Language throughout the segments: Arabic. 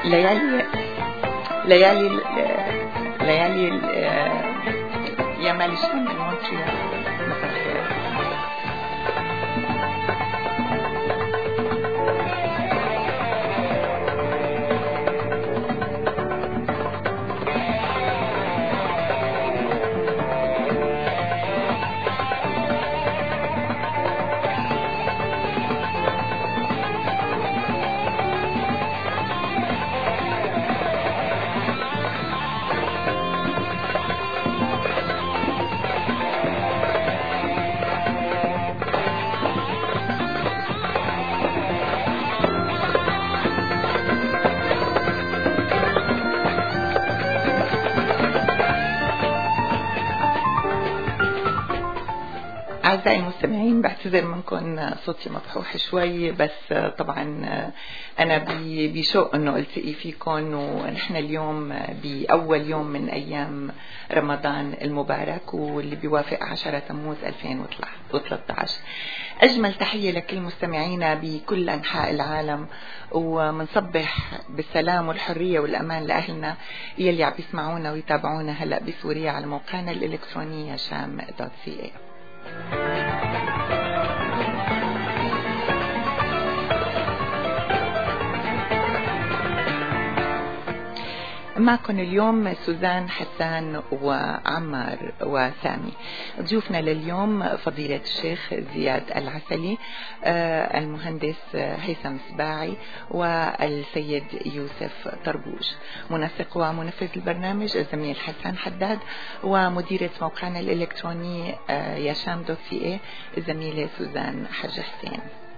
ليالي ليالي ليالي يا مال الشام من مونتريال. أعزائي المستمعين، بعتذر منكم صوتي مبحوح شوي، بس طبعا أنا بشوق أنه ألتقي فيكم، ونحن اليوم بأول يوم من أيام رمضان المبارك واللي بيوافق 10 تموز 2013. أجمل تحية لكل مستمعينا بكل أنحاء العالم، ومنصبح بالسلام والحرية والأمان لأهلنا يلي عم بيسمعونا ويتابعونا هلأ بسوريا على موقعنا الإلكتروني sham.ca. معكم اليوم سوزان حسان وعمار وسامي. ضيوفنا لليوم فضيلة الشيخ زياد العسلي، المهندس هيثم سباعي، والسيد يوسف طربوش. منسق ومنفذ البرنامج الزميل حسن حداد، ومديرة موقعنا الإلكتروني sham.ca الزميلة سوزان حج حسين.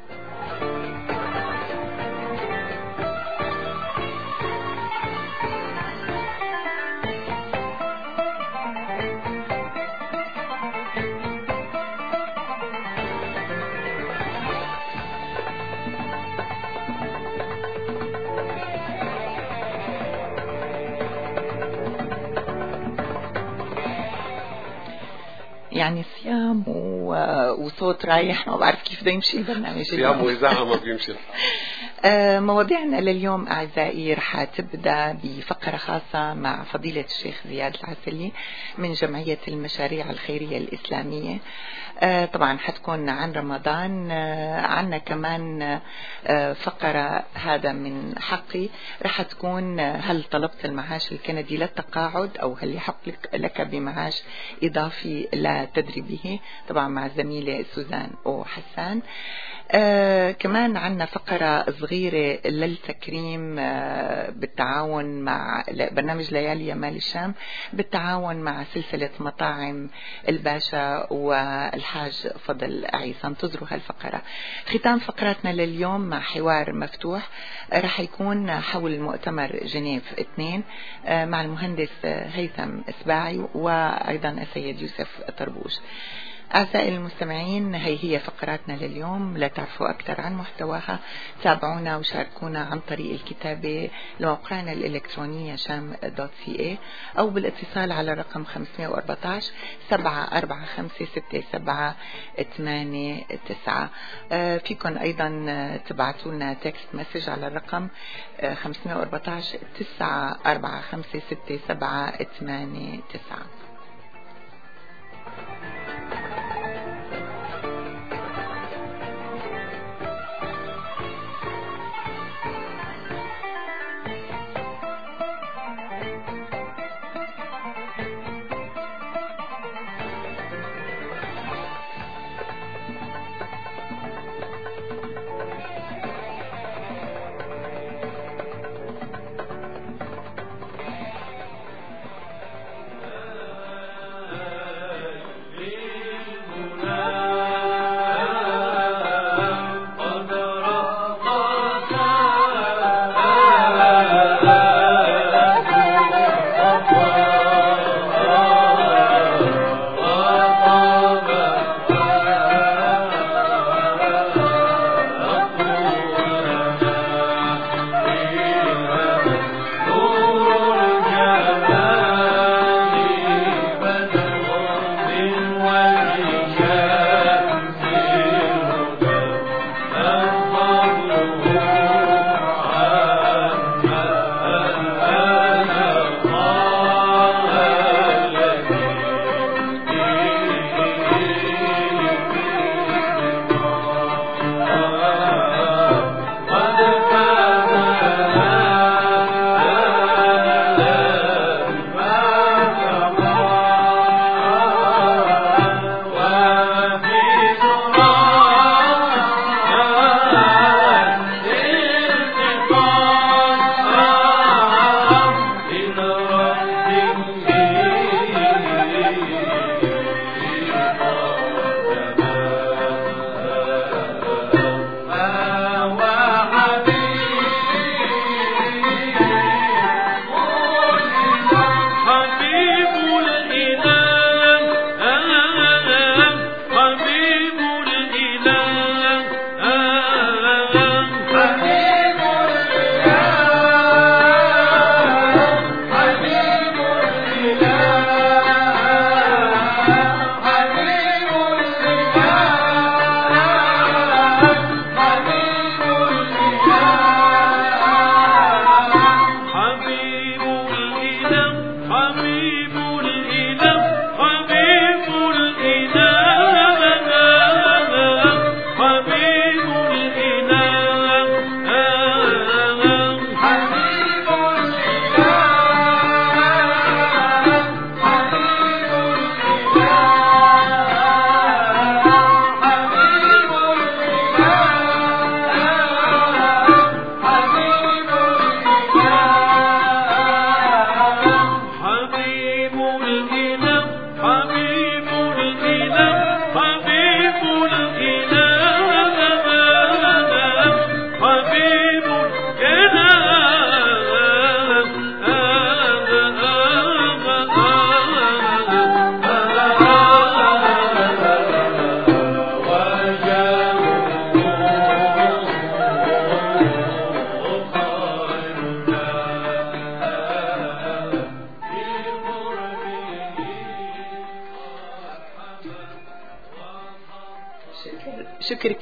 يعني صيام وصوت رايح، ما بعرف كيف بده يمشي البرنامج. صيام وإذاعة ما بيمشي. مواضيعنا لليوم أعزائي رح تبدأ بفقرة خاصة مع فضيلة الشيخ زياد العسلي من جمعية المشاريع الخيرية الإسلامية. طبعا حتكون عن رمضان. عنا كمان فقرة هذا من حقي، رح تكون هل طلبت المعاش الكندي للتقاعد أو هل يحق لك بمعاش إضافي لا تدري به، طبعا مع الزميلة سوزان وحسان. كمان عنا فقرة صغيرة للتكريم بالتعاون مع برنامج ليالي يا مال الشام، بالتعاون مع سلسلة مطاعم الباشا والحاج فضل عيسى. انتظروا هالفقرة. ختام فقراتنا لليوم مع حوار مفتوح رح يكون حول مؤتمر جنيف 2 مع المهندس هيثم سباعي وأيضا السيد يوسف طربوش. أعزائي المستمعين، هي فقراتنا لليوم. لا تعرفوا أكثر عن محتواها تابعونا وشاركونا عن طريق الكتابة لموقعنا الإلكتروني sham.ca أو بالاتصال على الرقم 514 745 6789. فيكن أيضا تبعتوا لنا تكست مسج على الرقم 514 945 6789.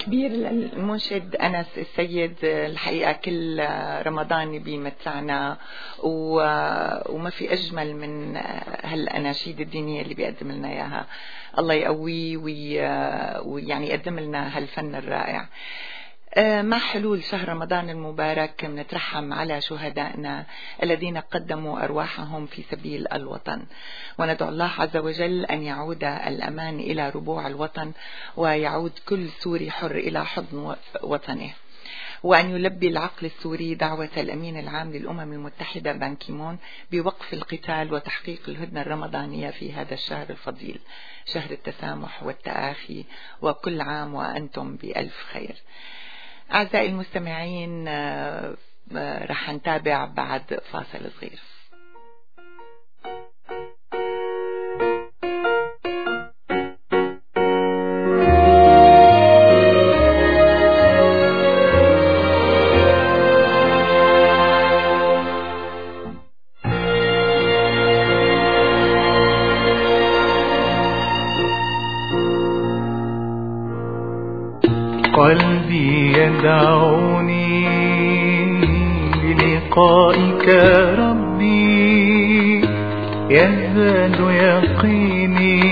كبير للمنشد أنس السيد. الحقيقة كل رمضان بيمتعنا وما في أجمل من هالأناشيد الدينية اللي بيقدم لنا إياها. الله يقويه ويعني يقدم لنا هالفن الرائع. مع حلول شهر رمضان المبارك نترحم على شهدائنا الذين قدموا أرواحهم في سبيل الوطن، وندعو الله عز وجل أن يعود الأمان إلى ربوع الوطن، ويعود كل سوري حر إلى حضن وطنه، وأن يلبي العقل السوري دعوة الأمين العام للأمم المتحدة بان كيمون بوقف القتال وتحقيق الهدنة الرمضانية في هذا الشهر الفضيل، شهر التسامح والتآخي، وكل عام وأنتم بألف خير. أعزائي المستمعين، رح نتابع بعد فاصل صغير. قلبي يدعوني للقائك ربي، يزداد يقيني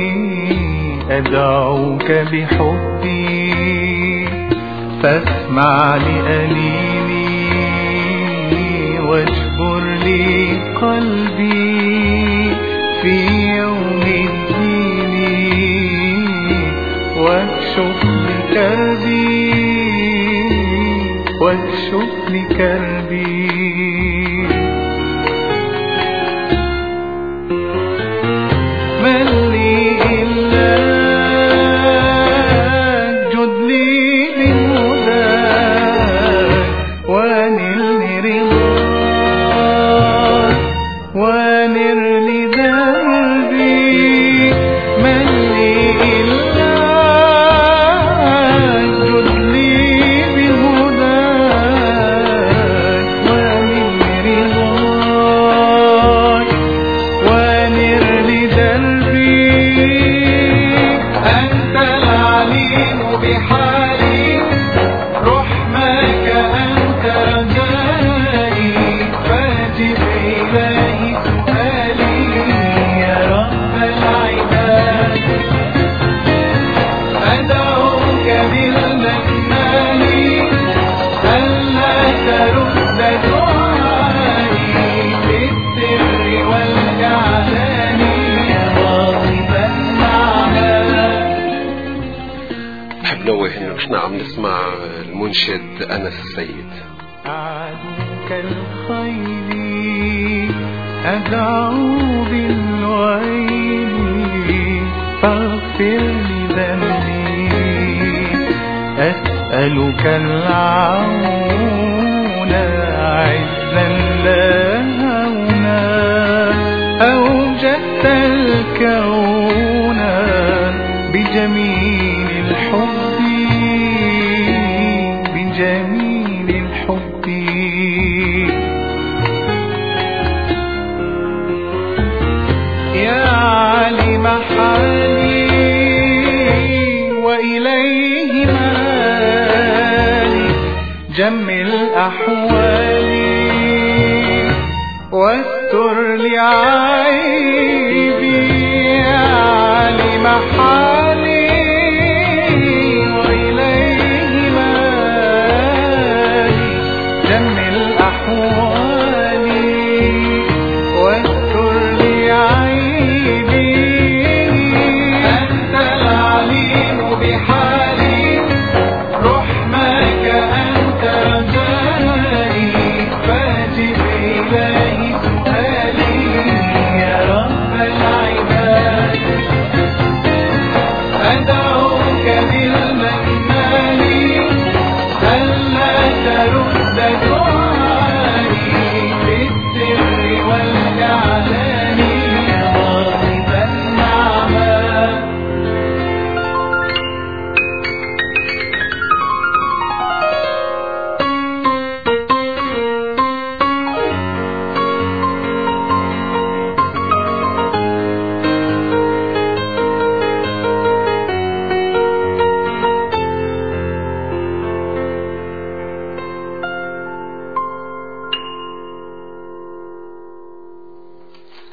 أدعوك بحبي، فاسمع لأليمي واجبر لي قلبي في يوم الدين، واكشف كربي واكشف لي كربي. من لي إلا جد لي بهداك، وانلني رضاك وانرني دربي. من لي إلا عم نسمع المنشد أنس السيد. أعدوك الخير أدعو بالويل، فاغفر لي ذنبي، أسألك العون عزا لا هونا، أوجدت الكون بجميل الحب جميل الحب. يا عالم حالي وإليه مالي، جمل أحوالي واستر لي عيبي. يا عالم حالي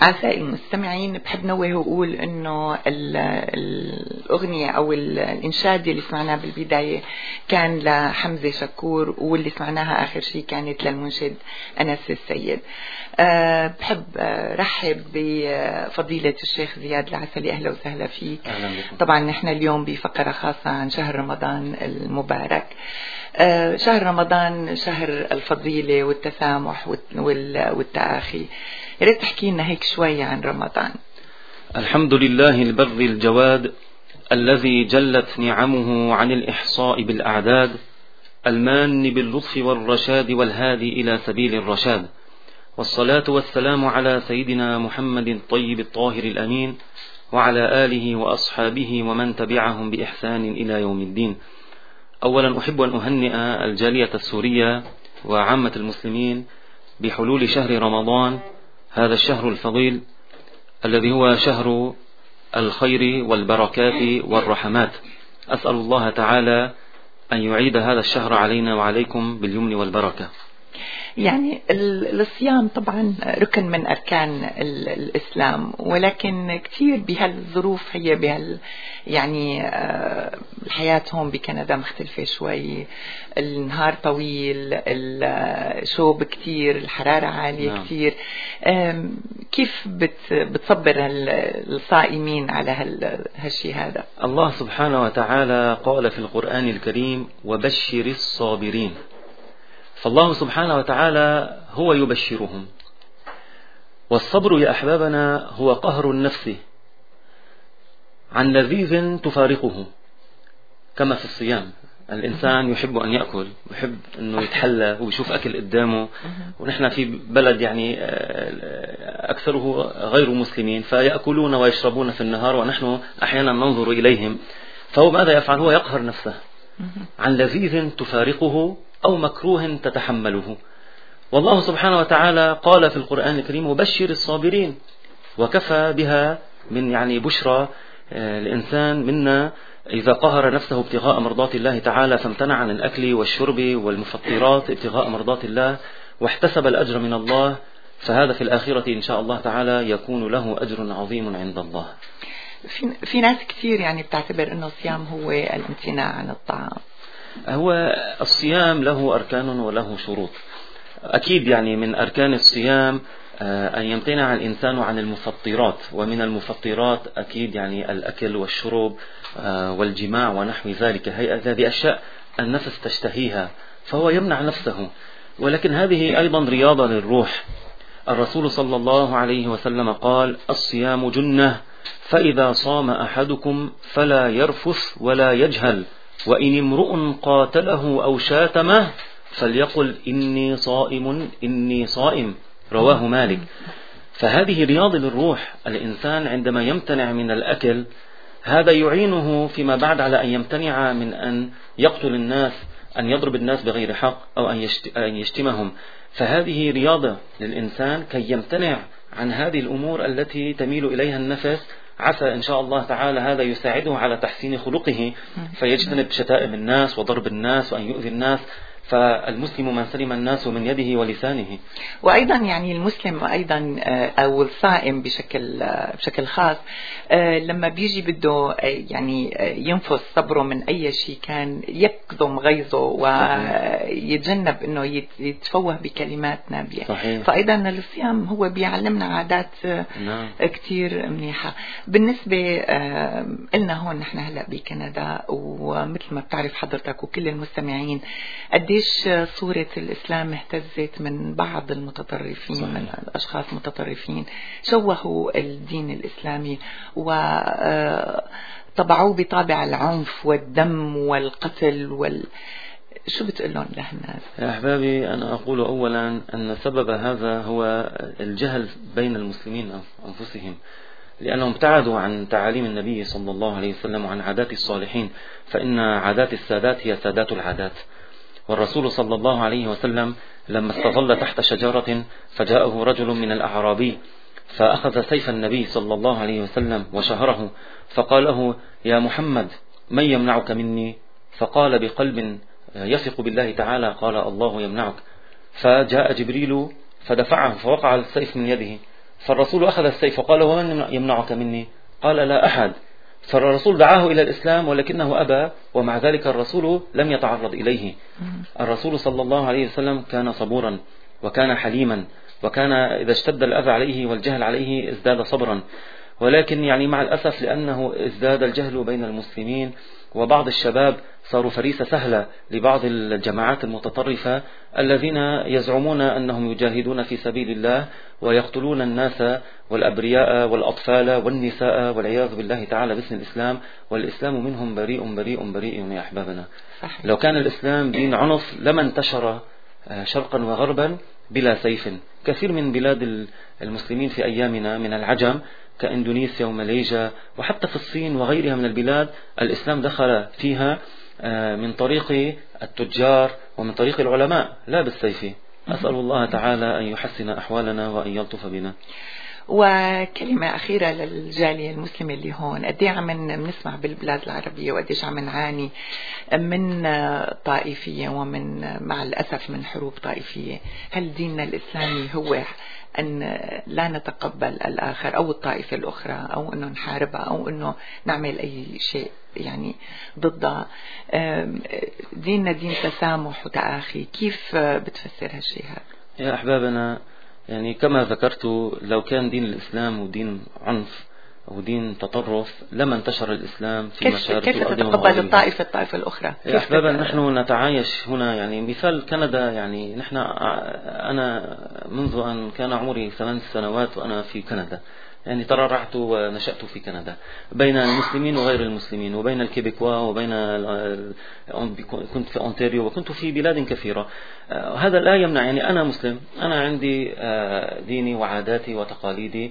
أعزائي المستمعين، بحب نوه وأقول إنه الأغنية أو الإنشاد اللي سمعناه بالبداية كان لحمزة شكور، واللي سمعناها آخر شيء كانت للمنشد أنس السيد. بحب رحب بفضيلة الشيخ زياد العسلي، أهلا وسهلا فيك. أهلا بكم. طبعا نحن اليوم بفقرة خاصة عن شهر رمضان المبارك. شهر رمضان شهر الفضيلة والتسامح والتآخي. يا ريت تحكي لنا هيك شوي عن رمضان. الحمد لله البر الجواد الذي جلت نعمه عن الإحصاء بالأعداد، المان باللطف والرشاد والهادي إلى سبيل الرشاد، والصلاة والسلام على سيدنا محمد الطيب الطاهر الأمين، وعلى آله وأصحابه ومن تبعهم بإحسان إلى يوم الدين. أولا أحب أن أهنئ الجالية السورية وعامة المسلمين بحلول شهر رمضان، هذا الشهر الفضيل الذي هو شهر الخير والبركات والرحمات. أسأل الله تعالى أن يعيد هذا الشهر علينا وعليكم باليمن والبركة. يعني الصيام طبعا ركن من أركان الإسلام، ولكن كثير بهالظروف هي يعني الحياة هون بكندا مختلفة شوي، النهار طويل، الشوب كثير، الحرارة عالية كثير. كيف بتصبر الصائمين على هالشيء هذا؟ الله سبحانه وتعالى قال في القرآن الكريم: وبشر الصابرين. فالله سبحانه وتعالى هو يبشرهم. والصبر يا أحبابنا هو قهر النفس عن لذيذ تفارقه، كما في الصيام الإنسان يحب أن يأكل، يحب أنه يتحلى ويشوف أكل قدامه، ونحن في بلد يعني أكثره غير مسلمين، فيأكلون ويشربون في النهار ونحن أحيانا ننظر إليهم. فهو ماذا يفعل؟ هو يقهر نفسه عن لذيذ تفارقه أو مكروه تتحمله. والله سبحانه وتعالى قال في القرآن الكريم: وبشر الصابرين. وكفى بها من يعني بشرى الإنسان منا إذا قهر نفسه ابتغاء مرضات الله تعالى، فامتنع عن الأكل والشرب والمفطرات ابتغاء مرضات الله، واحتسب الأجر من الله، فهذا في الآخرة إن شاء الله تعالى يكون له أجر عظيم عند الله. في ناس كثير يعني بتعتبر أنه الصيام هو الامتناع عن الطعام. هو الصيام له أركان وله شروط. أكيد يعني من أركان الصيام أن يمتنع الإنسان عن المفطرات، ومن المفطرات أكيد يعني الأكل والشرب والجماع ونحو ذلك. هذه أشياء النفس تشتهيها، فهو يمنع نفسه. ولكن هذه أيضا رياضة للروح. الرسول صلى الله عليه وسلم قال: الصيام جنة، فإذا صام أحدكم فلا يرفث ولا يجهل، وإن امرؤ قاتله أو شاتمه فليقل إني صائم إني صائم، رواه مالك. فهذه رياضة للروح. الإنسان عندما يمتنع من الأكل هذا يعينه فيما بعد على أن يمتنع من أن يقتل الناس، أن يضرب الناس بغير حق، أو أن يشتمهم. فهذه رياضة للإنسان كي يمتنع عن هذه الأمور التي تميل إليها النفس. عسى إن شاء الله تعالى هذا يساعده على تحسين خلقه، فيجتنب شتائم الناس وضرب الناس وأن يؤذي الناس. فالمسلم من سلم الناس من يده ولسانه. وأيضا يعني المسلم أيضا أو الصائم بشكل خاص لما بيجي بده يعني ينفذ صبره من أي شيء كان، يكظم غيظه ويتجنب أنه يتفوه بكلمات نابية. صحيح. فأيضا الصيام هو بيعلمنا عادات كتير منيحة. بالنسبة لنا هون نحن هلأ بكندا، ومثل ما بتعرف حضرتك وكل المستمعين قديش صورة الإسلام اهتزت من بعض المتطرفين. صحيح. من الأشخاص متطرفين شوهوا الدين الإسلامي وطبعوه بطابع العنف والدم والقتل شو بتقول لهم لهالناس؟ يا أحبابي، أنا أقول أولا أن سبب هذا هو الجهل بين المسلمين أنفسهم، لأنهم ابتعدوا عن تعاليم النبي صلى الله عليه وسلم وعن عادات الصالحين، فإن عادات السادات هي سادات العادات. والرسول صلى الله عليه وسلم لما استظل تحت شجرة فجاءه رجل من الأعرابي، فأخذ سيف النبي صلى الله عليه وسلم وشهره، فقال له: يا محمد، من يمنعك مني؟ فقال بقلب يثق بالله تعالى: قال الله يمنعك. فجاء جبريل فدفعه فوقع السيف من يده، فالرسول أخذ السيف وقال: ومن يمنعك مني؟ قال: لا أحد. فالرسول دعاه إلى الإسلام ولكنه أبى، ومع ذلك الرسول لم يتعرض إليه. الرسول صلى الله عليه وسلم كان صبورا وكان حليما، وكان إذا اشتد الأذى عليه والجهل عليه ازداد صبرا. ولكن يعني مع الأسف لأنه ازداد الجهل بين المسلمين، وبعض الشباب صاروا فريسة سهلة لبعض الجماعات المتطرفة الذين يزعمون أنهم يجاهدون في سبيل الله ويقتلون الناس والأبرياء والأطفال والنساء والعياذ بالله تعالى باسم الإسلام، والإسلام منهم بريء بريء بريء يا أحبابنا. لو كان الإسلام دين عنف لما انتشر شرقا وغربا بلا سيف. كثير من بلاد المسلمين في أيامنا من العجم كإندونيسيا وماليزيا وحتى في الصين وغيرها من البلاد الإسلام دخل فيها من طريق التجار ومن طريق العلماء لا بالسيف. أسأل الله تعالى أن يحسن أحوالنا وأن يلطف بنا. وكلمة أخيرة للجالية المسلمة اللي هون، قد ايه عم نسمع بالبلاد العربية وقديش عم نعاني من طائفية ومن مع الأسف من حروب طائفية. هل ديننا الإسلامي هو أن لا نتقبل الآخر أو الطائفة الأخرى أو أنه نحاربها أو أنه نعمل أي شيء يعني ضدها؟ ديننا دين تسامح وتآخي، كيف بتفسر هالشيء هذا؟ يا أحبابنا، يعني كما ذكرت لو كان دين الإسلام ودين عنف ودين تطرف لما انتشر الإسلام في مشارق كيف الأرض تتقبل الطائفة الأخرى؟ يا أحبابا، نحن نتعايش هنا. يعني مثال كندا، يعني أنا منذ أن كان عمري 8 سنوات وأنا في كندا، يعني ترعرعت ونشأت في كندا بين المسلمين وغير المسلمين، وبين الكيبيكوا وبين كنت في أونتاريو وكنت في بلاد كثيرة. هذا لا يمنع، يعني أنا مسلم، أنا عندي ديني وعاداتي وتقاليدي،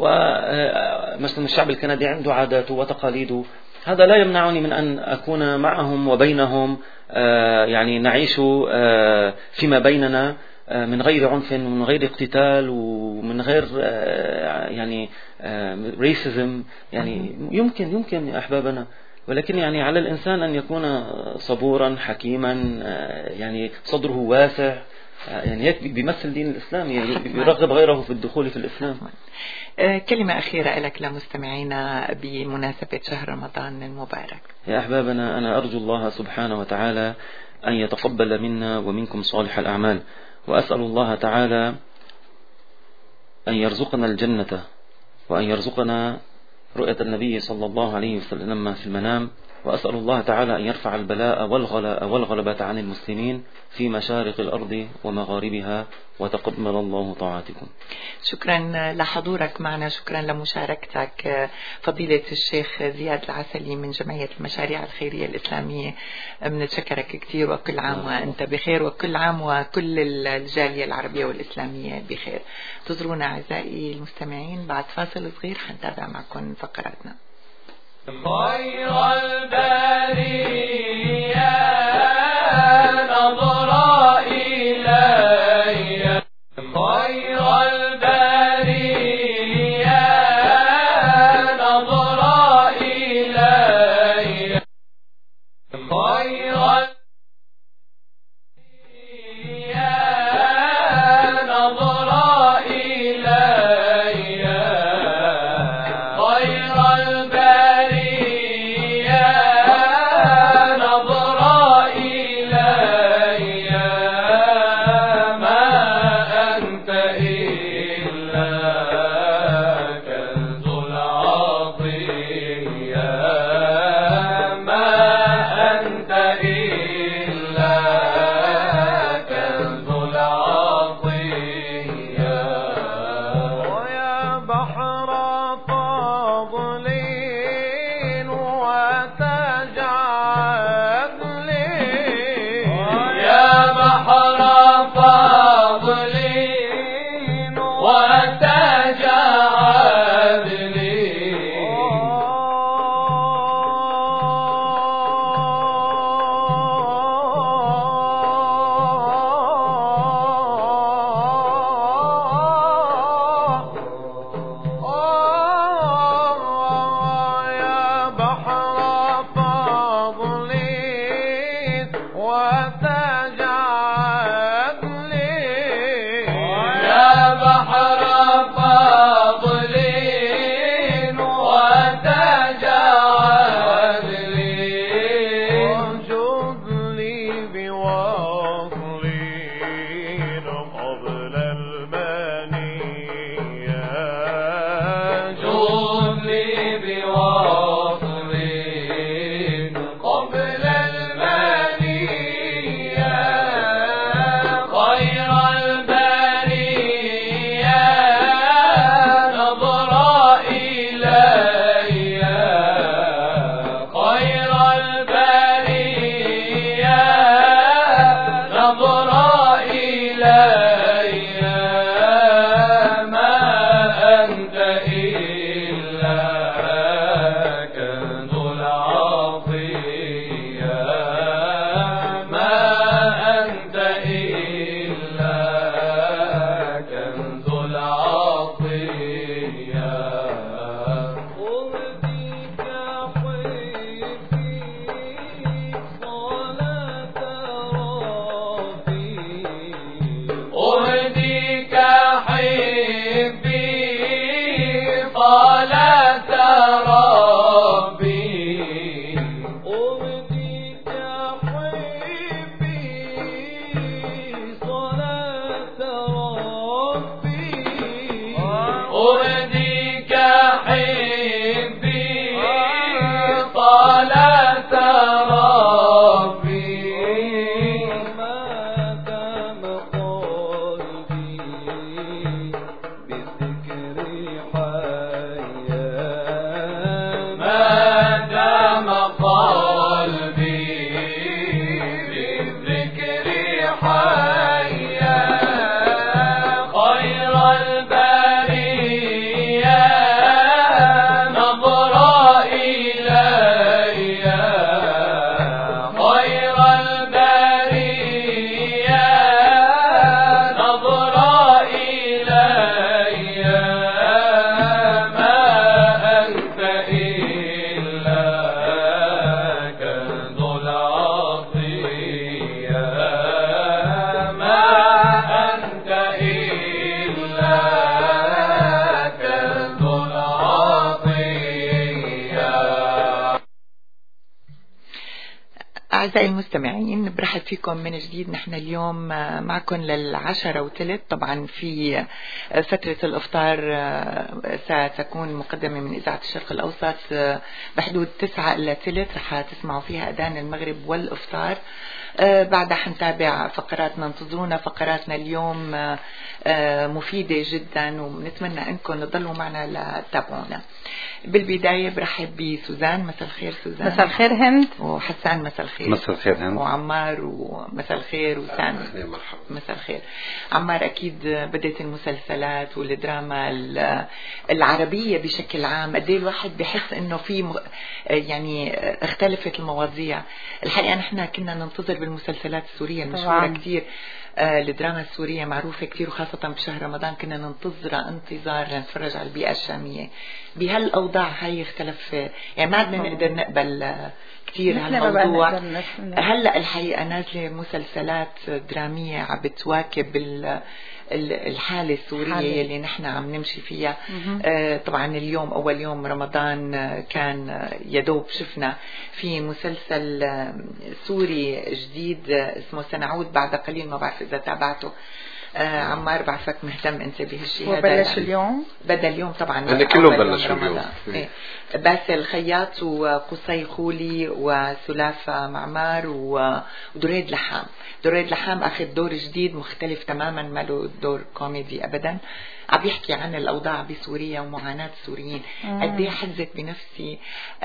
ومثلا الشعب الكندي عنده عاداته وتقاليده. هذا لا يمنعني من أن أكون معهم وبينهم، يعني نعيش فيما بيننا من غير عنف ومن غير اقتتال ومن غير يعني ريسيزم. يعني يمكن يا أحبابنا، ولكن يعني على الإنسان أن يكون صبورا حكيما، يعني صدره واسع، يعني هيك بيمثل دين الإسلام، يعني يرغب غيره في الدخول في الإسلام. كلمة أخيرة لك لمستمعينا بمناسبة شهر رمضان المبارك. يا أحبابنا، أنا أرجو الله سبحانه وتعالى أن يتقبل منا ومنكم صالح الأعمال، وأسأل الله تعالى أن يرزقنا الجنة وأن يرزقنا رؤية النبي صلى الله عليه وسلم في المنام، وأسأل الله تعالى أن يرفع البلاء والغلبة عن المسلمين في مشارق الأرض ومغاربها، وتقبل الله طاعتكم. شكرا لحضورك معنا، شكرا لمشاركتك فضيلة الشيخ زياد العسلي من جمعية المشاريع الخيرية الإسلامية. بنتشكرك كثير، وكل عام وأنت بخير، وكل عام وكل الجالية العربية والإسلامية بخير. تزورونا أعزائي المستمعين بعد فاصل صغير حنتابع معكم فقراتنا. خير البرية نظر إلي، خير البرية نظر إلي، خير البرية نظر إلي، خير البرية أعزائي المستمعين، برحب فيكم من جديد. نحن اليوم معكم 10:03. طبعا في فترة الإفطار ستكون مقدمة من إذاعة الشرق الأوسط بحدود 9 إلى 3 رح تسمعوا فيها أذان المغرب والإفطار. بعدها حنتابع فقراتنا. انتظرونا، فقراتنا اليوم مفيدة جدا ونتمنى أنكم تضلوا معنا لتتابعونا. بالبداية برحب بسوزان. مساء الخير سوزان. مساء الخير هند. وحسان مساء الخير. مساء الخير هند. وعمار ومساء الخير. وسامي مساء الخير. عمار، أكيد بدأت المسلسلات والدراما العربية بشكل عام، قد ايه الواحد بحس إنه في يعني اختلفت المواضيع. الحقيقة نحن كنا ننتظر بالمسلسلات السورية المشهورة كتير. الدراما السورية معروفة كتير، وخاصة بشهر رمضان كنا ننتظر انتظار نتفرج على البيئة الشامية. بهالأوضاع هاي اختلف، يعني ما عدنا نقدر نقبل كتير هالموضوع. هلأ الحقيقة نازلة مسلسلات درامية عم بتواكب الحالة السورية اللي نحن عم نمشي فيها. طبعا اليوم أول يوم رمضان كان يدوب شفنا في مسلسل سوري جديد اسمه سنعود بعد قليل، ما بعرف إذا تابعته. عمار بعرفك مهتم انت بهالشيء هذا. وبلش يعني اليوم؟ بدا اليوم طبعا. أنا كلهم بلشوا اليوم. باسل خياط وقصي خولي وسلافة معمار ودريد لحام. دريد لحام أخذ دور جديد مختلف تماما، ما له دور كوميدي أبدا. عم يحكي عن الأوضاع بسوريا ومعاناة السوريين. قد ايه حزت بنفسي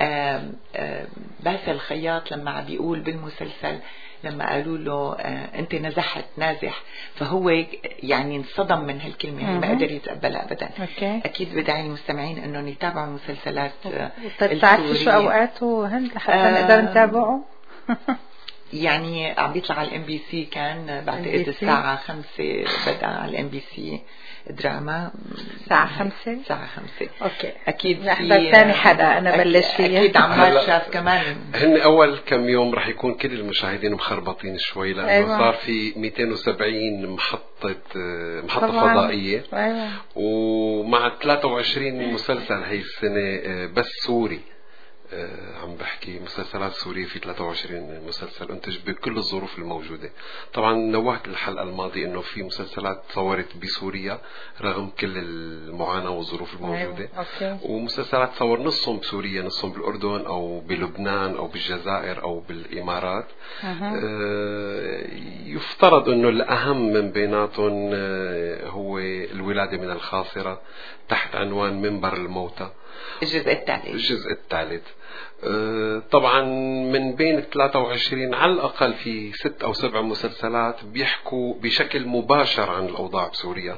باسل خياط لما عم بيقول بالمسلسل، لما قالوا له أنت نزحت نازح، فهو يعني انصدم من هالكلمة، يعني ما قدر يتقبلها أبدا. أكيد بدعي المستمعين أنهم يتابعوا المسلسلات بتعرفي شو أوقاته هند لحتى نقدر نتابعه؟ يعني عم بيطلع على MBC، كان بعتقد الساعة 5 بدأ على MBC دراما. الساعة 5. أوكي. أكيد في ثاني حلقة أنا بلش فيها. أكيد عمار شاف كمان. هن أول كم يوم رح يكون كل المشاهدين مخربطين شوي، لأنه صار في 270 محطة فضائية. ومع 23 مسلسل هاي السنة بس سوري. عم بحكي مسلسلات سورية، في 23 مسلسل انتج بكل الظروف الموجودة. طبعا نوهت الحلقة الماضية انه في مسلسلات صورت بسوريا رغم كل المعاناة والظروف الموجودة. ومسلسلات صور نصهم بسوريا، نصهم بالأردن او بلبنان او بالجزائر او بالإمارات. يفترض انه الأهم من بيناتهم هو الولادة من الخاصرة تحت عنوان منبر الموتى الجزء الثالث. طبعا من بين 23 على الأقل في 6 أو 7 مسلسلات بيحكوا بشكل مباشر عن الأوضاع بسوريا،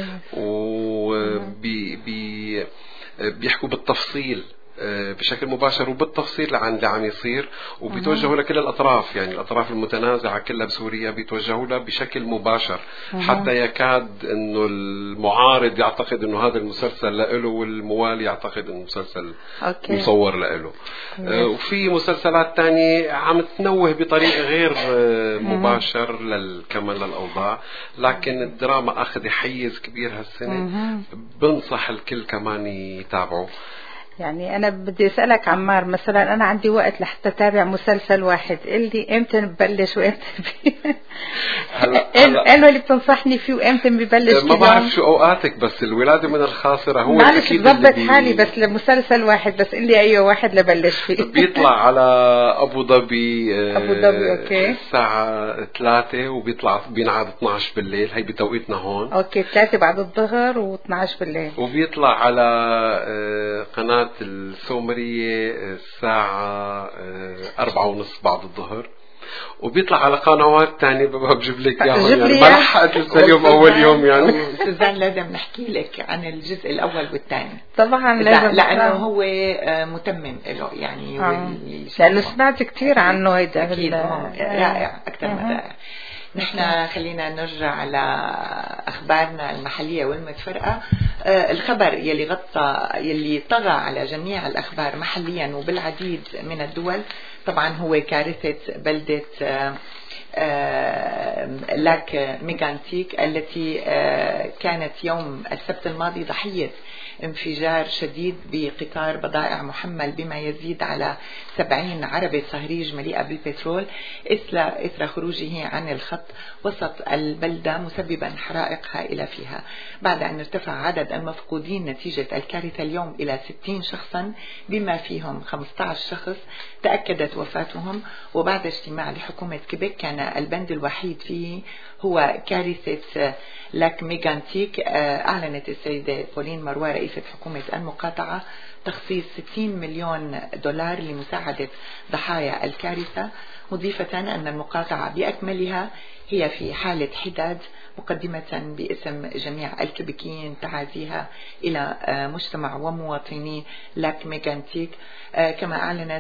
بيحكوا بالتفصيل بشكل مباشر وبالتفصيل عن اللي عم يصير، وبيتوجهوا لكل الأطراف، يعني الأطراف المتنازعة كلها بسوريا بيتوجهوا لها بشكل مباشر. حتى يكاد إنه المعارض يعتقد إنه هذا المسلسل لإله، والموالي يعتقد إنه مسلسل مصور لإله. وفي مسلسلات تانية عم تنوه بطريقة غير مباشر كمان للأوضاع، لكن الدراما أخذ حيز كبير هالسنة. بنصح الكل كمان يتابعوا. يعني أنا بدي أسألك عمار، مثلا أنا عندي وقت لحتى أتابع مسلسل واحد، قل لي إمتى نبلش وإمتى أنا اللي بتنصحني فيه وإمتى ببلش؟ ما بعرف شو أوقاتك، بس الولادة من الخاصرة هو معلش بضبط حالي بس لمسلسل واحد، بس قل لي أي واحد لبلش فيه. بيطلع على أبو ظبي أوكي. الساعة 3 وبيطلع بينعاد 12 بالليل، هي بتوقيتنا هون. أوكي، 3 بعد الظهر و12 بالليل. وبيطلع على قناة السومرية الساعة 4:30 بعد الظهر. وبيطلع على قنوات تانية بجيب لك اياها، يعني ما لحقت لسه اليوم اول يوم. يعني سوزان لازم نحكي لك عن الجزء الاول والثاني طبعا، لانه هو متمم له، يعني لانه سمعت كثير عنه. هيدا اكيد رائع اكثر من رائع. نحن خلينا نرجع على أخبارنا المحلية والمتفرقة. الخبر يلي طغى على جميع الأخبار محليا وبالعديد من الدول طبعا هو كارثة بلدة لاك ميغانتيك التي كانت يوم السبت الماضي ضحية انفجار شديد بقطار بضائع محمل بما يزيد على 70 عربة صهريج مليئة بالبترول إثر خروجه عن الخط وسط البلدة مسببا حرائق هائلة فيها، بعد أن ارتفع عدد المفقودين نتيجة الكارثة اليوم إلى 60 شخصا بما فيهم 15 شخص تأكدت وفاتهم. وبعد اجتماع لحكومة كيبيك كان البند الوحيد فيه هو كارثة لاك ميغانتيك. أعلنت السيدة بولين مروى رئيسة حكومة المقاطعة تخصيص 60 مليون دولار لمساعدة ضحايا الكارثة، مضيفة أن المقاطعة بأكملها هي في حالة حداد، مقدمة باسم جميع الكيبيكيين تعازيها إلى مجتمع ومواطني لاك ميغانتيك. كما أعلنت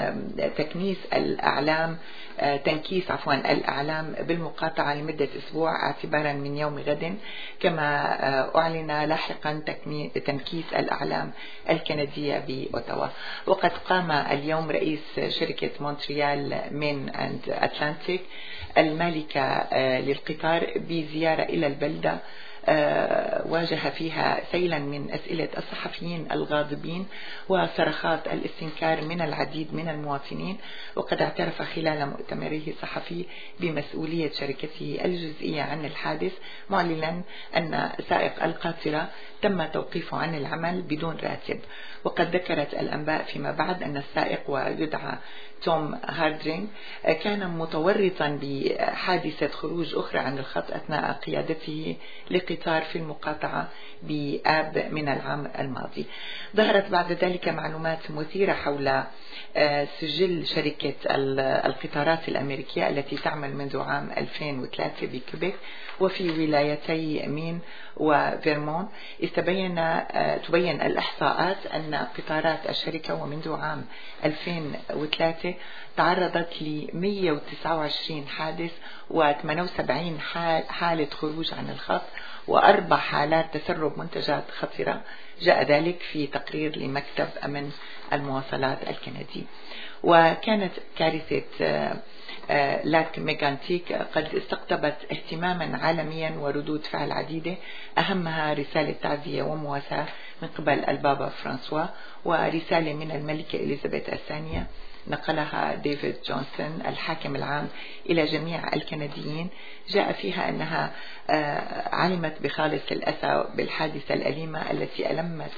تنكيس الأعلام بالمقاطعة لمدة أسبوع اعتبارا من يوم غد، كما أعلن لاحقا تنكيس الأعلام الكندية بأوتاوا. وقد قام اليوم رئيس شركة مونتريال مين أند أتلانتيك المالكة للقطار بزيارة إلى البلدة واجه فيها سيلا من أسئلة الصحفيين الغاضبين وصرخات الاستنكار من العديد من المواطنين. وقد اعترف خلال مؤتمره الصحفي بمسؤولية شركته الجزئية عن الحادث، معلنا أن سائق القاطرة تم توقيفه عن العمل بدون راتب. وقد ذكرت الأنباء فيما بعد أن السائق ويدعى توم هاردرينغ كان متورطا بحادثة خروج أخرى عن الخط أثناء قيادته لقطار في المقاطعة بآب من العام الماضي. ظهرت بعد ذلك معلومات مثيرة حول سجل شركة القطارات الأمريكية التي تعمل منذ عام 2003 بكيبيك وفي ولايتي مين وفيرمون. تبين الإحصاءات أن قطارات الشركة ومنذ عام 2003 تعرضت ل 129 حادث و78 حالة خروج عن الخط و4 حالات تسرب منتجات خطرة. جاء ذلك في تقرير لمكتب أمن المواصلات الكندي. وكانت كارثة لاك ميغانتيك قد استقطبت اهتماما عالميا وردود فعل عديدة، أهمها رسالة تعزية ومواساة من قبل البابا فرانسوا ورسالة من الملكة إليزابيث الثانية نقلها ديفيد جونسون الحاكم العام إلى جميع الكنديين، جاء فيها أنها علمت بخالص الأسى بالحادثة الأليمة التي ألمت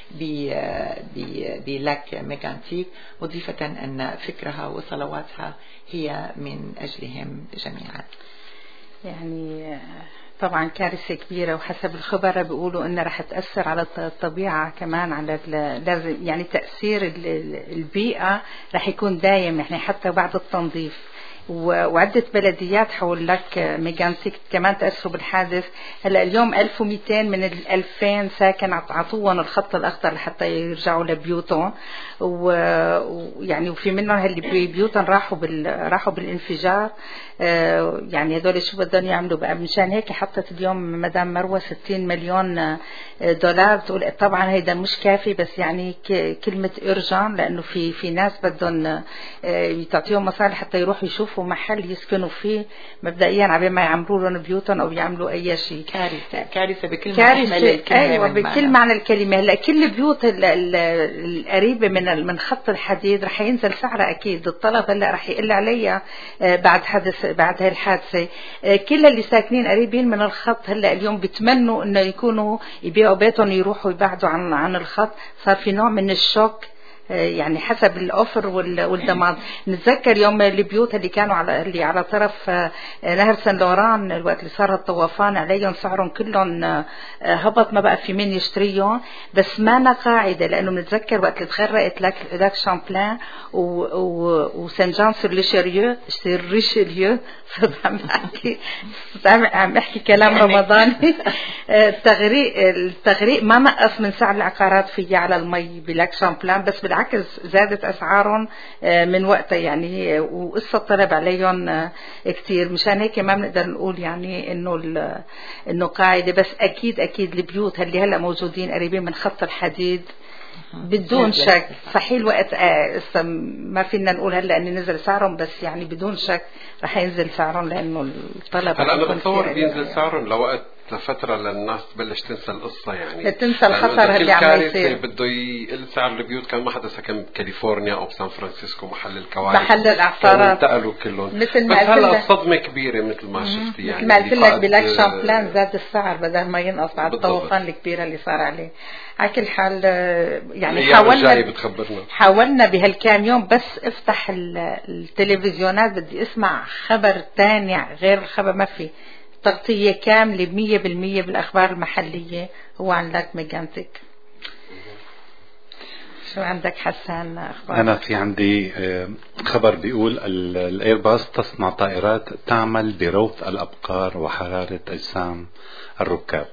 بلاك ميغانتيك، مضيفة أن فكرها وصلواتها هي من أجلهم جميعا. يعني طبعا كارثة كبيرة، وحسب الخبراء بيقولوا انها رح تأثر على الطبيعة كمان، على لازم يعني تأثير البيئة رح يكون دايم يعني حتى بعد التنظيف. وعدة بلديات حول لاك ميغانتيك كمان تأثروا بالحادث. هلا اليوم 1200 من 2000 ساكن عطوهم الخط الأخضر لحتى يرجعوا لبيوتهم، ويعني وفي منهم اللي بيوتهم راحوا بالانفجار. يعني هذول شو بدهم يعملوا بقى؟ مشان هيك حطت اليوم مدام مروة 60 مليون دولار. تقول طبعا هيدا مش كافي، بس يعني كلمة إرجان، لأنه في ناس بدهم تعطيهم مصاري حتى يروحوا يشوفوا محل يسكنوا فيه مبدئيا عبين ما يعملوا لهم بيوتهم أو يعملوا أي شيء. كارثة بكل معنى الكلمة. أيوة بكل معنى الكلمة. هلا كل البيوت القريبة من خط الحديد رح ينزل سعرها أكيد. الطلب هلا رح يقل عليها بعد هاي الحادثة. كل اللي ساكنين قريبين من الخط هلا اليوم بيتمنوا انه يكونوا يبيعوا بيتهم يروحوا يبعدوا عن الخط. صار في نوع من الشوك يعني حسب الأوفر والدمار. نتذكر يوم البيوت اللي كانوا على طرف نهر سان لوران الوقت اللي صار الطوفان عليهم سعرهم كلهم هبط، ما بقى في مين يشتريهم. بس ما قاعدة، لأنه نتذكر وقت اللي تغرقت لاك شامبلان وسان جان سور ريشيليو عم احكي كلام رمضاني. التغريق ما نقص من سعر العقارات فيها على المي بلاك شامبلان، بس بالعكس زادت أسعارهم من وقتها يعني، وقصة طلب عليهم كتير. مشان هيك ما بنقدر نقول يعني إنه قاعدة. بس أكيد البيوت اللي هلا موجودين قريبين من خط الحديد بدون شك. صحيح الوقت ما فينا نقول هلا ان نزل سعرهم، بس يعني بدون شك رح ينزل سعرهم لانه الطلب. هلا انا بتصور بينزل سعرهم لوقت لفترة للناس تبلش تنسى القصة، يعني تنسى الخطر اللي عم يصير. بده يقل سعر البيوت. كان ما حدا سكن بكاليفورنيا او بسان فرانسيسكو محل الكوارث، محل الاعصارات، انتقلوا كلهم. بس هلا الصدمة كبيرة مثل ما شفتي، يعني مثل ما قلت لك بلاك شامبلان زاد السعر بدل ما ينقص بعد الطوفان الكبيرة اللي صار عليه. على كل حال يعني حاولنا بهالكام يوم بس افتح التلفزيونات بدي اسمع خبر تاني غير الخبر، ما في تغطية كاملة 100% بالأخبار المحلية هو عن لاك ميغانتيك. شو عندك حسان أخبار؟ أنا في عندي خبر بيقول الإيرباص تصنع طائرات تعمل بروث الأبقار وحرارة أجسام الركاب.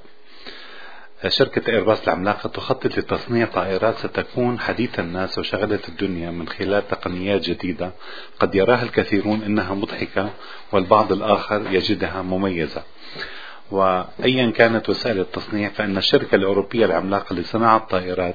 شركة إيرباص العملاقة تخطط لتصنيع طائرات ستكون حديث الناس وشغلة الدنيا من خلال تقنيات جديدة قد يراها الكثيرون إنها مضحكة والبعض الآخر يجدها مميزة. وأيا كانت وسائل التصنيع، فإن الشركة الأوروبية العملاقة لصناعة الطائرات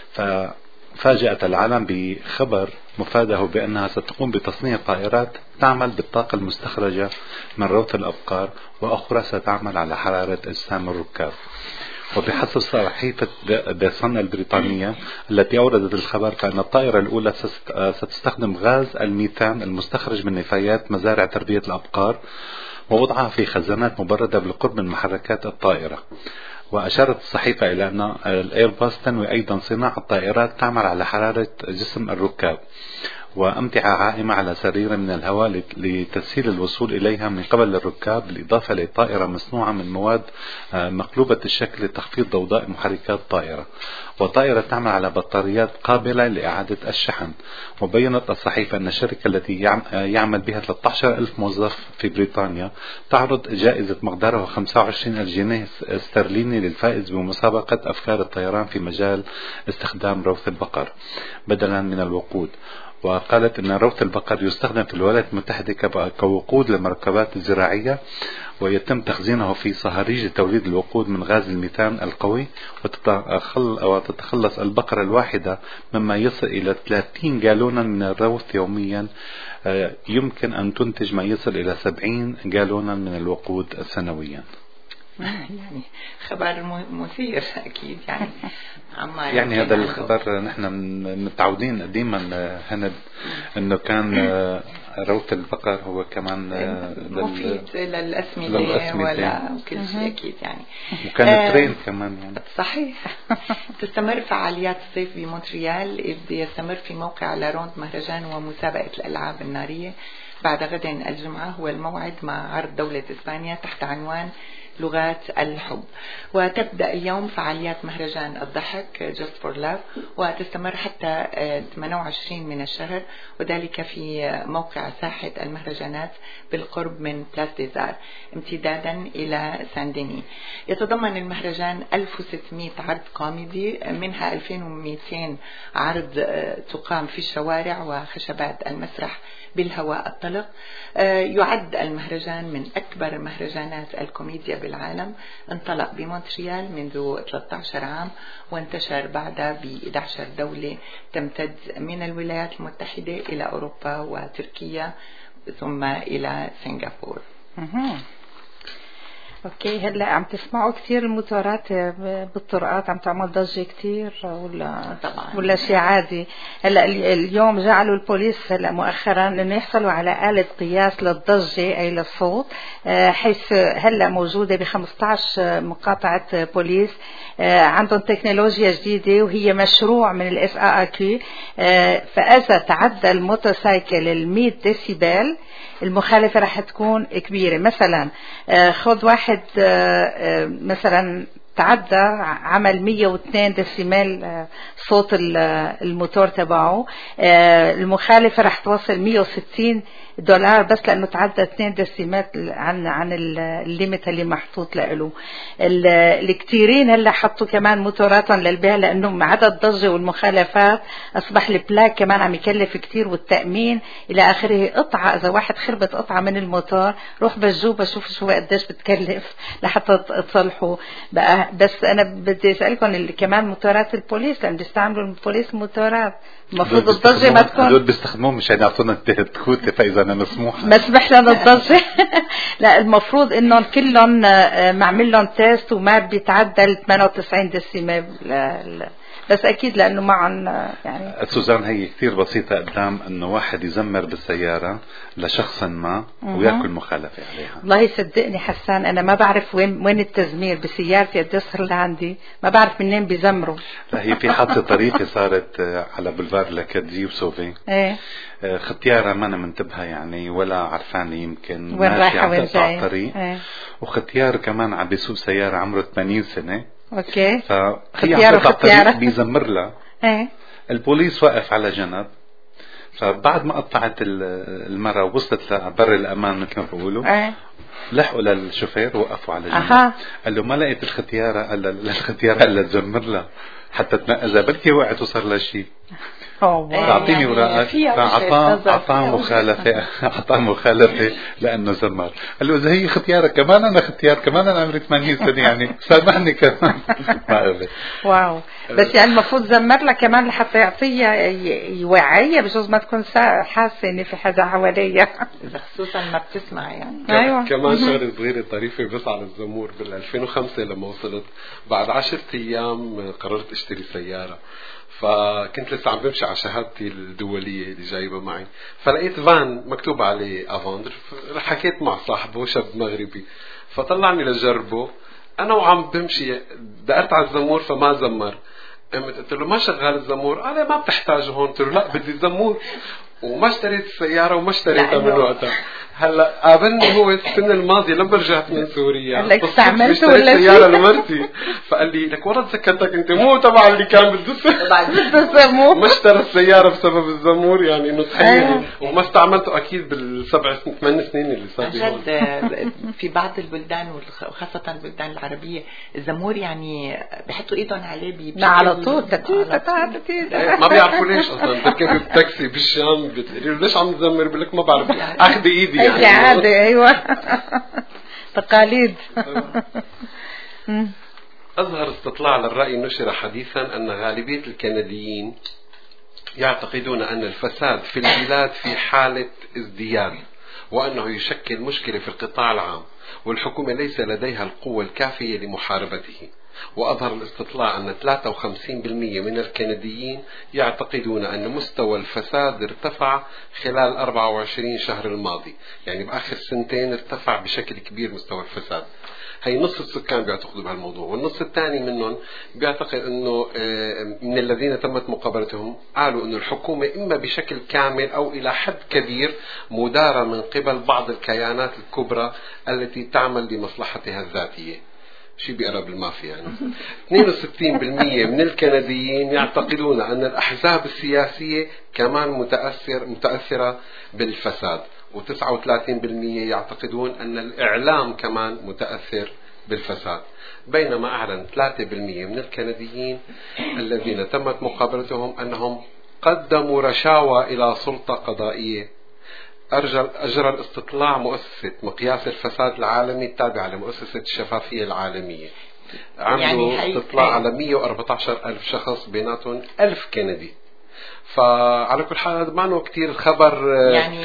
فاجأت العالم بخبر مفاده بأنها ستقوم بتصنيع طائرات تعمل بالطاقة المستخرجة من روث الأبقار، وأخرى ستعمل على حرارة أجسام الركاب. وبحسب صحيفة ذا صن البريطانية التي أوردت الخبر، فإن الطائرة الأولى ستستخدم غاز الميثان المستخرج من نفايات مزارع تربية الأبقار ووضعها في خزانات مبردة بالقرب من محركات الطائرة. وأشارت الصحيفة إلى أن الإيرباص تنوي أيضا صناعة طائرات تعمل على حرارة جسم الركاب وأمتعة عائمة على سرير من الهواء لتسهيل الوصول إليها من قبل الركاب، بالإضافة لطائرة مصنوعة من مواد مقلوبة الشكل لتخفيض ضوضاء محركات الطائرة، وطائرة تعمل على بطاريات قابلة لإعادة الشحن. وبيّنت الصحيفة أن الشركة التي يعمل بها 13,000 موظف في بريطانيا تعرض جائزة مقدارها 25,000 جنيه استرليني للفائز بمسابقة أفكار الطيران في مجال استخدام روث البقر بدلا من الوقود. وقالت أن روث البقر يستخدم في الولايات المتحدة كوقود للمركبات الزراعية، ويتم تخزينه في صهاريج لتوليد الوقود من غاز الميثان القوي، وتتخلص البقرة الواحدة مما يصل إلى 30 جالونا من الروث يوميا. يمكن أن تنتج ما يصل إلى 70 جالونا من الوقود سنويا. يعني خبر مثير أكيد. يعني هذا الخبر نحن متعودين قديما هند انه كان روث البقر هو كمان مفيد للأسمدة ولا كل شيء أكيد يعني. وكان ترين كمان يعني. صحيح. تستمر فعاليات الصيف بمونتريال، يستمر في موقع لاروند مهرجان ومسابقة الألعاب النارية. بعد غد الجمعة هو الموعد مع عرض دولة إسبانيا تحت عنوان لغات الحب. وتبدأ اليوم فعاليات مهرجان الضحك Just for Love، وتستمر حتى 28 من الشهر، وذلك في موقع ساحة المهرجانات بالقرب من بلاس ديزار امتدادا إلى سان ديني. يتضمن المهرجان 1600 عرض كوميدي، منها 2200 عرض تقام في الشوارع وخشبات المسرح بالهواء الطلق. يعد المهرجان من أكبر مهرجانات الكوميديا بالعالم. انطلق بمونتريال منذ 13 عام وانتشر بعدها ب 11 دولة تمتد من الولايات المتحدة إلى أوروبا وتركيا ثم إلى سنغافورة. اوكي، هلا عم تسمعوا كثير الموتورات بالطرقات عم تعمل ضجة كثير ولا شيء عادي؟ هلا اليوم جعلوا البوليس هلا مؤخرا انه يحصلوا على آلة قياس للضجة اي للصوت، حيث هلا موجودة ب15 مقاطعة بوليس. عندهم تكنولوجيا جديدة وهي مشروع من الاس اي كيو. فاذا تعدى الموتوسيكل 100 ديسيبل المخالفة رح تكون كبيرة. مثلا خذ واحد مثلا تعدى عمل 102 ديسيمال صوت الموتور تبعه، المخالفة رح توصل 160 دولار بس لأنه تعدى 2 دسيمات عن الليمت اللي محطوط له. الكثيرين هلا حطوا كمان موتورات للبيع لأنه مع عدد الضجة والمخالفات أصبح البلاك كمان عم يكلف كتير والتأمين إلى آخره. قطعة إذا واحد خربت قطعة من الموتور روح بجوبة شوف شو قديش بتكلف لحتى تصلحوا بقى. بس أنا بدي أسألكم كمان موتورات البوليس لأن بيستعملوا البوليس موتورات المفروض الضجة ما تكون هدول بيستخدموهم مشان يعطونا التكوتة فإذا أنا مسموح مسمح لنا الضجة. لا المفروض إنهم كلهم معمل لهم تيست وما بيتعدى 98 دسيمال بس أكيد لأنه معهم يعني. سوزان هي كتير بسيطة قدام إنه واحد يزمر بالسيارة لشخص ما ويأكل مخالفة عليها. والله صدقني حسان أنا ما بعرف وين التزمير بسيارتي قديش صار اللي عندي ما بعرف منين بيزمروا. لا هي في حادثة طريقة صارت على بولفار لاكادي وسوفي. إيه. ختيارة ما أنا منتبهة يعني ولا عرفانة يمكن وين رايحة وين جاي. الطريق. إيه. وختيار كمان عم بيسوق سيارة عمره 80 سنة. اوكي. فهي عم تطلع بيزمر لها. ايه. البوليس واقف على جنب. فبعد ما قطعت المرة ووصلت لبر الأمان مثل ما بيقولوا. ايه. لحقوا للشوفير ووقفوا على جنب. قال له ما لقيت الختيارة. قال الختيارة قال تزمر لها حتى تنقذها بلكي وقعت وصار لها شيء. تعطيني وراءك. فأعطاه مخالفة لأنه زمر. قال له إذا هي ختيارة كمان أنا ختيار كمان أنا عمري 80 سنة يعني سامحني كمان. واو. بس يعني المفروض زمر لها كمان لحتى يعطيها يوعيها بجوز ما تكون حاسة إن في حدا حواليها خصوصا ما بتسمع يعني. أيوة. كمان شغلة صغيرة طريفة بس على الزمور. بال 2005 لما وصلت بعد 10 أيام قررت اشتري سيارة. فكنت لسه عم بمشي على شهادتي الدولية اللي جايبة معي. فلقيت فان مكتوب عليه افاندر. حكيت مع صاحبه شاب مغربي فطلعني لجربه. انا وعم بمشي دقرت على الزمور فما زمر. قلت له ما شغال الزمور. قال ما بتحتاجه هون. قلت له لا بدي الزمور. وما اشتريت السيارة وما اشتريتها من وقتها. هلا قابلني هو السنة الماضية لما رجعت من سوريا لك استعملته ولا سيارة لمرتي. فقال لي لك والله تذكرتك انت مو تبع اللي كان بده الزمور ما اشترى السيارة بسبب الزمور يعني انه تخيل. وما استعملته اكيد بالسبع 8 سنين اللي صار جد. في بعض البلدان وخاصة البلدان العربية الزمور يعني بحطوا ايدهم عليه على طول. ما بيعرفوا ليش اصلا. تركب التاكسي بالشام بتقولي ليش عم تزمر؟ بقول لك ما بعرف اخذ ايدي يعني عادي. ايوه تقاليد. أظهر استطلاع للرأي نشر حديثا أن غالبية الكنديين يعتقدون أن الفساد في البلاد في حالة ازدياد وأنه يشكل مشكلة في القطاع العام والحكومة ليس لديها القوة الكافية لمحاربته. وأظهر الاستطلاع أن 53% من الكنديين يعتقدون أن مستوى الفساد ارتفع خلال 24 شهر الماضي. يعني بآخر سنتين ارتفع بشكل كبير مستوى الفساد. هي نص السكان بيعتقدوا بهالموضوع. والنص الثاني منهم بيعتقد أنه من الذين تمت مقابلتهم قالوا أن الحكومة إما بشكل كامل أو إلى حد كبير مدارة من قبل بعض الكيانات الكبرى التي تعمل لمصلحتها الذاتية. شيء بيقرب المافيا يعني. 62% من الكنديين يعتقدون أن الأحزاب السياسية كمان متأثرة بالفساد. و39% يعتقدون أن الإعلام كمان متأثر بالفساد. بينما أعلن 3% من الكنديين الذين تمت مقابلتهم أنهم قدموا رشاوى إلى سلطة قضائية. أجرى الاستطلاع مؤسسة مقياس الفساد العالمي التابعة لمؤسسة الشفافية العالمية. عملوا يعني استطلاع على 114,000 شخص بيناتهم 1000 كندي. فعلى كل حال هذا معناه كتير خبر يعني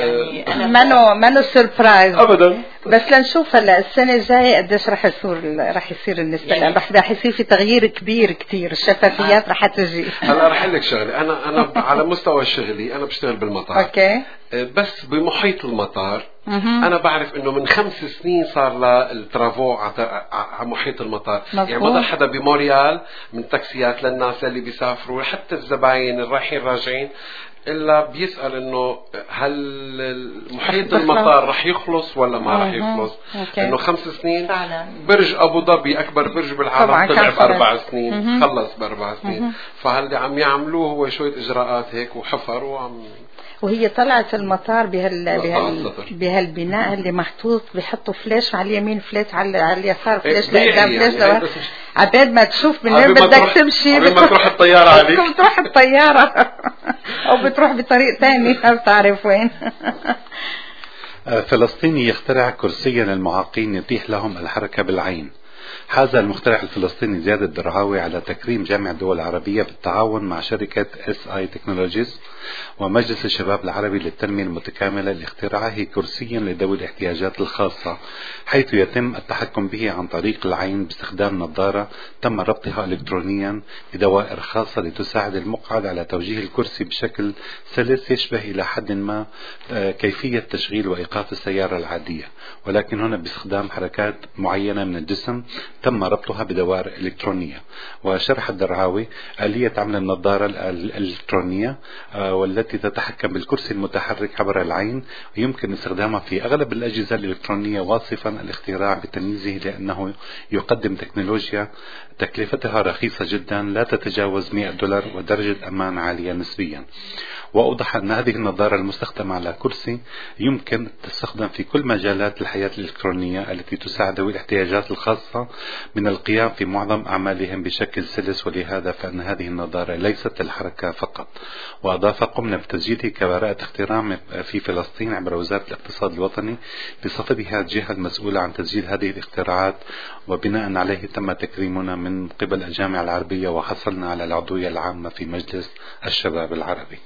منو سربرايز ابدا. بس لنشوف هلا السنه الجايه قديش رح يصير النسبه يعني رح يصير في تغيير كبير كتير. الشفافيات رح تجي. هلا رح اقول لك شغله. انا على مستوى شغلي انا بشتغل بالمطار. اوكي. بس بمحيط المطار انا بعرف انه من 5 سنين صار للترافو على محيط المطار. مفهوم. يعني ما ضل حدا بموريال من تاكسيات للناس اللي بيسافروا حتى الزباين الرايحين راجعين الا بيسأل انه هل محيط المطار رح يخلص ولا ما رح يخلص. انه 5 سنين فعلا. برج ابو ظبي اكبر برج بالعالم طلع ب4 سنين خلص ب4 سنين. فهل عم يعملوه هو شوية اجراءات هيك وحفر وعم وهي طلعت المطار بهالبناء اللي محطوط، بيحطوا فلاش على اليمين فلاش على اليسار فلاش لقدام فلاش لورا، عباد ما تشوف بالليل بدك تمشي ما تروح الطيارة عليك بتروح الطيارة أو بتروح بطريق ثاني ما بتعرف وين. فلسطيني يخترع كرسيا للمعاقين يتيح لهم الحركة بالعين. حاز المخترع الفلسطيني زياد الدرعاوي على تكريم جامعة الدول العربية بالتعاون مع شركة SI Technologies ومجلس الشباب العربي للتنمية المتكاملة لاختراعه كرسيا لذوي الاحتياجات الخاصة، حيث يتم التحكم به عن طريق العين باستخدام نظارة تم ربطها إلكترونيا بدوائر خاصة لتساعد المقعد على توجيه الكرسي بشكل سلس يشبه إلى حد ما كيفية تشغيل وإيقاف السيارة العادية، ولكن هنا باستخدام حركات معينة من الجسم تم ربطها بدوائر إلكترونية. وشرح الدرعاوي آلية عمل النظارة الإلكترونية والتي تتحكم بالكرسي المتحرك عبر العين، ويمكن استخدامها في أغلب الأجهزة الإلكترونية، واصفا الاختراع بتمييزه لأنه يقدم تكنولوجيا تكلفتها رخيصة جدا لا تتجاوز $100 ودرجة أمان عالية نسبيا. وأوضح أن هذه النظارة المستخدمة على كرسي يمكن تستخدم في كل مجالات الحياة الإلكترونية التي تساعد ذوي الاحتياجات الخاصة من القيام في معظم أعمالهم بشكل سلس، ولهذا فإن هذه النظارة ليست للحركة فقط. وأضاف: قمنا بتسجيله كبراءة اختراع في فلسطين عبر وزارة الاقتصاد الوطني بصفتها الجهة المسؤولة عن تسجيل هذه الاختراعات، وبناء عليه تم تكريمنا من قبل الجامعة العربية وحصلنا على العضوية العامة في مجلس الشباب العربي.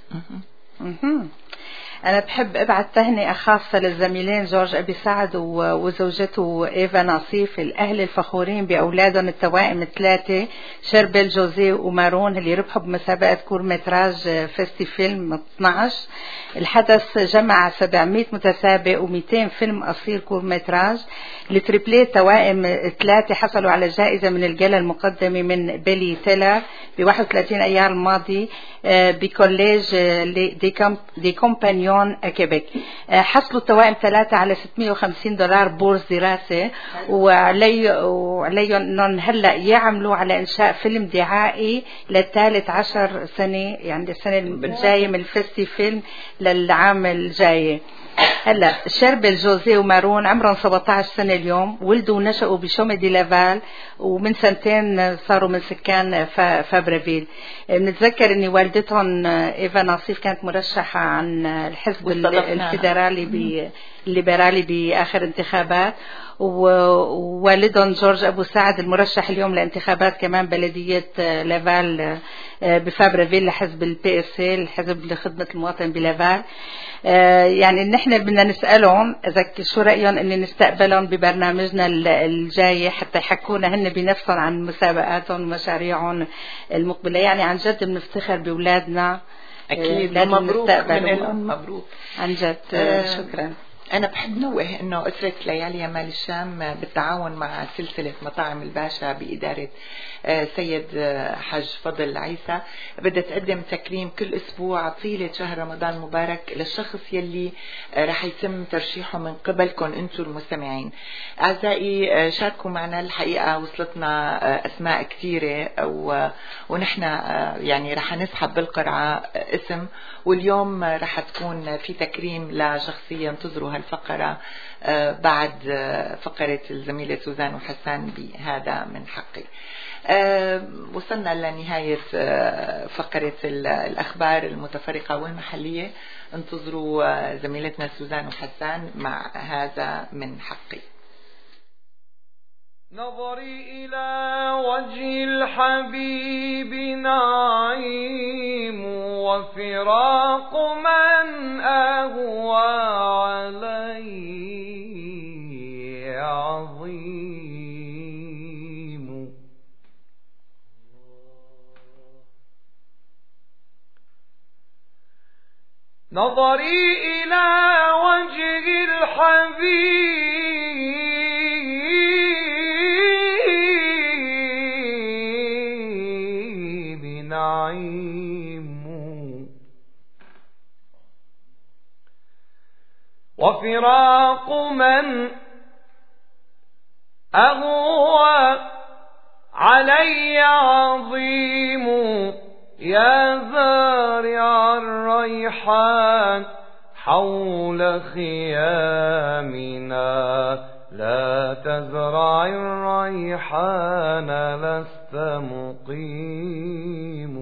أنا بحب أبعث تهنئة خاصة للزميلين جورج أبي سعد وزوجته إيفا ناصيف، الأهل الفخورين بأولادهم التوائم الثلاثة شربل جوزي ومارون اللي ربحوا بمسابقة كورمتراج فيستيفيلم 12. الحدث جمع 700 متسابق و200 فيلم قصير كورمتراج. التريبلي توائم ثلاثة حصلوا على جائزة من الجلة المقدمة من بيلي تيلر ب 31 أيار الماضي بكوليج دي كومبانيون كيبك. حصلوا التوائم ثلاثة على $650 بورس دراسة، وعليهم انهم هلا يعملوا على انشاء فيلم دعائي للثالث 10 سنة، يعني السنة الجاية من الفستيفيلم للعام الجاي. هلا شربل جوزي ومارون عمرهم 17 سنة اليوم، ولدوا ونشأوا بشومي دي لافال، ومن سنتين صاروا من سكان فابرافيل. بنتذكر ان والدتهم ايفا ناصيف كانت مرشحة عن الحزب الفيدرالي الليبرالي باخر انتخابات، ووالدهم جورج أبو سعد المرشح اليوم لانتخابات كمان بلدية لافال بفابرافيل لحزب الPSC الحزب لخدمة المواطن بلافال. يعني نحن بدنا نسألهم إذا شو رأيهم إن نستقبلهم ببرنامجنا الجاي حتى يحكونا هن بنفسهم عن مسابقاتهم ومشاريعهم المقبلة. يعني عن جد بنفتخر بأولادنا. أكيد مبروك مبروك عن جد. شكرا. أنا بحب نوه إنه أسرة ليالي يمال الشام بالتعاون مع سلسلة مطاعم الباشا بإدارة سيد حج فضل عيسى بدها تقدم تكريم كل أسبوع طيلة شهر رمضان المبارك للشخص يلي رح يتم ترشيحه من قبلكم أنتم المستمعين. أعزائي شاركوا معنا، الحقيقة وصلتنا أسماء كثيرة ونحن يعني رح نسحب بالقرعة اسم، واليوم رح تكون في تكريم لشخصية ينتظروا هالفقرة بعد فقرة الزميلة سوزان وحسان بهذا من حقي. وصلنا لنهاية فقرة الأخبار المتفرقة والمحلية. انتظروا زميلتنا سوزان وحسان مع هذا من حقي. نظري إلى وجه الحبيب نعيم، وفراق من أهوى علي عظيم. نظري إلى وجه الحبيب نعيم، وفراق من أهوى علي عظيم. يا زارع الريحان حول خيامنا لا تزرع الريحان لست مقيم.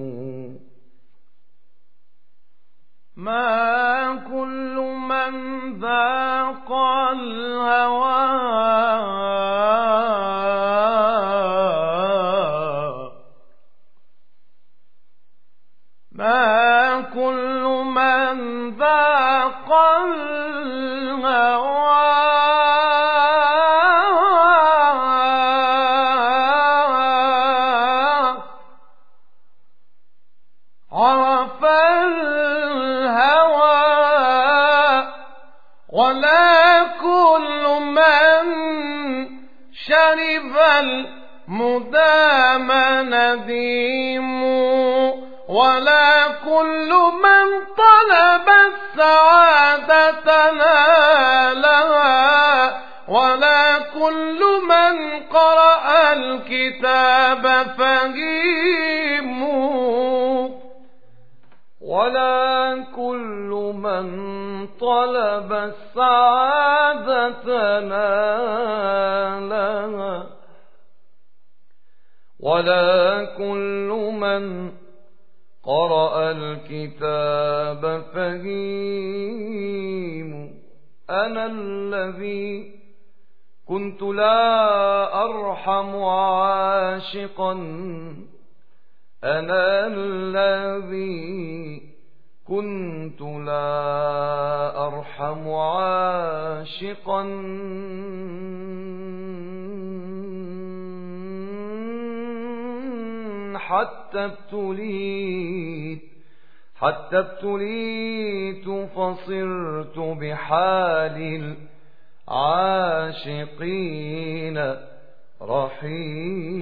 ما كل من ذاق الهوى ما كل من ذاق الهوى عرف الهوى ولا كل من شرب المدام نديم ولا كل من طلب السعادة نالها ولا كل من قرأ الكتاب فهيم ولا كل من طلب السعادة نالها ولا كل من قرأ الكتاب فهيم. أنا الذي كنت لا أرحم عاشقا أنا الذي كنت لا أرحم عاشقا حتى ابتليت فصرت بحال العاشقين رحيم.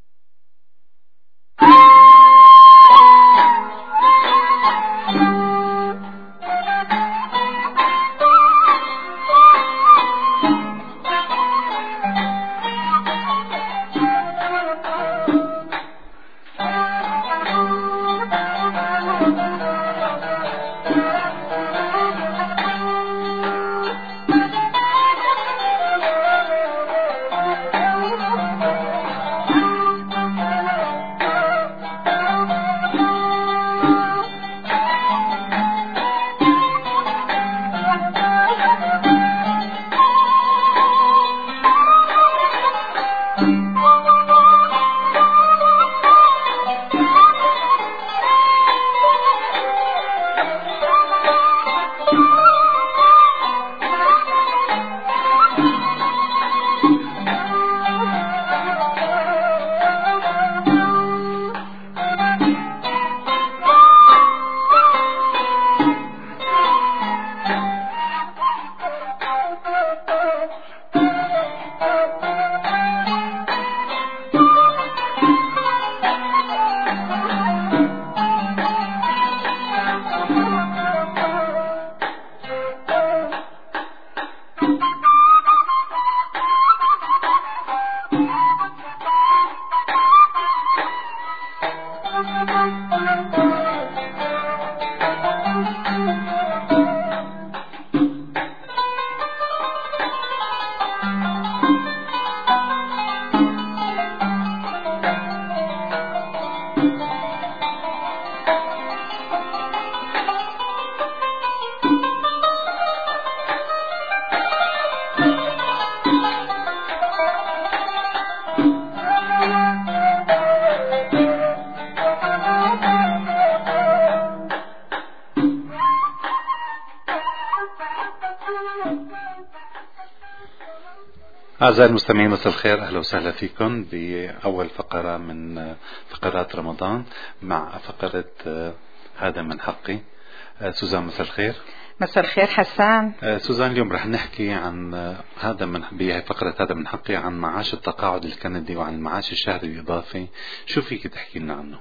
أعزائي المستمعين مساء الخير، أهلا وسهلا فيكم بأول فقرة من فقرات رمضان مع فقرة هذا من حقي. سوزان مساء الخير. مساء الخير حسان. سوزان اليوم رح نحكي عن فقرة هذا من حقي عن معاش التقاعد الكندي وعن المعاش الشهري الإضافي. شو فيك تحكي لنا عنه؟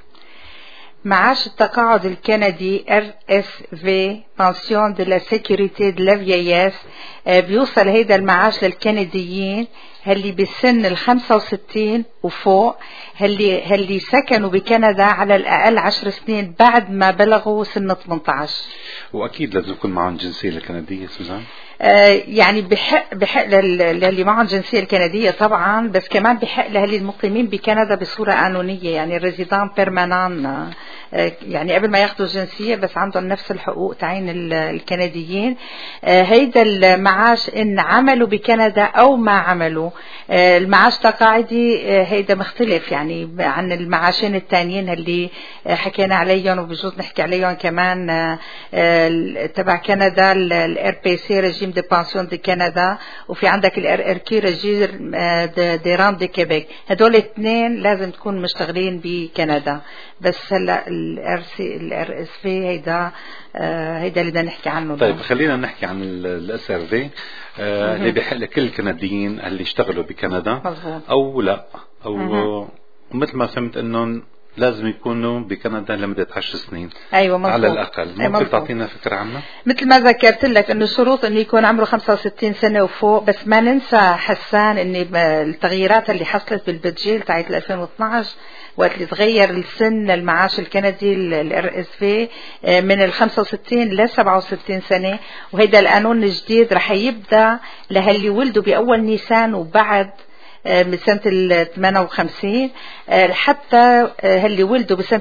معاش التقاعد الكندي RSV Pension de la Sécurité de la Vieillesse بيوصل هيدا المعاش للكنديين اللي بسن 65 وفوق، اللي سكنوا بكندا على الأقل 10 سنين بعد ما بلغوا سن 18. وأكيد لازم يكون معهم جنسية الكندية سوزان. يعني بحق للي معهم الجنسية الكندية طبعا، بس كمان بحق للي المقيمين بكندا بصورة قانونية، يعني الريزيدان بيرمانان، يعني قبل ما ياخدوا الجنسية بس عندهم نفس الحقوق تعين الكنديين. هيدا المعاش إن عملوا بكندا أو ما عملوا، المعاش تقاعدي هيدا مختلف يعني عن المعاشين التانيين اللي حكينا عليهم، وبجوز نحكي عليهم كمان تبع كندا، الار بي سي رجيم دي بانسيون دي كندا، وفي عندك الار ار كي رجيم دي ران دي كيبيك. هدول اثنين لازم تكون مشتغلين بكندا، بس هلا الار اس في هيدا اللي بدنا نحكي عنه. طيب خلينا نحكي عن الاس ار في اللي بيحق لكل الكنديين اللي اشتغلوا بكندا. مزبوط. او لا او مثل ما فهمت انهم لازم يكونوا بكندا لمدة 10 سنين. أيوة مزبوط. على الأقل. ممكن تعطينا فكرة عنها؟ مثل ما ذكرت لك إنه الشروط إنه يكون عمره 65 سنة وفوق، بس ما ننسى حسان إن التغييرات اللي حصلت بالبدجيل تاعت 2012 وقت اللي تغير السن المعاش الكندي الار اس في من ال 65 ل 67 سنة، وهيدا القانون الجديد رح يبدأ لهاللي ولدوا بأول نيسان وبعد من سنة 58 حتى اللي ولدوا بسنة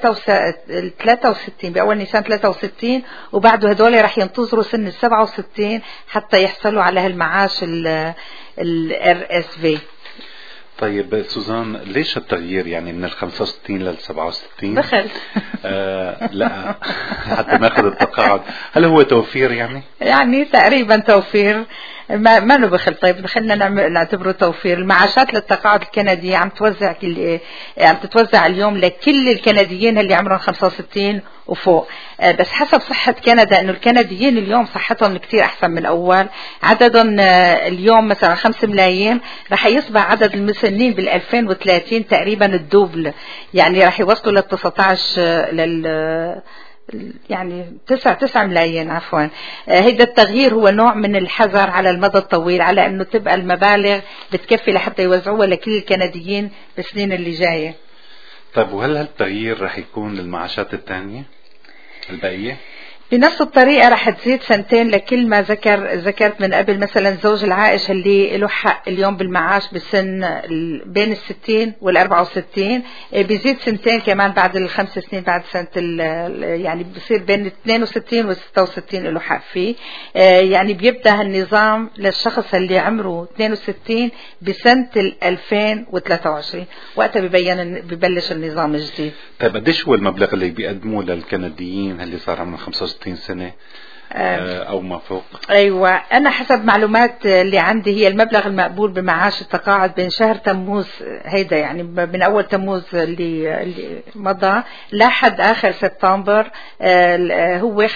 63 بأول نيسان 63، وبعده هدول رح ينتظروا سن 67 حتى يحصلوا على هالمعاش ال RSV. طيب سوزان، ليش التغيير يعني من 65 لل 67؟ دخل لا حتى ناخذ التقاعد، هل هو توفير يعني؟ يعني تقريبا توفير، ما له بخل. طيب خلينا نعتبره توفير. المعاشات للتقاعد الكندي عم تتوزع اليوم لكل الكنديين اللي عمرهم 65 وفوق، بس حسب صحة كندا انه الكنديين اليوم صحتهم كتير احسن من الاول. عددهم اليوم مثلا 5 ملايين، رح يصبح عدد المسنين بال 2030 تقريبا الدوبل، يعني رح يوصلوا لل 19 يعني 9 ملايين عفوا. هيدا التغيير هو نوع من الحذر على المدى الطويل، على انه تبقى المبالغ بتكفي لحتى يوزعوها لكل الكنديين بالسنين اللي جاية. طيب وهل هالتغيير رح يكون للمعاشات الثانية الباقية؟ بنفس الطريقة رح تزيد سنتين لكل ما ذكرت من قبل. مثلا زوج العائش اللي له حق اليوم بالمعاش بالسن بين 60 وال64 بيزيد سنتين كمان بعد ال5 سنين، بعد سنة يعني بصير بين 62 و66 له حق فيه. يعني بيبدأ النظام للشخص اللي عمره 62 بسنة 2023 وقتها ببلش النظام الجديد. طيب قديش هو المبلغ اللي بيقدموه للكنديين اللي صار عمره 65 سنة أو ما فوق؟ أيوة، أنا حسب معلومات اللي عندي هي المبلغ المقبول بمعاش التقاعد بين شهر تموز، هيدا يعني من أول تموز اللي مضى لحد آخر سبتمبر، هو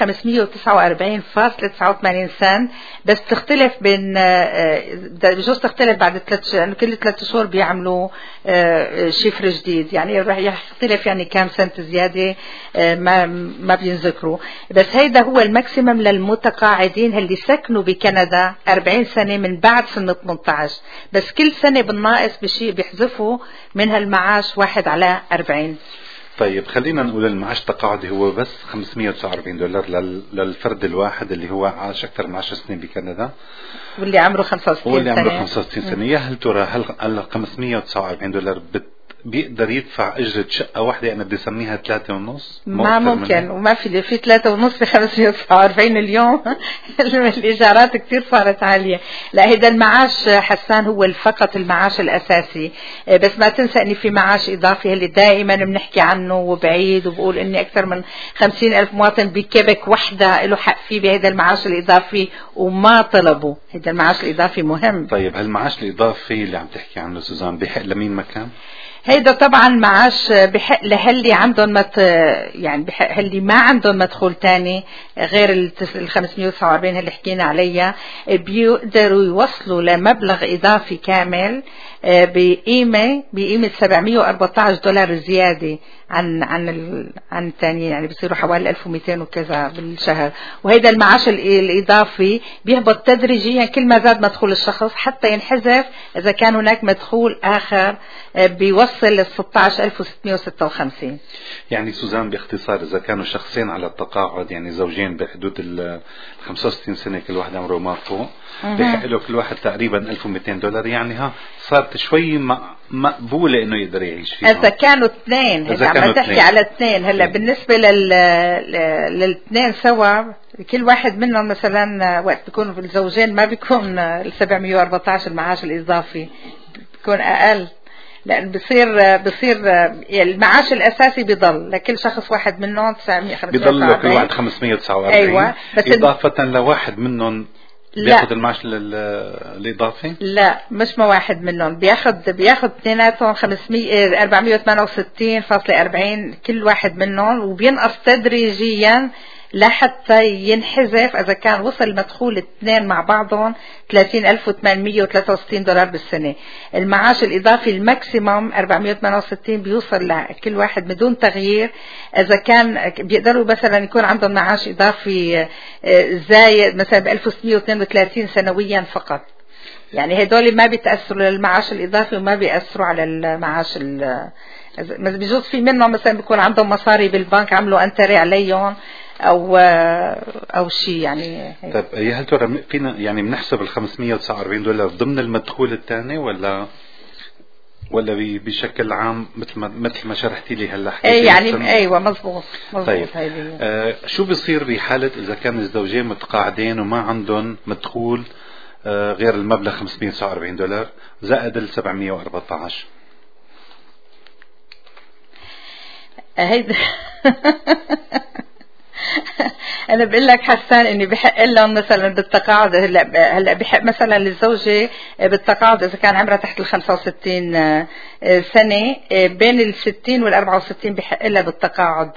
549.89 سنت. بس تختلف بين بجوز تختلف بعد 3 شهور، لأنه كل 3 شهور بيعملوا شفر جديد، يعني رح يختلف يعني كام سنت زيادة ما بينذكروا. بس هيدا هو الماكسيمم للمتقاعدين اللي سكنوا بكندا 40 سنة من بعد سن 18، بس كل سنة بالناقص بشيء بيحذفوا من هالمعاش 1 على 40. طيب خلينا نقول المعاش التقاعدي هو بس $549 للفرد الواحد اللي هو عاش أكثر من 10 سنين بكندا واللي عمره 65 سنة. عمره 65 سنة. يا هل ترى هل $549 بيقدر يدفع أجرة شقة واحدة؟ أنا بدي أسميها 3.5. ما ممكن، وما في 3.5 ب549 اليوم. الإيجارات كتير صارت عالية. لا، هيدا المعاش حسان هو فقط المعاش الأساسي، بس ما تنسى أني في معاش إضافي اللي دائما بنحكي عنه وبعيد، وبقول أني أكثر من 50,000 مواطن بكيبك وحدة له حق فيه بهيدا المعاش الإضافي وما طلبوا. هيدا المعاش الإضافي مهم. طيب هالمعاش الإضافي اللي عم تحكي عنه سوزان بيحق لمين مكان؟ هيدا طبعا معاش بحق لهاللي عندهم يعني بحق اللي ما عندهم مدخول تاني غير ال 549 اللي حكينا عليها، بيقدروا يوصلوا لمبلغ إضافي كامل بقيمة $714 زيادة عن الثاني، يعني بصيروا حوالي 1200 وكذا بالشهر. وهذا المعاش الإضافي بيهبط تدريجيا كل ما زاد مدخول الشخص حتى ينحذف إذا كان هناك مدخول آخر بيوصل ل 16656. يعني سوزان باختصار، إذا كانوا شخصين على التقاعد، يعني زوجين بحدود ال 65 سنة كل واحد عمره ما فوق، بيحق له كل واحد تقريبا $1200، يعني ها صارت شوي مقبولة إنه يقدر يعيش فيها. إذا كانوا اثنين، إذا عم تحكي على اثنين، هلا بالنسبة للاثنين سوا كل واحد منهم مثلا وقت بيكونوا في الزوجين ما بيكون ال 714 المعاش الإضافي، بيكون أقل، لأن بصير المعاش الأساسي بيضل لكل شخص واحد منهم 945، بيضل له كل واحد 549. أيوة، بس إضافة لواحد منهم بياخد المعاش الإضافي؟ لا، مش ما واحد منهم بياخد اثنيناتهم 468.40 كل واحد منهم، وبينقص تدريجيا لحتى ينحذف إذا كان وصل مدخول الاثنين مع بعضهم $30,863 بالسنة. المعاش الإضافي الماكسيموم 468 بيوصل لكل واحد بدون تغيير إذا كان بيقدروا مثلا يكون عندهم معاش إضافي زايد مثلا ب 1632 سنويا فقط. يعني هدول ما بيتأثروا للمعاش الإضافي وما بيأثروا على المعاش بيجوز في منهم مثلا بيكون عندهم مصاري بالبنك عملوا أنتري عليهم أو شيء يعني. طيب هل ترى فينا يعني بنحسب ال $549 ضمن المدخول الثاني ولا بشكل عام مثل ما شرحتي لي هلا حكيتي؟ يعني ايوه مزبوط. طيب شو بيصير بحالة إذا كان الزوجين متقاعدين وما عندهم مدخول غير المبلغ $549 زائد ال 714؟ هيدا أنا بقول لك حسان إني بحق لهم مثلا بالتقاعد، هلا بحق مثلا للزوجة بالتقاعد إذا كان عمرها تحت ال 65 سنة، بين ال 60 وال 64 بحق لها بالتقاعد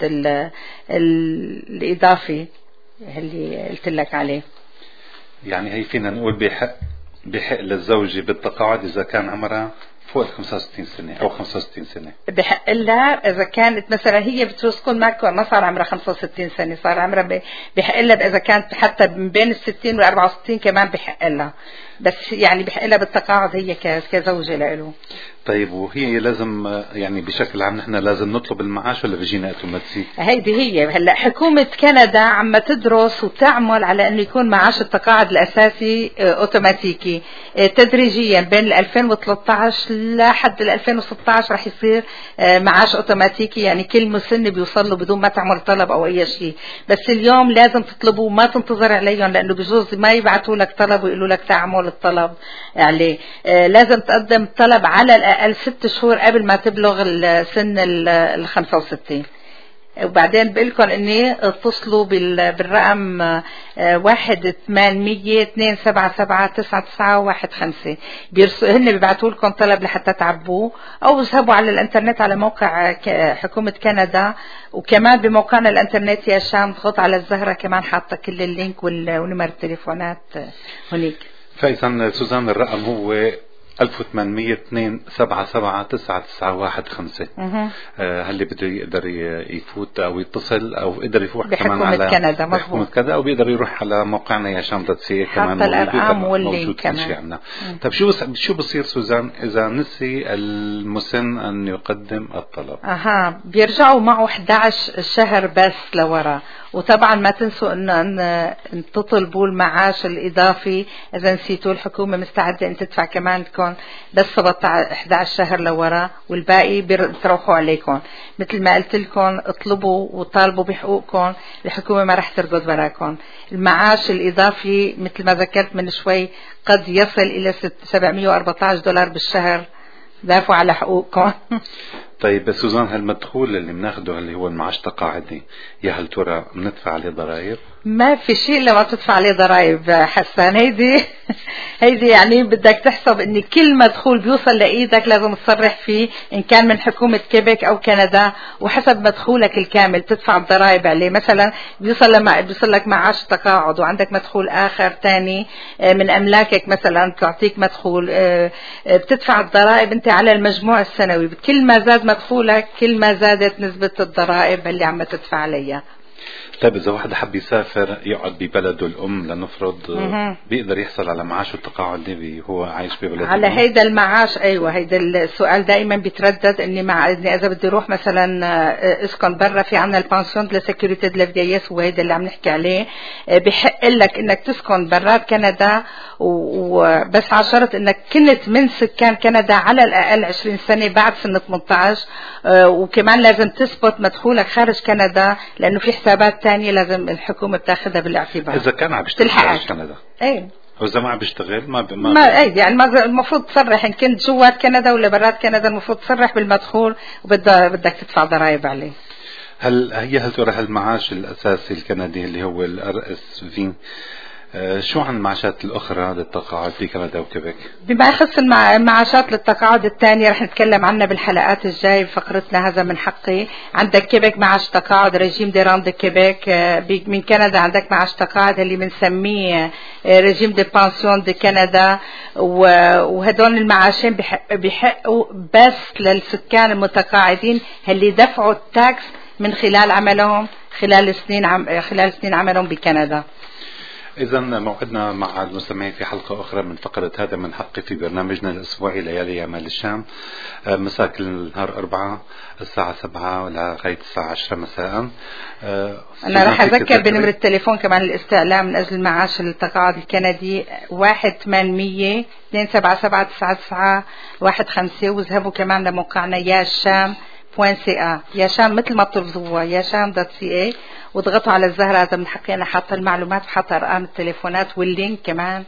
الإضافي اللي قلت لك عليه. يعني هي فينا نقول بحق للزوجة بالتقاعد إذا كان عمرها فوق 65 سنة أو 65 سنة، بحق لها إذا كانت مثلا هي بتسكن معك ما صار عمرها 65 سنة، صار عمرها بحق لها إذا كانت حتى بين ال 60 وال 64 كمان بحق لها، بس يعني بحق لها بالتقاعد هي كزوجة له. طيب وهي لازم يعني بشكل عام نحن لازم نطلب المعاش ولا بيجينا اوتوماتيك؟ هيدي هي هلا حكومة كندا عم تدرس وتعمل على انه يكون معاش التقاعد الاساسي اوتوماتيكي تدريجيا بين 2013 لحد 2016 رح يصير معاش اوتوماتيكي، يعني كل مسن بيوصل له بدون ما تعمل طلب او اي شيء، بس اليوم لازم تطلبوه ما تنتظر عليهم لانه بجوز ما يبعثوا لك طلب ويقولوا لك تعمل الطلب عليه. لازم تقدم طلب على الأقل 6 شهور قبل ما تبلغ سن ال 65. وبعدين بقولكم اني اتصلوا بالرقم 1-800-277-9915 هن بيبعتوا لكم طلب لحتى تعبوه، او اذهبوا على الانترنت على موقع حكومة كندا، وكمان بموقعنا الانترنت يا شام ضغط على الزهرة كمان حاطة كل اللينك ونمر التليفونات هنيك. فإذا سوزان الرقم هو 1800-277-9915. هل بده يقدر يفوت او يتصل او يقدر يروح كمان على حكومة كندا او بيقدر يروح على موقعنا يا شام.ca كمان الارقام واللينك كمان. طيب شو بصير سوزان اذا نسي المسن ان يقدم الطلب؟ بيرجعوا معه 11 شهر بس لورا، وطبعا ما تنسوا ان تطلبوا المعاش الاضافي اذا نسيتوا، الحكومة مستعدة ان تدفع كمان لكم بس 11 شهر لورا، والباقي بيروحوا عليكم. مثل ما قلت لكم اطلبوا وطالبوا بحقوقكم، الحكومة ما رح ترقد وراكم. المعاش الاضافي مثل ما ذكرت من شوي قد يصل الى $714 بالشهر، دافعوا على حقوقكم. طيب سوزان، هالمدخول اللي بناخده اللي هو المعاش تقاعدي، يا هل ترى بندفع عليه ضرائب؟ ما في شيء لما تدفع عليه ضرائب حسان. هيدي يعني بدك تحسب ان كل مدخول بيوصل لايدك لازم تصرح فيه، ان كان من حكومة كيبك او كندا، وحسب مدخولك الكامل تدفع الضرائب عليه. مثلا بيوصل لك معاش تقاعد وعندك مدخول اخر تاني من املاكك، مثلا تعطيك مدخول، بتدفع الضرائب انت على المجموع السنوي. كل ما زاد مدخولك كل ما زادت نسبة الضرائب اللي عم تدفع عليها. طيب إذا واحد حب يسافر يقعد ببلده الأم لنفرض، بيقدر يحصل على معاش التقاعد هو عايش ببلده على هيدا المعاش؟ أيوة، هيدا السؤال دائما بيتردد، إني إذا بدي أروح مثلا اسكن برا، في عنا البانسيون دو لا سيكوريتي دو لا فييس، وهيدا اللي عم نحكي عليه، بحق لك إنك تسكن برات كندا، وبس على شرط إنك كنت من سكان كندا على الأقل 20 سنة بعد سن 18، وكمان لازم تثبت مدخولك خارج كندا، لأنه في حسابات تانية لازم الحكومة بتاخذها بالاعتبار. إذا كان عم بيشتغل خارج كندا، ايه، وإذا ما عم بيشتغل ايه، يعني المفروض تصرح إن كنت جوات كندا ولا برات كندا، المفروض تصرح بالمدخول وبدك تدفع ضرائب عليه. هل ترى المعاش الأساسي الكندي اللي هو الRSV، شو عن المعاشات الأخرى للتقاعد في كندا وكيبك؟ بما يخص المعاشات للتقاعد الثانية رح نتكلم عنها بالحلقات الجاي بفقرتنا هذا من حقي. عندك كيبك معاش تقاعد ريجيم دي راند كيبك، من كندا عندك معاش تقاعد اللي بنسميه ريجيم دي بانسيون دي كندا، وهدول المعاشين بيحقوا بس للسكان المتقاعدين اللي دفعوا التاكس من خلال عملهم خلال سنين عملهم بكندا. إذا موعدنا مع المستمعين في حلقة أخرى من فقرة هذا من حقي في برنامجنا الأسبوعي ليالي يعمل الشام، مساء كل نهار 4 الساعة 7 لغاية الساعة 10 مساء. أنا رح أذكر بنمرة التليفون كمان الاستعلام من أجل المعاش التقاعد الكندي 1-800-277-9915، واذهبوا كمان لموقعنا ياشام.ca، ياشام مثل ما بتلفظوها ياشام.ca، واضغطوا على الزهرة. هذا من حقي أنا حاطة المعلومات وحاطة أرقام التليفونات واللينك كمان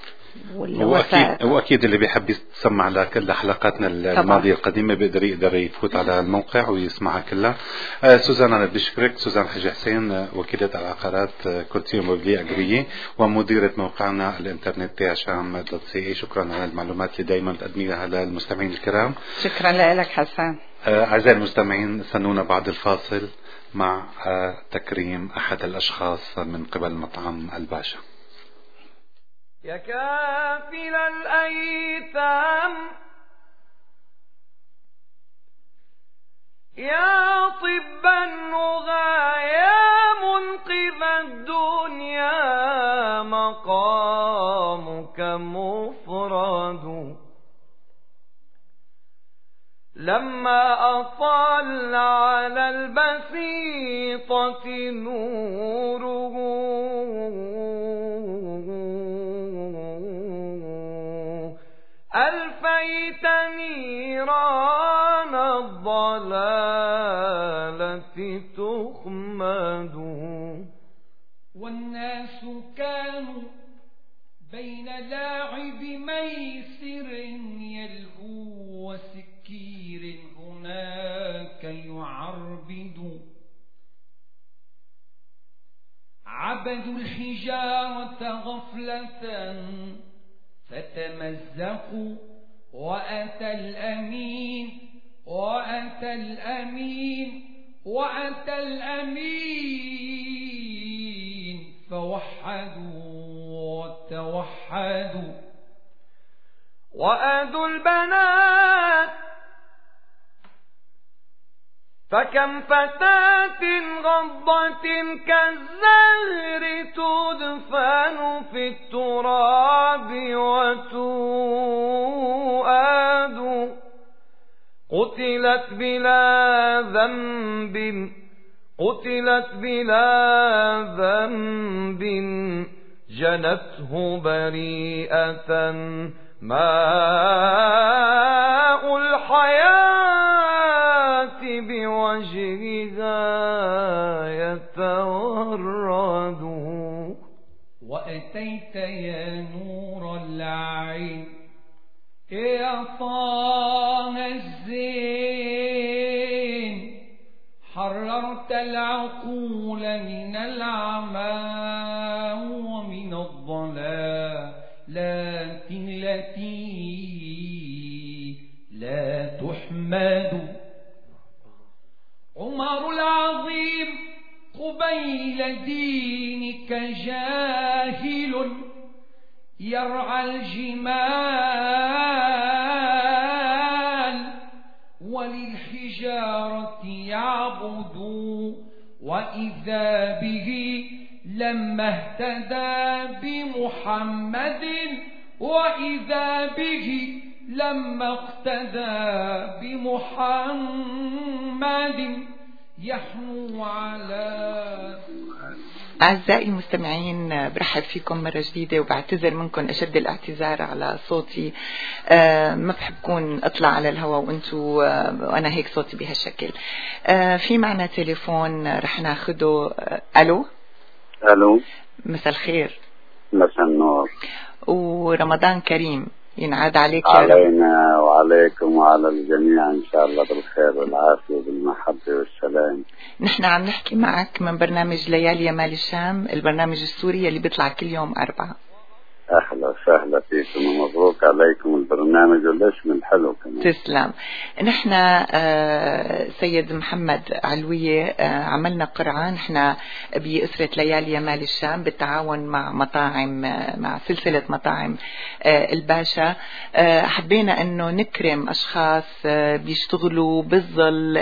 وأكيد اللي بيحب يسمع لكل حلقاتنا الماضية القديمة يقدر يفوت على الموقع ويسمعها كلها. سوزان، أنا بشكرك. سوزان حجي حسين، وكيلة العقارات كورتير موبيلية أجرية ومديرة موقعنا الإنترنت ياشام.ca. شكرا على المعلومات اللي دايما تقدميها للمستمعين الكرام. شكرا لك حسن. أعزائي المستمعين، استنونا بعد الفاصل مع تكريم أحد الأشخاص من قبل مطعم الباشا. يا كافل الأيتام، يا طب النغى، يا منقذ الدنيا، مقامك مفرد. لما أطل على البسيطة نوره، ألفيت نيران الضلالة تخمد. والناس كانوا بين لاعب ميسر يلهو وسكير هناك يعربد. عبدوا الحجارة غفلة فتمزقوا، وأتى الأمين فوحدوا وتوحدوا. وآذوا البنات، فكم فتاة غضة كالزهر تدفن في التراب وتؤاد. قتلت بلا ذنب جنته بريئة، ماء الحياة بوجهها يتورد. وأتيت يا نور العين يا طه الزين، حررت العقول من العمى لا تحمد. عمر العظيم قبيل دينك جاهل يرعى الجمال وللحجارة يعبد، وإذا به لما اهتدى بمحمد، وإذا به لما اقتدى بمحمد يحنو على. أعزائي المستمعين، برحب فيكم مرة جديدة وبعتذر منكم أشد الاعتذار على صوتي. ما بحب كون أطلع على الهواء وأنا هيك صوتي بهالشكل. في معنا تليفون رح ناخده. ألو. مساء الخير. مساء النور ورمضان كريم ينعاد عليك علينا وعليكم وعلى الجميع إن شاء الله بالخير والعافية والمحبة والسلام. نحن عم نحكي معك من برنامج ليالي مال الشام، البرنامج السوري اللي بيطلع كل يوم 4. أهلا وسهلا فيكم ومبروك عليكم البرنامج والاسم الحلو كمان. تسلم. نحن سيد محمد علوية عملنا قرعة نحن بأسرة ليالي مال الشام بالتعاون مع مطاعم، مع سلسلة مطاعم الباشا. حبينا انه نكرم اشخاص بيشتغلوا بالظل،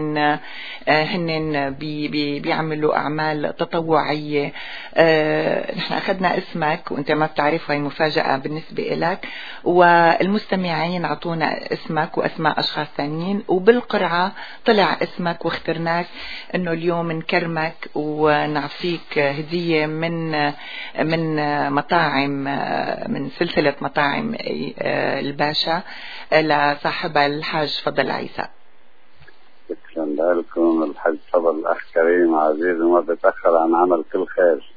هنن بيعملوا اعمال تطوعية. نحن اخذنا اسمك وانت ما بتعرف، هاي مفاجأة بالنسبة لك، والمستمعين عطونا اسمك واسماء اشخاص ثانيين، وبالقرعة طلع اسمك واخترناك انه اليوم نكرمك ونعطيك هدية من مطاعم، من سلسلة مطاعم الباشا لصاحبها الحاج فضل عيسى. شكرا لكم. الحاج فضل الأخ كريم عزيز وما بتأخر عن عمل كل خير.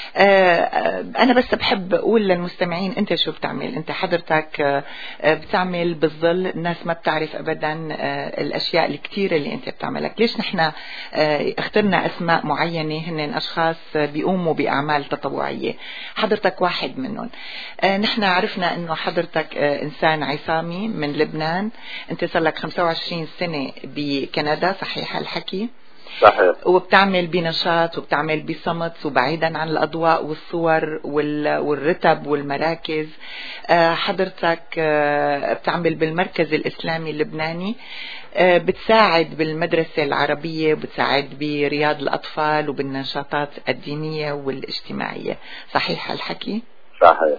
أنا بس بحب أقول للمستمعين أنت شو بتعمل. أنت حضرتك بتعمل بالظل، الناس ما بتعرف أبدا الأشياء الكتيرة اللي أنت بتعملها. ليش نحن اخترنا أسماء معينة هن أشخاص بيقوموا بأعمال تطوعية، حضرتك واحد منهم. نحن عرفنا أنه حضرتك إنسان عصامي من لبنان، أنت صار لك 25 سنة بكندا، صحيح الحكي؟ صحيح. وبتعمل بنشاط وبتعمل بصمت وبعيدا عن الأضواء والصور والرتب والمراكز. حضرتك بتعمل بالمركز الإسلامي اللبناني، بتساعد بالمدرسة العربية، بتساعد برياض الأطفال وبالنشاطات الدينية والاجتماعية، صحيح الحكي؟ صحيح.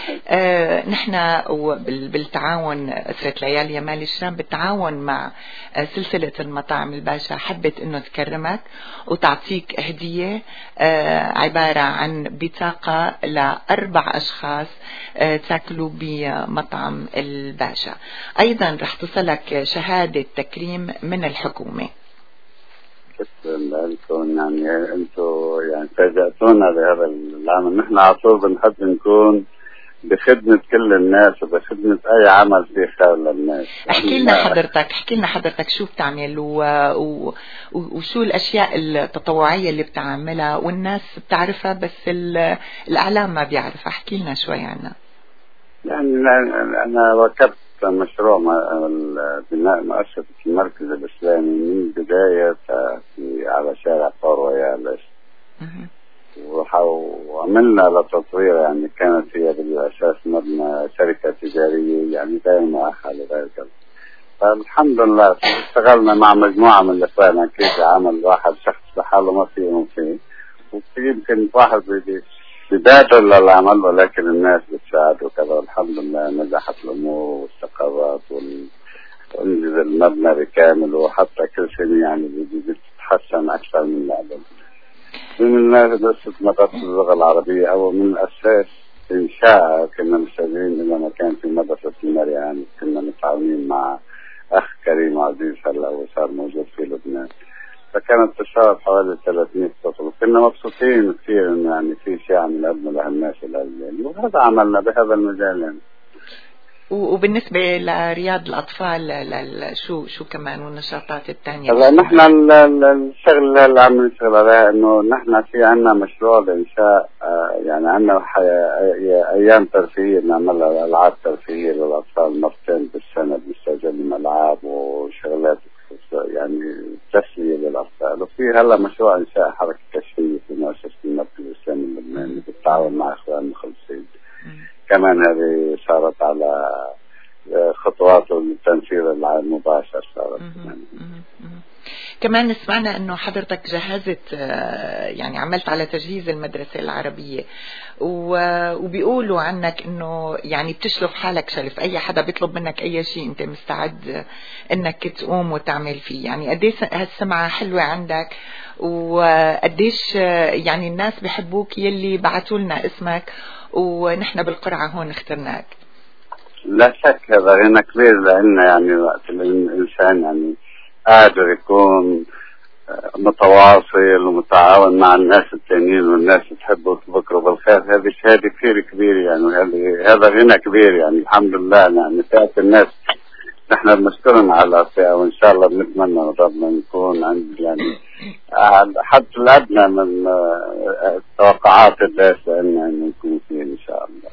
نحن بالتعاون أسرة ليالي مال الشام بالتعاون مع سلسلة المطاعم الباشا حبت انه تكرمك وتعطيك هدية عبارة عن بطاقة ل4 أشخاص تاكلوا بمطعم الباشا. ايضا رح تصلك شهادة تكريم من الحكومة. شكرا لكم. يعني انتم يعني فاجأتونا بهذا العمل. نحن على طول بنحب نكون بخدمة كل الناس وبخدمة أي عمل فيه خير للناس. احكي لنا حضرتك شو بتعمل وشو الأشياء التطوعية اللي بتعملها والناس بتعرفها بس الإعلام ما بيعرفها. احكي لنا شوي عنها. يعني أنا ركبت مشروع بناء مؤسسة المركز الإسلامي من البداية على شارع فارويال، وعملنا لتطوير. يعني كانت هي بالأساس مبنى شركة تجارية يعني دائما على ذلك. فالحمد لله اشتغلنا مع مجموعة من الإخوان. أكيد عمل واحد شخص لحاله ما فيه يمكن واحد بيبادر للعمل، ولكن الناس بتساعد وكذا. الحمد لله نجحت الأمور واستقرت وانجز المبنى بكامل، وحتى كل سنة يعني بتتحسن أكثر من اللعبة. من الناس درست مدرسة اللغة العربية أو من الأساس إنشاء كنا مستدعين إلى مكان في مدرسة المريان. كنا متعاونين مع أخ كريم عزيز هلا وصار موجود في لبنان. فكانت تشارك حوالي 300 طفل. كنا مبسوطين كثير إنه يعني في شيء عم نقدمه لهالناس الأجيال، وهذا عملنا بهذا المجال. يعني وبالنسبة لرياض الأطفال شو كمان والنشاطات الثانية؟ هلا نحن الشغل اللي عم نشتغل عليها إنه نحن في عنا مشروع لإنشاء يعني عنا أيام ترفيهية نعملها ألعاب ترفيهية للأطفال مرتين بالسنة، بنستأجر ألعاب وشغلات يعني تسلية للأطفال. وفي هلا مشروع إنشاء حركة كشفية في مؤسسة المركز الإسلامي اللبناني بالتعاون مع إخوان المخلصين. كمان هذه صارت على خطوات التنفيذ المباشر صارت. كمان سمعنا انه حضرتك جهزت يعني عملت على تجهيز المدرسة العربية، وبيقولوا عنك انه يعني بتشلف حالك شلف، اي حدا بيطلب منك اي شيء انت مستعد انك تقوم وتعمل فيه. يعني قديش هالسمعة حلوة عندك، وقديش يعني الناس بيحبوك يلي بعتوا لنا اسمك ونحن بالقرعة هون اخترناك. لا شك هذا غنى كبير لنا، يعني وقت الإنسان يعني قادر يكون متواصل ومتعاون مع الناس التانيين والناس تحبه وتذكره بالخير، هذه شهادة كثير كبير يعني، هذا غنى كبير يعني. الحمد لله يعني فئة الناس نحن بنشكرهم على الفئة، وإن شاء الله بنتمنى من ربنا نكون عند يعني حد الأدنى من توقعات الناس لأننا نكون فيه إن شاء الله.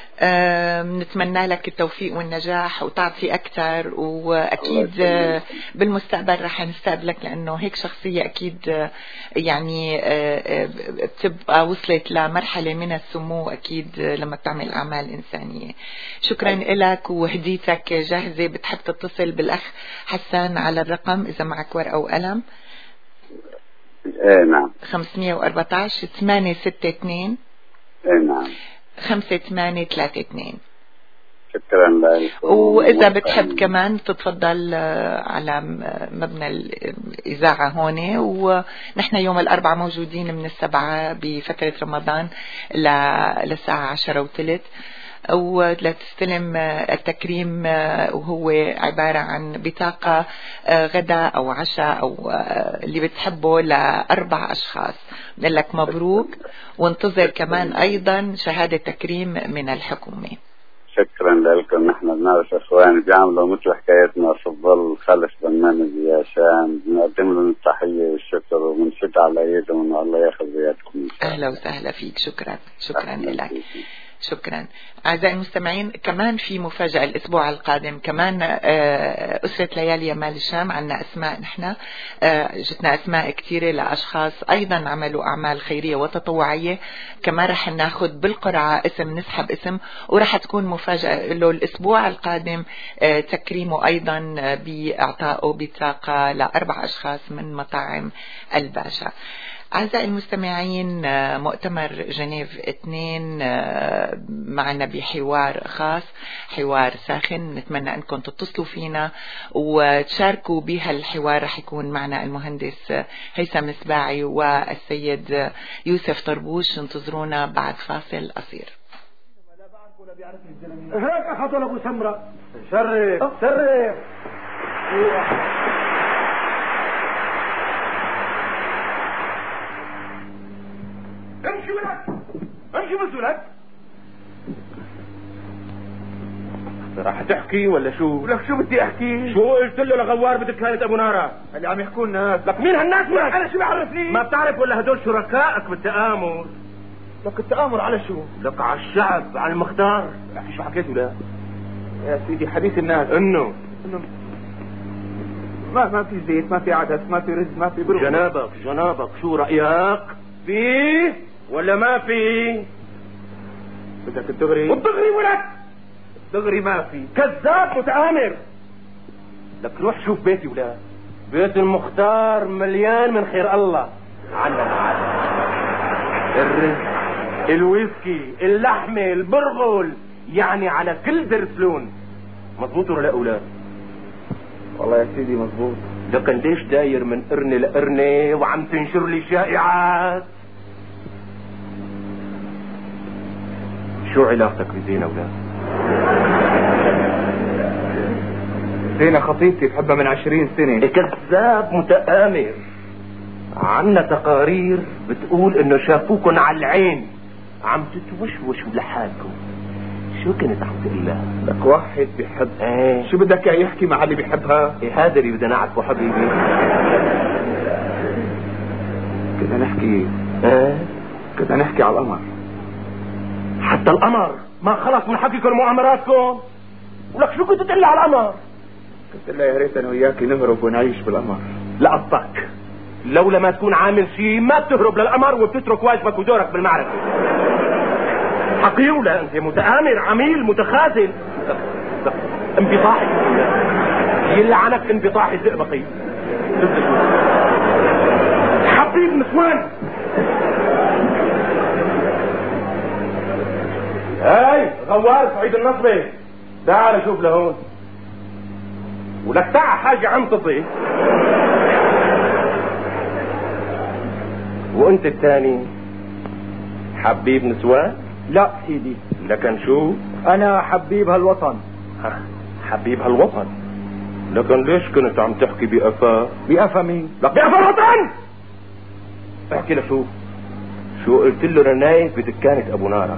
نتمنى لك التوفيق والنجاح وتعطي أكثر، وأكيد بالمستقبل رح نستقبلك لأنه هيك شخصية أكيد يعني بتبقى وصلت لمرحلة من السمو أكيد لما بتعمل أعمال إنسانية. شكرا لك وهديتك جاهزة. بتحب تتصل بالأخ حسان على الرقم إذا معك ورقة وقلم؟ ايه نعم. 514 862 ايه نعم 5832. شكرا لك. وإذا بتحب كمان تتفضل على مبنى الإذاعة هون، ونحن يوم الأربعاء موجودين من 7 بفترة رمضان للساعة 10:03، ولتستلم التكريم وهو عبارة عن بطاقة غداء أو عشاء أو اللي بتحبه ل4 أشخاص. بنقول لك مبروك، وانتظر كمان أيضا شهادة تكريم من الحكومة. شكرا لكم. نحن بنعرف إخواني بيعملوا مثل حكايتنا في الظل خلف برنامج يا شام، بنقدم لهم التحية والشكر وبنشد على ايدهم والله ياخذ بيدكم. أهلا وسهلا فيك. شكرا لك. شكرا. أعزائي المستمعين، كمان في مفاجأة الأسبوع القادم. كمان أسرة ليالي يمال الشام عنا أسماء، نحن جتنا أسماء كثيرة لأشخاص أيضا عملوا أعمال خيرية وتطوعية. كمان رح ناخد بالقرعة اسم، نسحب اسم، ورح تكون مفاجأة له الأسبوع القادم تكريمه أيضا بإعطائه بطاقة ل4 أشخاص من مطاعم الباشا. أعزائي المستمعين، مؤتمر جنيف 2 معنا بحوار خاص، حوار ساخن. نتمنى أنكم تتصلوا فينا وتشاركوا بهالحوار. رح يكون معنا المهندس هيثم سباعي والسيد يوسف طربوش. انتظرونا بعد فاصل قصير. هيك حصل أبو سمرة. شرف امشي مسؤولك. راح تحكي ولا شو؟ لك شو بدي احكي؟ شو قلت له لغوار بدك كانت ابو نارة؟ اللي عم يحكوا الناس. لك مين هالناس؟ انا شو بعرفني؟ ما بتعرف ولا هدول شركائك بالتآمر؟ لك التآمر على شو؟ لك على الشعب، على المختار. احكي شو حكيت ولا؟ يا سيدي حديث الناس انه ما في زيت، ما في عدس، ما في رز، ما في برغل. جنابك شو رأيك؟ فيه ولا ما في؟ بدك الدغري؟ والدغري ولك الدغري ما في. كذاب متآمر. لك روح شوف بيتي ولا بيت المختار مليان من خير الله. عنا الرز، الويسكي، اللحمة، البرغل، يعني على كل درسلون. مضبوط ولا لا أولاد؟ والله يا سيدي مضبوط. لكن ليش داير من قرنة لقرنة وعم تنشر لي شائعات؟ شو علاقتك بزينة ولا؟ زينة خطيبتي بحبها من 20 سنة. كذاب متآمر. عنا تقارير بتقول انه شافوكن على العين عم تتوشوشوا لحالكم. شو كنت عم تقول لها؟ لك واحد بيحب شو بدك يحكي مع اللي بيحبها؟ هذا اللي بدنا نعرفه حبيبي. كنا نحكي كنا نحكي على القمر. حتى القمر ما خلص من حكيكم مؤامراتكم؟ ولك شو كنت تقول لي على القمر؟ قلت لها يا ريت انا وياكي نهرب ونعيش بالقمر. لا قصدك لولا ما تكون عامل شيء ما بتهرب للقمر وبتترك واجبك ودورك بالمعركة. حقيولة انت متآمر عميل متخاذل. انبطاحي يلعنك انبطاحي زئبقي. حبيب نسوان. هاي غوار سعيد النصبي تعال شوف لهون. ولك تعال حاجة عم تضي. وانت الثاني حبيب نسوان؟ لا سيدي. لكن شو؟ انا حبيب هالوطن. حبيب هالوطن. لكن ليش كنت عم تحكي بقفا؟ بقفا مين؟ لك بقفا الوطن. احكي له شو قلت له رنايف بدكانة ابو نارة؟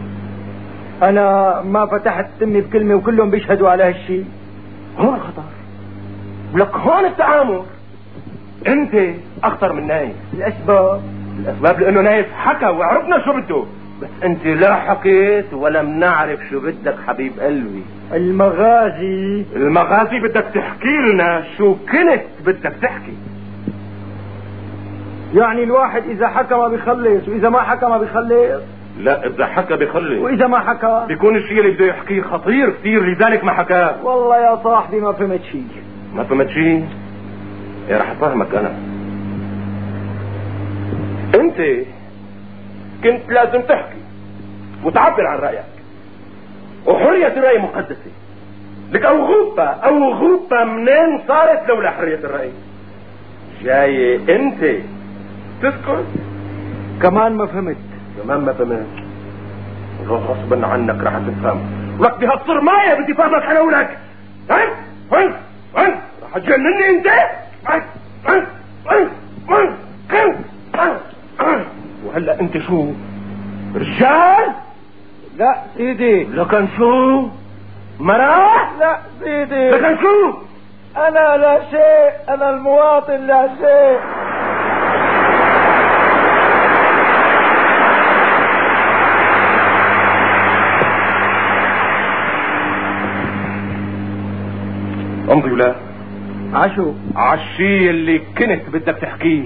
انا ما فتحت تمي بكلمة وكلهم بيشهدوا على هالشي. هون الخطر. ولك هون التآمر. انت اخطر من نايف. الاسباب لانه نايف حكى وعرفنا شو بده. بس انت لا حكيت ولا منعرف شو بدك حبيب قلبي. المغازي بدك تحكي لنا شو كنت بدك تحكي. يعني الواحد اذا حكى ما بيخلص واذا ما حكى ما بيخلص. لا اذا حكى بيخلص واذا ما حكى بيكون الشيء اللي بده يحكيه خطير كثير لذلك ما حكاه. والله يا صاحبي ما فهمت شيء. ما فهمت شيء؟ يا رح افهمك انا. انت كنت لازم تحكي وتعبر عن رايك وحرية الرأي مقدسة. لك او غوبة منين صارت لولا حرية الرأي؟ جاي انت تسكت؟ كمان ما فهمت. غصبا عنك رح تفهم. ولك بهالصرماية بدي فهمك انا ولك. رح تجنني انت. وهلا انت شو رجال؟ لا سيدي. لكن شو مراه؟ لا سيدي. لكن شو؟ انا لا شيء. انا المواطن لا شيء. امضي ولا عشو عالشي اللي كنت بدك تحكيه.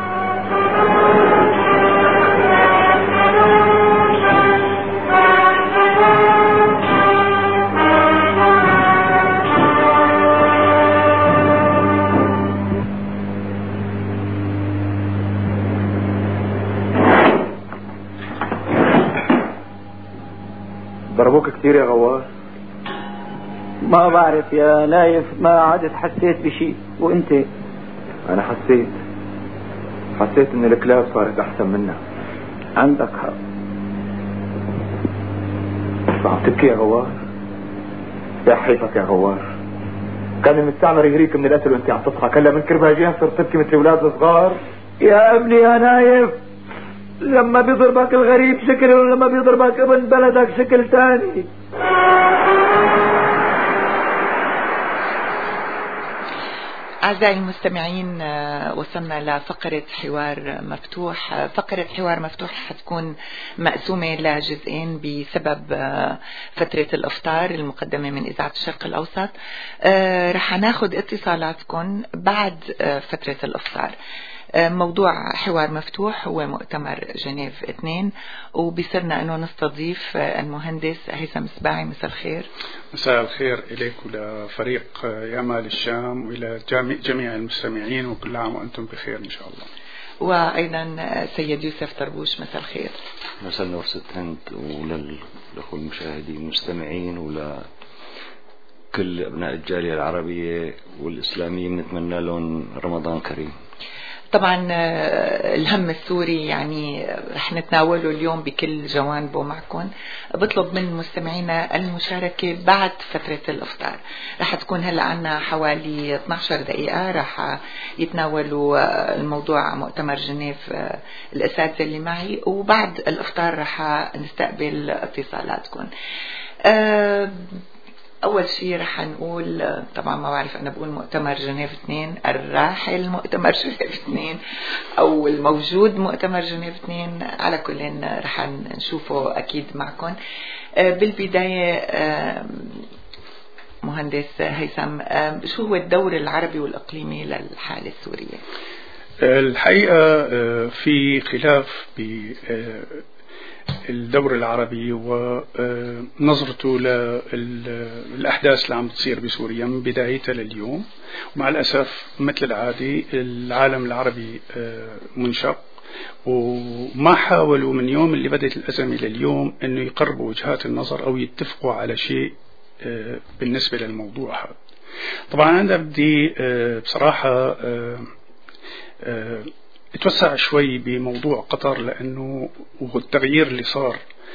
ضربوك كثير يا غواص؟ ما بعرف يا نايف، ما عدت حسيت بشيء. وانت؟ انا حسيت ان الكلاب صارت احسن منا. عندك حق. عم تبكي يا غوار؟ يا حيفك يا غوار. كان المستعمر يهريك من القتل وانت عم تضحك، هلا من كرباجين صرت تبكي مثل اولاد صغار. يا ابني يا نايف، لما بيضربك الغريب شكل ولما بيضربك ابن بلدك شكل تاني. أعزائي المستمعين، وصلنا لفقرة حوار مفتوح. فقرة حوار مفتوح حتكون مقسومة لجزئين بسبب فترة الإفطار المقدمة من إذاعة الشرق الأوسط. رح ناخد اتصالاتكم بعد فترة الإفطار. موضوع حوار مفتوح هو مؤتمر جنيف 2، وبصرنا أنه نستضيف المهندس هيثم سباعي. مساء الخير. مساء الخير إليك ولفريق يامال الشام وإلى جميع المستمعين، وكل عام وأنتم بخير إن شاء الله. وأيضا سيد يوسف طربوش. مساء الخير. مساء النور ست هند، وللأخوة المشاهدين والمستمعين ولكل أبناء الجالية العربية والإسلامية، بنتمنى لهم رمضان كريم. طبعا الهم السوري يعني رح نتناوله اليوم بكل جوانبه معكم. بطلب من مستمعينا المشاركة بعد فترة الإفطار. رح تكون هلأ عنا حوالي 12 دقيقة رح يتناولوا الموضوع مؤتمر جنيف الأساتذة اللي معي، وبعد الإفطار رح نستقبل اتصالاتكم. أول شيء رح نقول طبعا ما بعرف أنا بقول مؤتمر جنيف 2 الراحل مؤتمر جنيف 2 أو الموجود مؤتمر جنيف 2 على كل رح نشوفه أكيد معكم. بالبداية مهندس هيثم شو هو الدور العربي والإقليمي للحالة السورية؟ الحقيقة في خلاف الدور العربي ونظرته للأحداث اللي عم بتصير بسوريا من بدايتها لليوم. ومع الأسف مثل العادي العالم العربي منشق، وما حاولوا من يوم اللي بدأت الأزمة لليوم أنه يقربوا وجهات النظر أو يتفقوا على شيء بالنسبة للموضوع هذا. طبعا أنا بدي بصراحة اتوسع شوي بموضوع قطر، لأنه التغيير اللي صار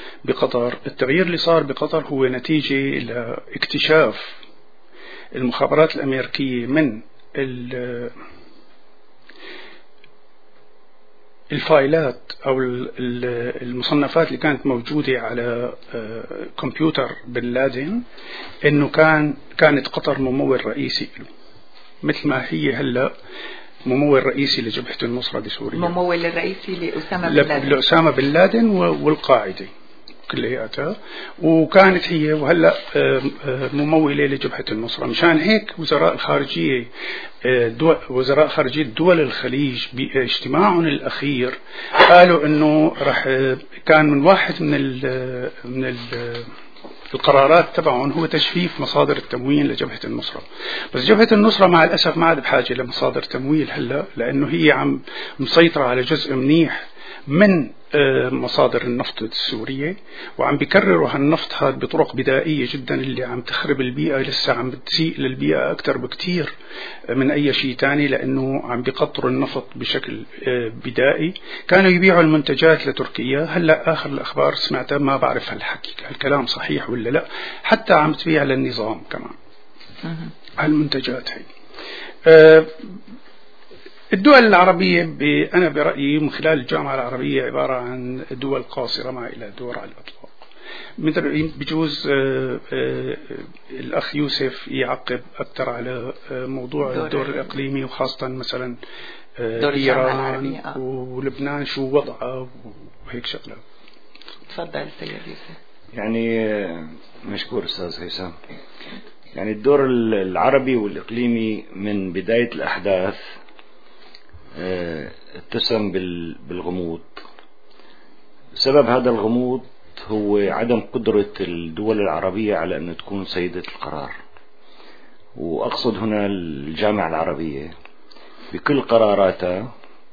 بقطر هو نتيجة لاكتشاف المخابرات الأمريكية من الفايلات أو المصنفات اللي كانت موجودة على كمبيوتر بن لادن، إنه كانت قطر ممول رئيسي له، مثل ما هي هلا ممول رئيسي لجبهة النصرة بسوريا، ممول الرئيسي لأسامة بن لادن والقاعدة كلياتها، وكانت هي وهلا ممولة لجبهة النصرة. مشان هيك وزراء خارجية دول الخليج باجتماعهم الأخير قالوا إنه كان من واحد من القرارات تبعهم هو تجفيف مصادر التمويل لجبهة النصرة. بس جبهة النصرة مع الأسف ما عاد بحاجة لمصادر تمويل هلا، لأنه هي عم مسيطرة على جزء منيح من مصادر النفط السورية، وعم بيكرروا هالنفط هذا بطرق بدائية جدا اللي عم تخرب البيئة، لسه عم بتسيء للبيئة أكثر بكتير من أي شيء تاني، لأنه عم بيقطروا النفط بشكل بدائي. كانوا يبيعوا المنتجات لتركيا، هلا آخر الأخبار سمعتها ما بعرف هالكلام صحيح ولا لا، حتى عم تبيع للنظام كمان هالمنتجات هي. الدول العربية أنا برأيي من خلال الجامعة العربية عبارة عن دول قاصرة ما إلى دور على الإطلاق. بجوز الأخ يوسف يعقب أكثر على موضوع الدور الإقليمي، وخاصة مثلا إيران ولبنان شو وضعه وهيك شغلات. تفضل سيد يوسف. يعني مشكور أستاذ هيثم. يعني الدور العربي والإقليمي من بداية الأحداث اتسم بالغموض. سبب هذا الغموض هو عدم قدرة الدول العربية على أن تكون سيدة القرار، وأقصد هنا الجامعة العربية بكل قراراتها.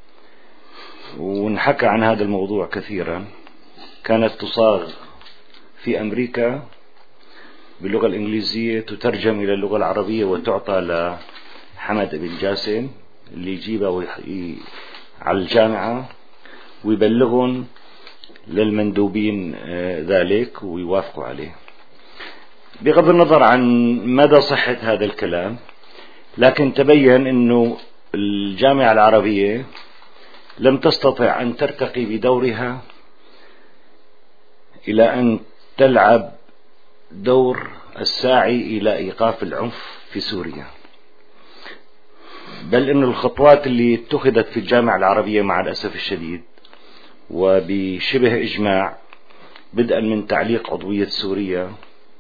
ونحكى عن هذا الموضوع كثيرا. كانت تصاغ في أمريكا باللغة الإنجليزية، تترجم إلى اللغة العربية وتعطى لحمد بن جاسم اللي يجيبها على الجامعة ويبلغون للمندوبين ذلك ويوافقوا عليه. بغض النظر عن مدى صحة هذا الكلام، لكن تبين أنه الجامعة العربية لم تستطع أن ترتقي بدورها إلى أن تلعب دور الساعي إلى إيقاف العنف في سوريا، بل أن الخطوات اللي اتخذت في الجامعة العربية مع الأسف الشديد وبشبه إجماع، بدءا من تعليق عضوية سوريا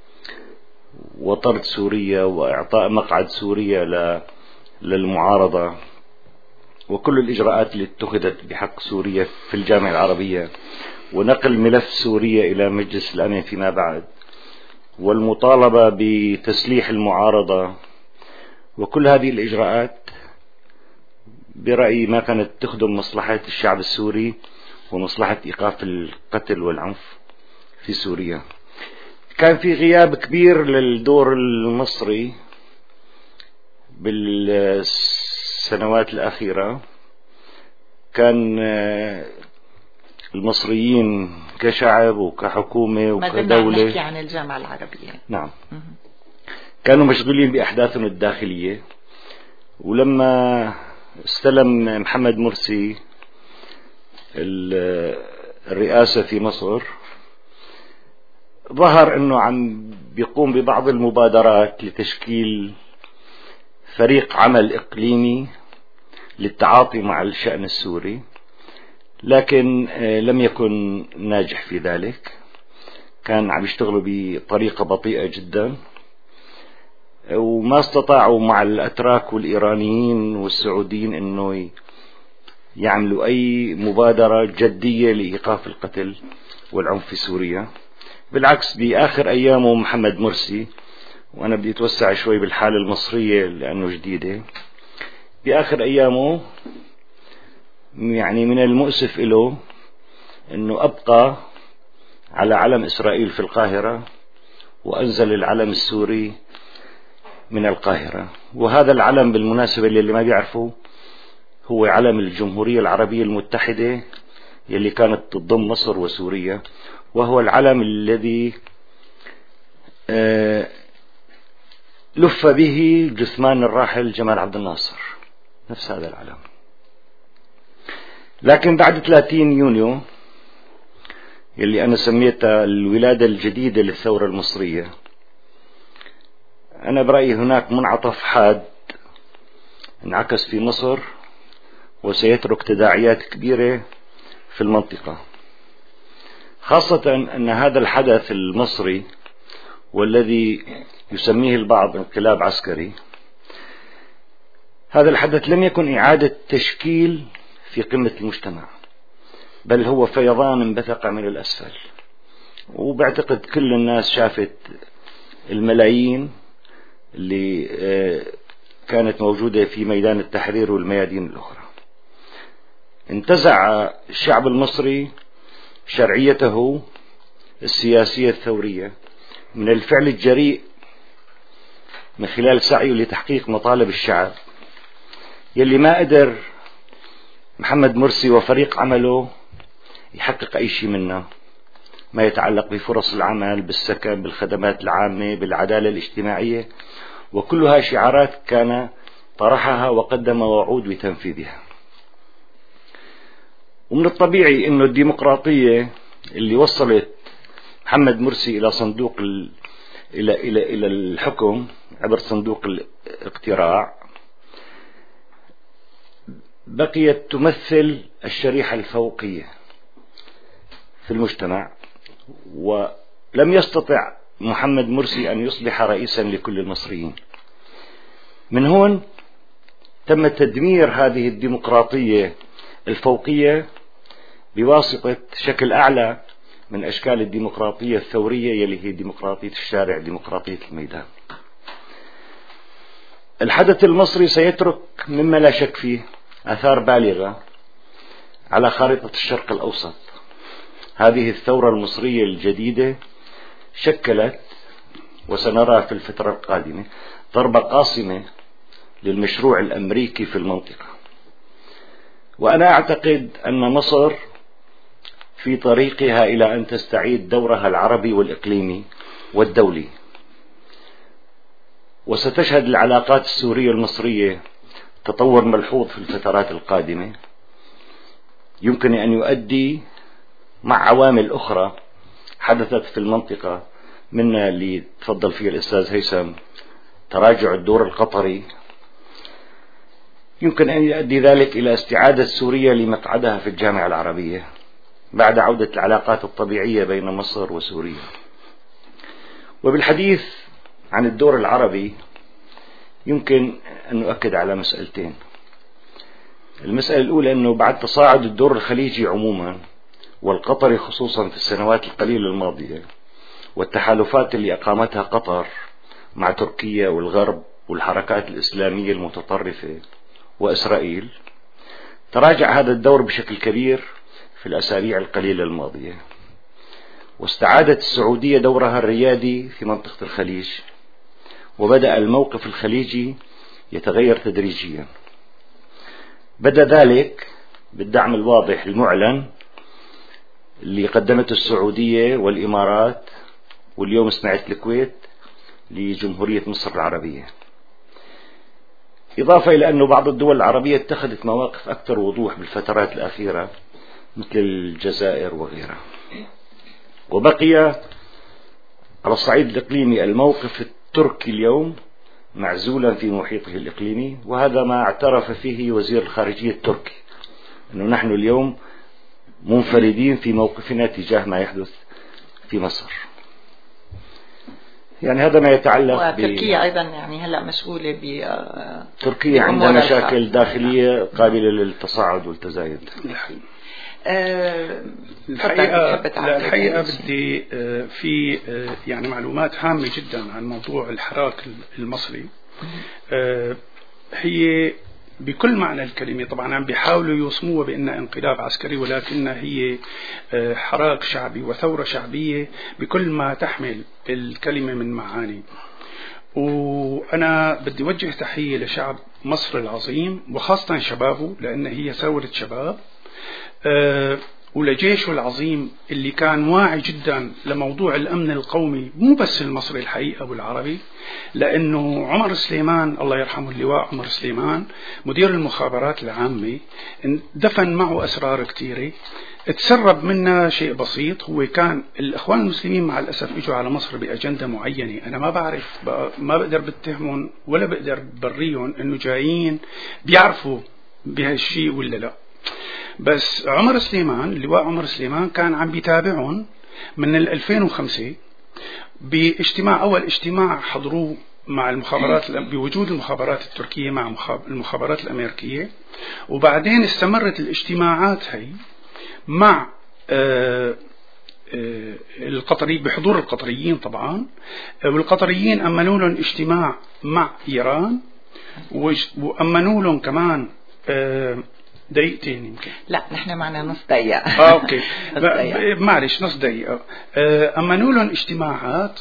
وطرد سوريا وإعطاء مقعد سوريا للمعارضة، وكل الإجراءات اللي اتخذت بحق سوريا في الجامعة العربية، ونقل ملف سوريا إلى مجلس الأمن فيما بعد، والمطالبة بتسليح المعارضة، وكل هذه الإجراءات برأيي ما كانت تخدم مصلحة الشعب السوري ومصلحة إيقاف القتل والعنف في سوريا. كان في غياب كبير للدور المصري بالسنوات الأخيرة. كان المصريين كشعب وكحكومة وكدولة، نحكي عن الجامعة العربية، نعم، كانوا مشغولين بأحداثهم الداخلية. ولما استلم محمد مرسي الرئاسة في مصر، ظهر أنه عم بيقوم ببعض المبادرات لتشكيل فريق عمل إقليمي للتعاطي مع الشأن السوري، لكن لم يكن ناجح في ذلك. كان عم يشتغلوا بطريقة بطيئة جدا، وما استطاعوا مع الأتراك والإيرانيين والسعوديين أنه يعملوا أي مبادرة جدية لإيقاف القتل والعنف في سوريا. بالعكس، بآخر أيامه محمد مرسي، وأنا بدي أتوسع شوي بالحالة المصرية لأنه جديدة، بآخر أيامه يعني من المؤسف له أنه أبقى على علم إسرائيل في القاهرة وأنزل العلم السوري من القاهرة. وهذا العلم بالمناسبة اللي ما بيعرفوا هو علم الجمهورية العربية المتحدة يلي كانت تضم مصر وسوريا، وهو العلم الذي لف به جثمان الراحل جمال عبد الناصر، نفس هذا العلم. لكن بعد 30 يونيو يلي أنا سميتها الولادة الجديدة للثورة المصرية، أنا برأيي هناك منعطف حاد انعكس في مصر وسيترك تداعيات كبيرة في المنطقة، خاصة أن هذا الحدث المصري والذي يسميه البعض انقلاب عسكري، هذا الحدث لم يكن إعادة تشكيل في قمة المجتمع، بل هو فيضان انبثق من الأسفل. وبعتقد كل الناس شافت الملايين اللي كانت موجودة في ميدان التحرير والميادين الأخرى. انتزع الشعب المصري شرعيته السياسية الثورية من الفعل الجريء من خلال سعيه لتحقيق مطالب الشعب، يلي ما قدر محمد مرسي وفريق عمله يحقق أي شيء منه، ما يتعلق بفرص العمل، بالسكن، بالخدمات العامة، بالعدالة الاجتماعية، وكلها شعارات كان طرحها وقدم وعود بتنفيذها. ومن الطبيعي أنه الديمقراطية اللي وصلت محمد مرسي إلى صندوق إلى الحكم عبر صندوق الاقتراع بقيت تمثل الشريحة الفوقية في المجتمع، ولم يستطع محمد مرسي أن يصبح رئيسا لكل المصريين. من هون تم تدمير هذه الديمقراطية الفوقية بواسطة شكل أعلى من أشكال الديمقراطية الثورية يلي هي ديمقراطية الشارع، ديمقراطية الميدان. الحدث المصري سيترك مما لا شك فيه آثار بالغة على خارطة الشرق الأوسط. هذه الثورة المصرية الجديدة شكلت، وسنرى في الفترة القادمة، ضربة قاصمة للمشروع الأمريكي في المنطقة. وأنا أعتقد أن مصر في طريقها إلى أن تستعيد دورها العربي والإقليمي والدولي، وستشهد العلاقات السورية المصرية تطور ملحوظ في الفترات القادمة، يمكن أن يؤدي مع عوامل أخرى حدثت في المنطقة، منا اللي تفضل فيه الأستاذ هيثم تراجع الدور القطري، يمكن أن يؤدي ذلك إلى استعادة سوريا لمقعدها في الجامعة العربية بعد عودة العلاقات الطبيعية بين مصر وسوريا. وبالحديث عن الدور العربي يمكن أن نؤكد على مسألتين. المسألة الأولى أنه بعد تصاعد الدور الخليجي عموما والقطري خصوصا في السنوات القليلة الماضية، والتحالفات اللي أقامتها قطر مع تركيا والغرب والحركات الإسلامية المتطرفة وإسرائيل، تراجع هذا الدور بشكل كبير في الأسابيع القليلة الماضية، واستعادت السعودية دورها الريادي في منطقة الخليج، وبدأ الموقف الخليجي يتغير تدريجيا. بدأ ذلك بالدعم الواضح المعلن اللي قدمته السعودية والإمارات، واليوم سمعت الكويت، لجمهورية مصر العربية، إضافة إلى أن بعض الدول العربية اتخذت مواقف أكثر وضوح بالفترات الأخيرة مثل الجزائر وغيرها. وبقي على الصعيد الإقليمي الموقف التركي اليوم معزولا في محيطه الإقليمي، وهذا ما اعترف فيه وزير الخارجية التركي، أنه نحن اليوم منفردين في موقفنا تجاه ما يحدث في مصر. يعني هذا ما يتعلق وتركيا أيضا يعني هلأ مشغولة تركيا عندها مشاكل داخلية قابلة للتصاعد والتزايد. الحقيقة بدي في يعني معلومات هامة جدا عن موضوع الحراك المصري. هي بكل معنى الكلمة طبعا عم بيحاولوا يوصموها بأنها انقلاب عسكري، ولكنها هي حراك شعبي وثورة شعبية بكل ما تحمل الكلمة من معاني. وأنا بدي وجه تحية لشعب مصر العظيم وخاصة شبابه، لأن هي ثورة شباب، ولجيشه العظيم اللي كان واعي جدا لموضوع الأمن القومي، مو بس المصري الحقيقة والعربي، لأنه عمر سليمان الله يرحمه اللواء عمر سليمان مدير المخابرات العامة دفن معه أسرار كثيرة، تسرب منها شيء بسيط. هو كان الإخوان المسلمين مع الأسف اجوا على مصر بأجندة معينة، أنا ما بعرف، ما بقدر بتهمهم ولا بقدر بريهم أنه جايين بيعرفوا بهالشيء ولا لا. بس عمر سليمان اللواء عمر سليمان كان عم بيتابعهم من 2005 باجتماع، أول اجتماع حضروه مع المخابرات بوجود المخابرات التركية مع المخابرات الأمريكية، وبعدين استمرت الاجتماعات هي مع القطري بحضور القطريين طبعا، والقطريين أمنوا لهم اجتماع مع إيران، وأمنوا لهم كمان دقيقتين يمكن. لا نحن معنا نص دقيقة. اوكي معلش نص دقيقة. أمنوا لهم اجتماعات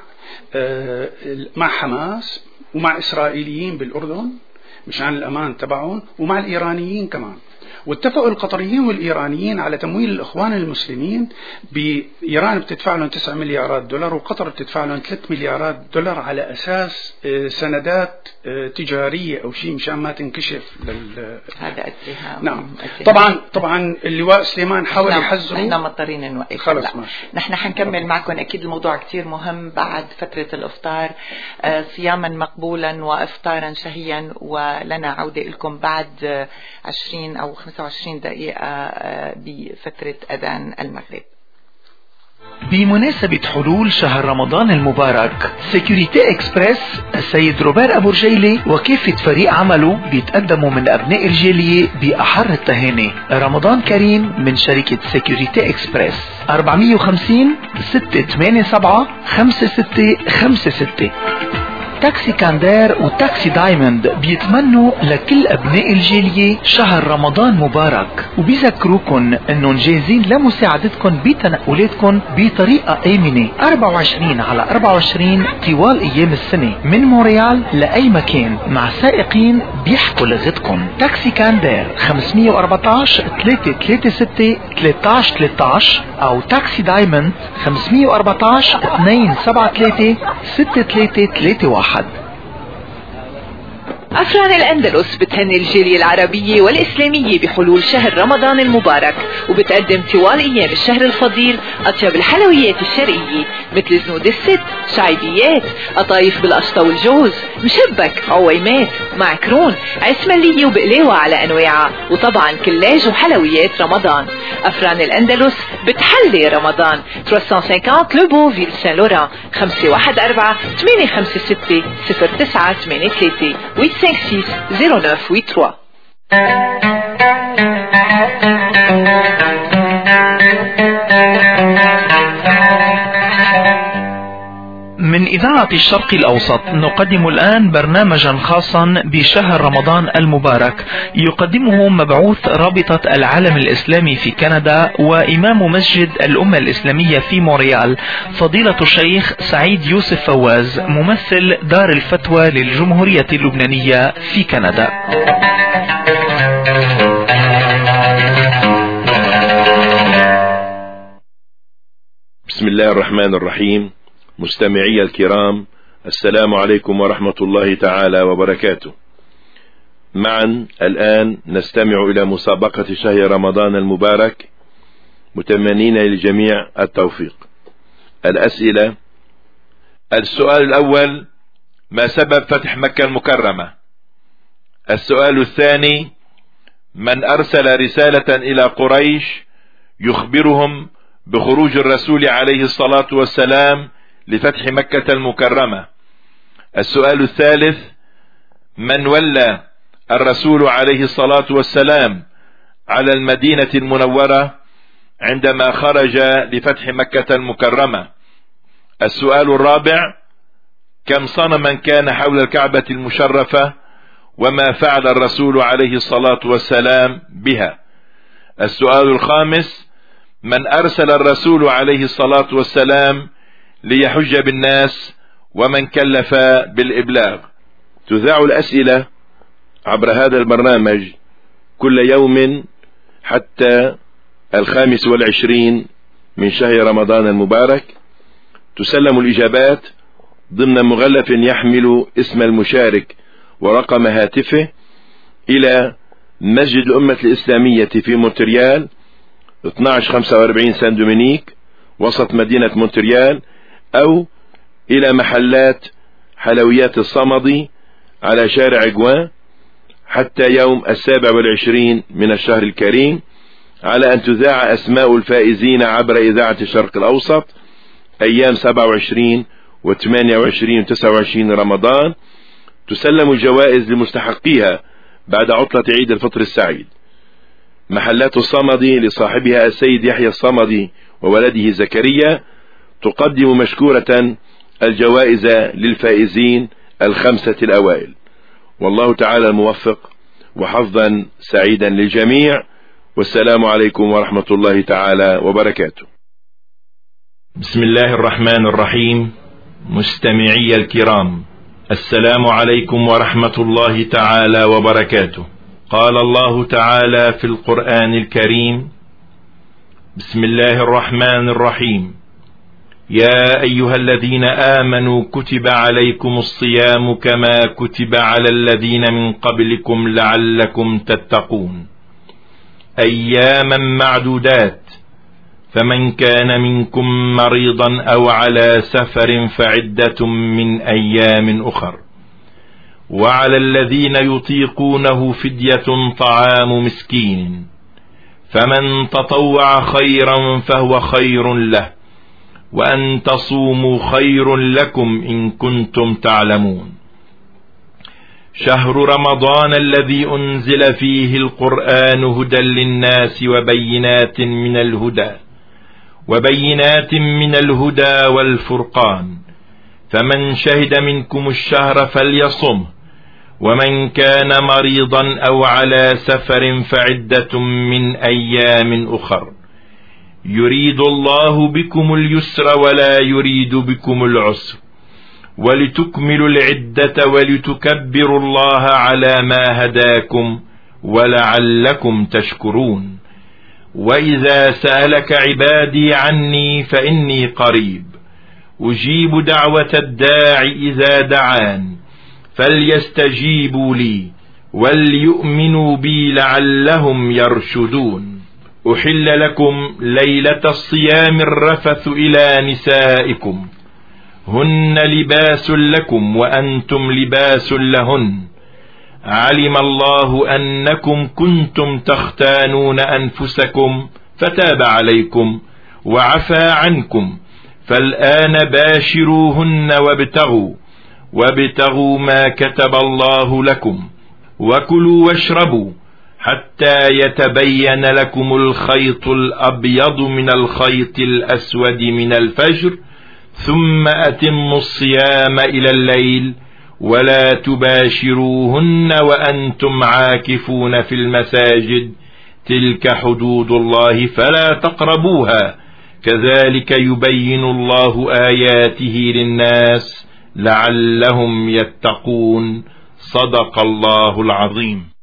مع حماس ومع إسرائيليين بالأردن مشان الأمان تبعهم، ومع الإيرانيين كمان. واتفقوا القطريين والإيرانيين على تمويل الإخوان المسلمين. بإيران بتدفع لهم 9 مليارات دولار، وقطر بتدفع لهم 3 مليارات دولار على أساس سندات تجارية أو شيء مشان ما تنكشف هذا اتهام. نعم طبعا اللواء سليمان حاول يحذره. نحن مضطرين نوقف. خلص ماشي. نحن حنكمل معكم أكيد، الموضوع كتير مهم بعد فترة الإفطار، صياما مقبولا وإفطارا شهيا، ولنا عودة لكم بعد 20 أو 25 دقيقة بفترة أذان المغرب. بمناسبة حلول شهر رمضان المبارك، سيكوريتي اكسبريس السيد روبير أبو رجيلي وكافة فريق عمله بيتقدموا من أبناء الجالية بأحر التهاني. رمضان كريم من شركة سيكوريتي اكسبريس 450 687 5656. تاكسي كاندير وتاكسي دايموند بيتمنوا لكل أبناء الجالية شهر رمضان مبارك، وبيذكروكن أنهم جاهزين لمساعدتكم بتنقلاتكم بطريقة آمنة 24/24 طوال أيام السنة من مونريال لأي مكان، مع سائقين بيحكوا لغتكم. تاكسي كاندير 514 336 1313 أو تاكسي دايموند 514 273 6331. أفران الأندلس بتهني الجالية العربية والإسلامية بحلول شهر رمضان المبارك، وبتقدم طوال أيام الشهر الفضيل أطيب الحلويات الشرقية مثل زنود الست، شعيبيات، قطايف بالقشطة والجوز، مشبك، عويمات، معكرون، عسملية وبقلاوة على أنواعها، وطبعا كلاج وحلويات رمضان. أفران الأندلس بتحلي رمضان. 350 لو بوفيل سان لوران 514 856 0983 856 0983. من إذاعة الشرق الأوسط نقدم الآن برنامجا خاصا بشهر رمضان المبارك، يقدمه مبعوث رابطة العالم الإسلامي في كندا وإمام مسجد الأمة الإسلامية في مونريال، فضيلة الشيخ سعيد يوسف فواز، ممثل دار الفتوى للجمهورية اللبنانية في كندا. بسم الله الرحمن الرحيم. مستمعي الكرام، السلام عليكم ورحمة الله تعالى وبركاته. معا الآن نستمع إلى مسابقة شهر رمضان المبارك، متمنين للجميع التوفيق. الأسئلة السؤال الأول: ما سبب فتح مكة المكرمة؟ السؤال الثاني: من أرسل رسالة إلى قريش يخبرهم بخروج الرسول عليه الصلاة والسلام لفتح مكة المكرمة؟ السؤال الثالث: من ولى الرسول عليه الصلاة والسلام على المدينة المنورة عندما خرج لفتح مكة المكرمة؟ السؤال الرابع: كم صنما كان حول الكعبة المشرفة وما فعل الرسول عليه الصلاة والسلام بها؟ السؤال الخامس: من أرسل الرسول عليه الصلاة والسلام ليحج بالناس ومن كلف بالإبلاغ؟ تذاع الأسئلة عبر هذا البرنامج كل يوم حتى 25 من شهر رمضان المبارك. تسلم الإجابات ضمن مغلف يحمل اسم المشارك ورقم هاتفه إلى مسجد الأمة الإسلامية في مونتريال 1245 سان دومينيك وسط مدينة مونتريال، أو إلى محلات حلويات الصمدي على شارع جوان حتى يوم 27 من الشهر الكريم، على أن تذاع أسماء الفائزين عبر إذاعة الشرق الأوسط أيام 27 و28 و29 رمضان. تسلم الجوائز لمستحقيها بعد عطلة عيد الفطر السعيد. محلات الصمدي لصاحبها السيد يحيى الصمدي وولده زكريا تقدم مشكورة الجوائز للفائزين 5 الأوائل. والله تعالى الموفق، وحظا سعيدا للجميع، والسلام عليكم ورحمة الله تعالى وبركاته. بسم الله الرحمن الرحيم. مستمعي الكرام، السلام عليكم ورحمة الله تعالى وبركاته. قال الله تعالى في القرآن الكريم: بسم الله الرحمن الرحيم: يا أيها الذين آمنوا كتب عليكم الصيام كما كتب على الذين من قبلكم لعلكم تتقون، أياما معدودات، فمن كان منكم مريضا أو على سفر فعدة من أيام أخر، وعلى الذين يطيقونه فدية طعام مسكين، فمن تطوع خيرا فهو خير له، وأن تصوموا خير لكم إن كنتم تعلمون. شهر رمضان الذي أنزل فيه القرآن هدى للناس وبينات من الهدى والفرقان، فمن شهد منكم الشهر فليصمه، ومن كان مريضا أو على سفر فعدة من أيام أخر، يريد الله بكم اليسر ولا يريد بكم العسر، ولتكملوا العدة ولتكبروا الله على ما هداكم ولعلكم تشكرون. وإذا سألك عبادي عني فإني قريب أجيب دعوة الداع إذا دعان، فليستجيبوا لي وليؤمنوا بي لعلهم يرشدون. أحل لكم ليلة الصيام الرفث إلى نسائكم، هن لباس لكم وأنتم لباس لهن، علم الله أنكم كنتم تختانون أنفسكم فتاب عليكم وعفى عنكم، فالآن باشروهن وابتغوا ما كتب الله لكم، وكلوا واشربوا حتى يتبين لكم الخيط الأبيض من الخيط الأسود من الفجر، ثم أتموا الصيام إلى الليل، ولا تباشروهن وأنتم عاكفون في المساجد، تلك حدود الله فلا تقربوها، كذلك يبين الله آياته للناس لعلهم يتقون. صدق الله العظيم.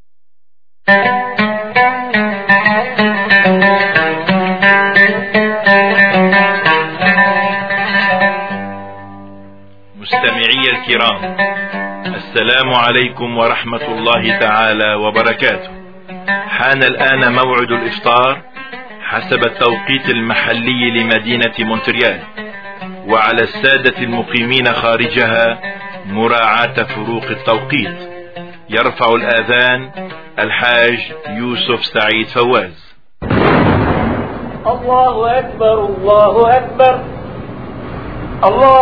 مستمعي الكرام، السلام عليكم ورحمة الله تعالى وبركاته. حان الآن موعد الإفطار حسب التوقيت المحلي لمدينة مونتريال، وعلى السادة المقيمين خارجها مراعاة فروق التوقيت. يرفع الآذان الحاج يوسف سعيد فواز. الله أكبر الله أكبر الله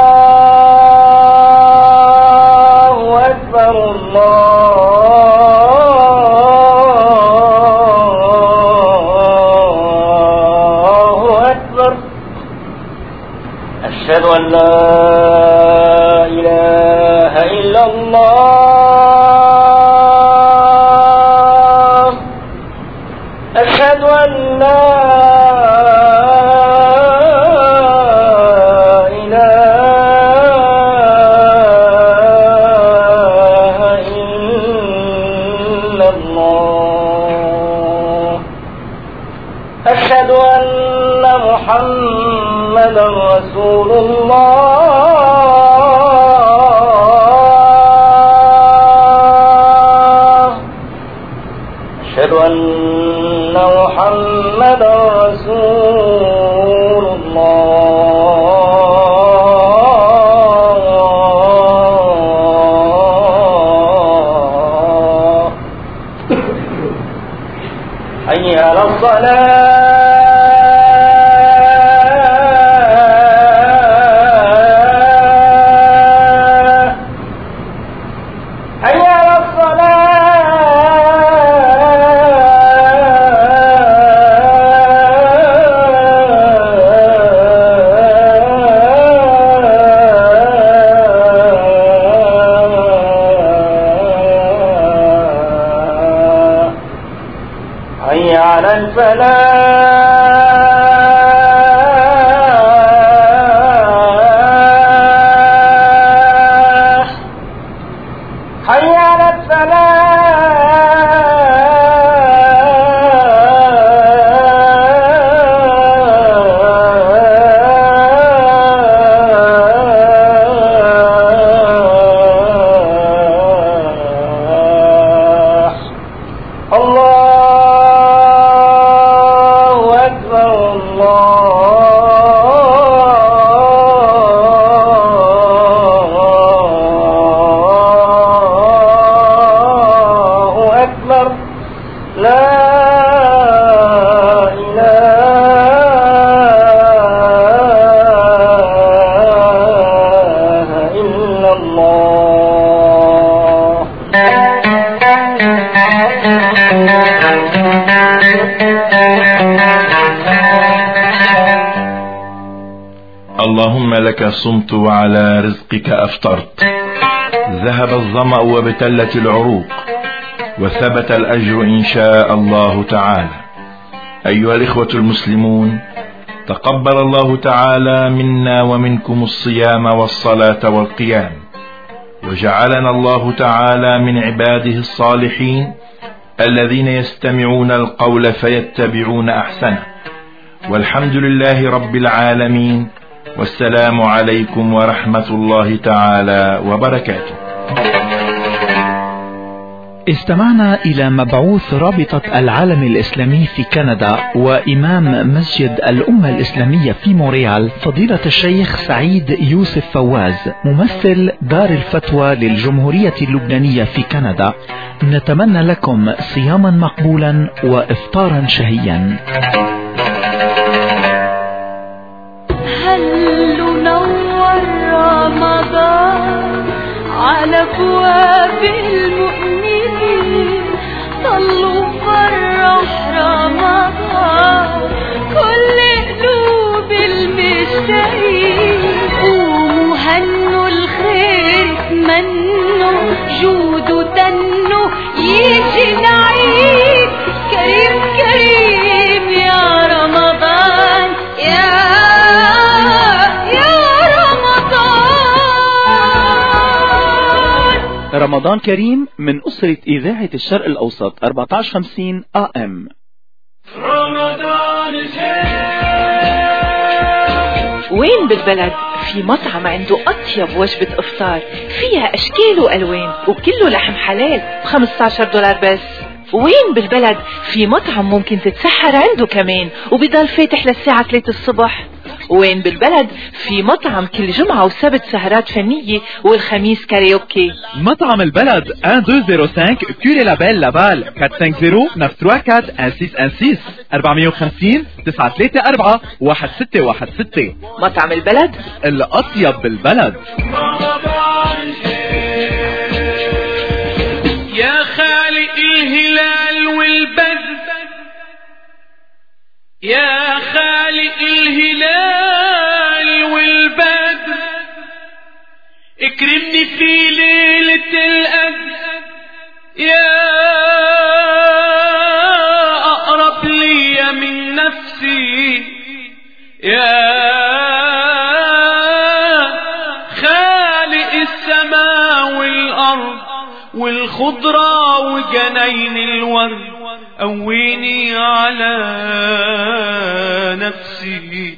أكبر الله أكبر. أشهد أن لا إله إلا الله. أشهد أن لا محمد رسول الله. أشهد أن محمد رسول الله. حي على الصلاة. اللهم لك صمت وعلى رزقك أفطرت. ذهب الظمأ وابتلت العروق وثبت الأجر إن شاء الله تعالى. أيها الإخوة المسلمون، تقبل الله تعالى منا ومنكم الصيام والصلاة والقيام، وجعلنا الله تعالى من عباده الصالحين الذين يستمعون القول فيتبعون أحسنه. والحمد لله رب العالمين، والسلام عليكم ورحمة الله تعالى وبركاته. استمعنا إلى مبعوث رابطة العالم الإسلامي في كندا وإمام مسجد الأمة الإسلامية في مونريال، فضيلة الشيخ سعيد يوسف فواز، ممثل دار الفتوى للجمهورية اللبنانية في كندا. نتمنى لكم صياما مقبولا وإفطارا شهيا. على أبواب المؤمنين صلوا فرح رمضان كل قلوب المشتاقين. قوموا هنوا الخير اتمنوا جودوا تنوا يجي العيد كريم كريم يا رمضان يا رمضان كريم من أسرة إذاعة الشرق الأوسط 1450 AM. رمضان وين بالبلد في مطعم عنده أطيب وجبة إفطار فيها أشكال وألوان وكله لحم حلال $15 بس. وين بالبلد في مطعم ممكن تتسحر عنده كمان وبيضل فاتح للساعة 3 الصبح وين بالبلد في مطعم كل جمعة وسبت سهرات فنية والخميس كاريوكي. مطعم البلد 1205 كوري لابيل لابال 450-934-1616 450 934 1616. مطعم البلد الأطيب بالبلد. يا خالق الهلال والبدر يا خالق الهلال والبدر اكرمني في ليلة القدر يا أقرب لي من نفسي يا خالق السماء والأرض والخضرة وجنين الورد قويني على نفسي.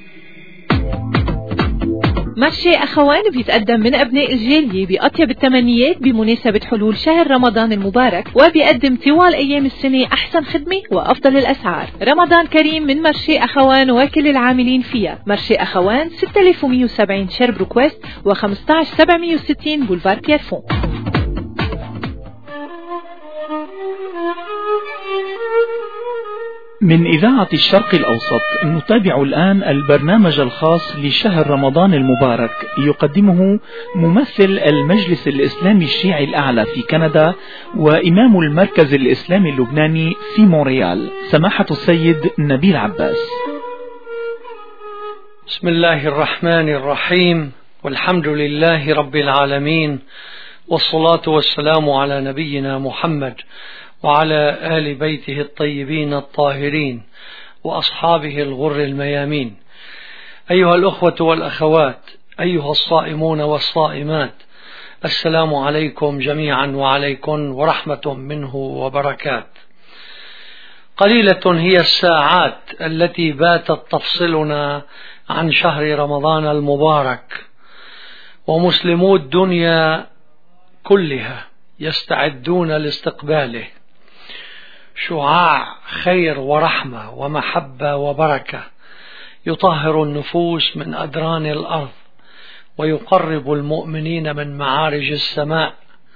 مارشي أخوان بيتقدم من أبناء الجالية بأطيب التمنيات بمناسبة حلول شهر رمضان المبارك، وبيقدم طوال أيام السنة أحسن خدمة وأفضل الأسعار. رمضان كريم من مارشي أخوان وكل العاملين فيها. مارشي أخوان 6170 شربروك ويست و15760 بولفار بيرفون. من إذاعة الشرق الأوسط نتابع الآن البرنامج الخاص لشهر رمضان المبارك، يقدمه ممثل المجلس الإسلامي الشيعي الأعلى في كندا وإمام المركز الإسلامي اللبناني في مونريال، سماحة السيد نبيل عباس. بسم الله الرحمن الرحيم، والحمد لله رب العالمين، والصلاة والسلام على نبينا محمد وعلى آل بيته الطيبين الطاهرين وأصحابه الغر الميامين. أيها الأخوة والأخوات، أيها الصائمون والصائمات، السلام عليكم جميعا وعليكم ورحمة منه وبركات. قليلة هي الساعات التي باتت تفصلنا عن شهر رمضان المبارك، ومسلمو الدنيا كلها يستعدون لاستقباله. شعاع خير ورحمة ومحبة وبركة يطهر النفوس من أدران الأرض ويقرب المؤمنين من معارج السماء.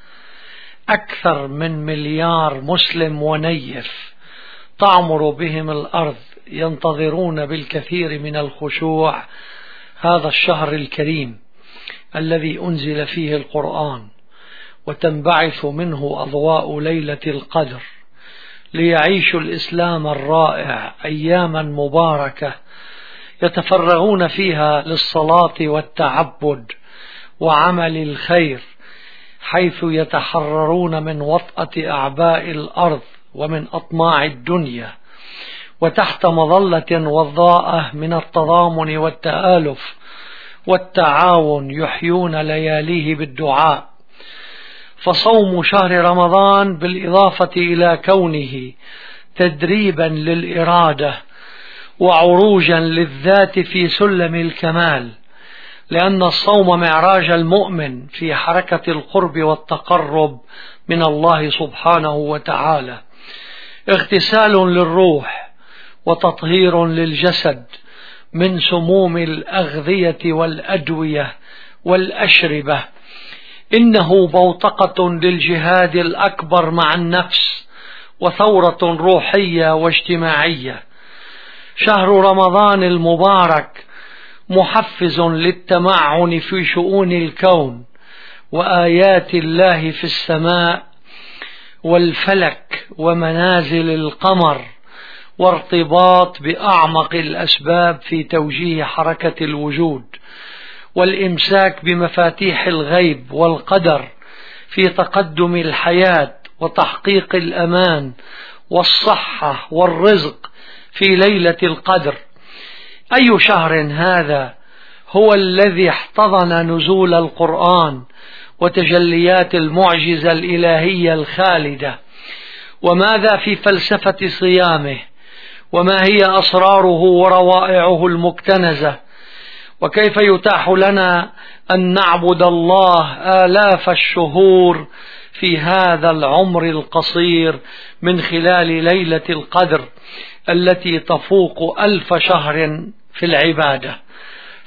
أكثر من 1 مليار مسلم ونيف تعمر بهم الأرض ينتظرون بالكثير من الخشوع هذا الشهر الكريم الذي أنزل فيه القرآن وتنبعث منه أضواء ليلة القدر، ليعيشوا الإسلام الرائع أياما مباركة يتفرغون فيها للصلاة والتعبد وعمل الخير، حيث يتحررون من وطأة أعباء الأرض ومن أطماع الدنيا، وتحت مظلة وضاءة من التضامن والتآلف والتعاون يحيون لياليه بالدعاء. فصوم شهر رمضان بالإضافة إلى كونه تدريبا للإرادة وعروجا للذات في سلم الكمال، لأن الصوم معراج المؤمن في حركة القرب والتقرب من الله سبحانه وتعالى، اغتسال للروح وتطهير للجسد من سموم الأغذية والأدوية والأشربة. إنه بوتقة للجهاد الأكبر مع النفس وثورة روحية واجتماعية. شهر رمضان المبارك محفز للتمعن في شؤون الكون وآيات الله في السماء والفلك ومنازل القمر، وارتباط بأعمق الأسباب في توجيه حركة الوجود، والإمساك بمفاتيح الغيب والقدر في تقدم الحياة وتحقيق الأمان والصحة والرزق في ليلة القدر. أي شهر هذا هو الذي احتضن نزول القرآن وتجليات المعجزة الإلهية الخالدة؟ وماذا في فلسفة صيامه؟ وما هي أسراره وروائعه المكتنزة؟ وكيف يتاح لنا أن نعبد الله آلاف الشهور في هذا العمر القصير من خلال ليلة القدر التي تفوق 1000 شهر في العبادة؟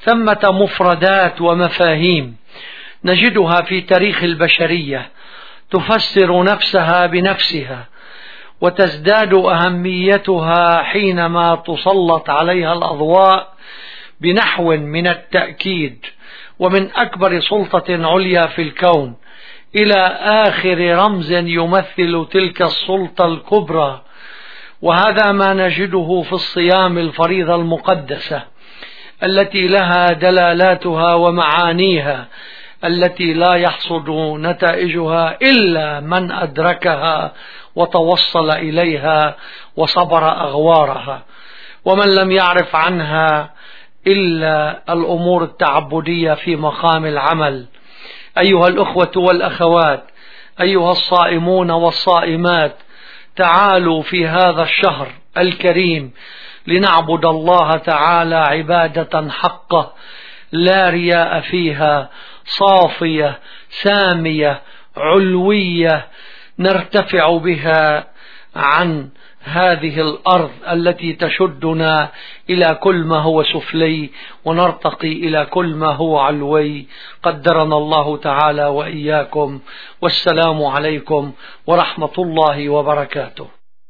ثمة مفردات ومفاهيم نجدها في تاريخ البشرية تفسر نفسها بنفسها، وتزداد أهميتها حينما تسلط عليها الأضواء بنحو من التأكيد، ومن أكبر سلطة عليا في الكون إلى آخر رمز يمثل تلك السلطة الكبرى. وهذا ما نجده في الصيام الفريضة المقدسة التي لها دلالاتها ومعانيها التي لا يحصد نتائجها إلا من أدركها وتوصل إليها وصبر أغوارها، ومن لم يعرف عنها إلا الأمور التعبدية في مقام العمل. أيها الأخوة والأخوات، أيها الصائمون والصائمات، تعالوا في هذا الشهر الكريم لنعبد الله تعالى عبادة حقة لا رياء فيها، صافية سامية علوية، نرتفع بها عن هذه الأرض التي تشدنا إلى كل ما هو سفلي، ونرتقي إلى كل ما هو علوي. قدرنا الله تعالى وإياكم، والسلام عليكم ورحمة الله وبركاته.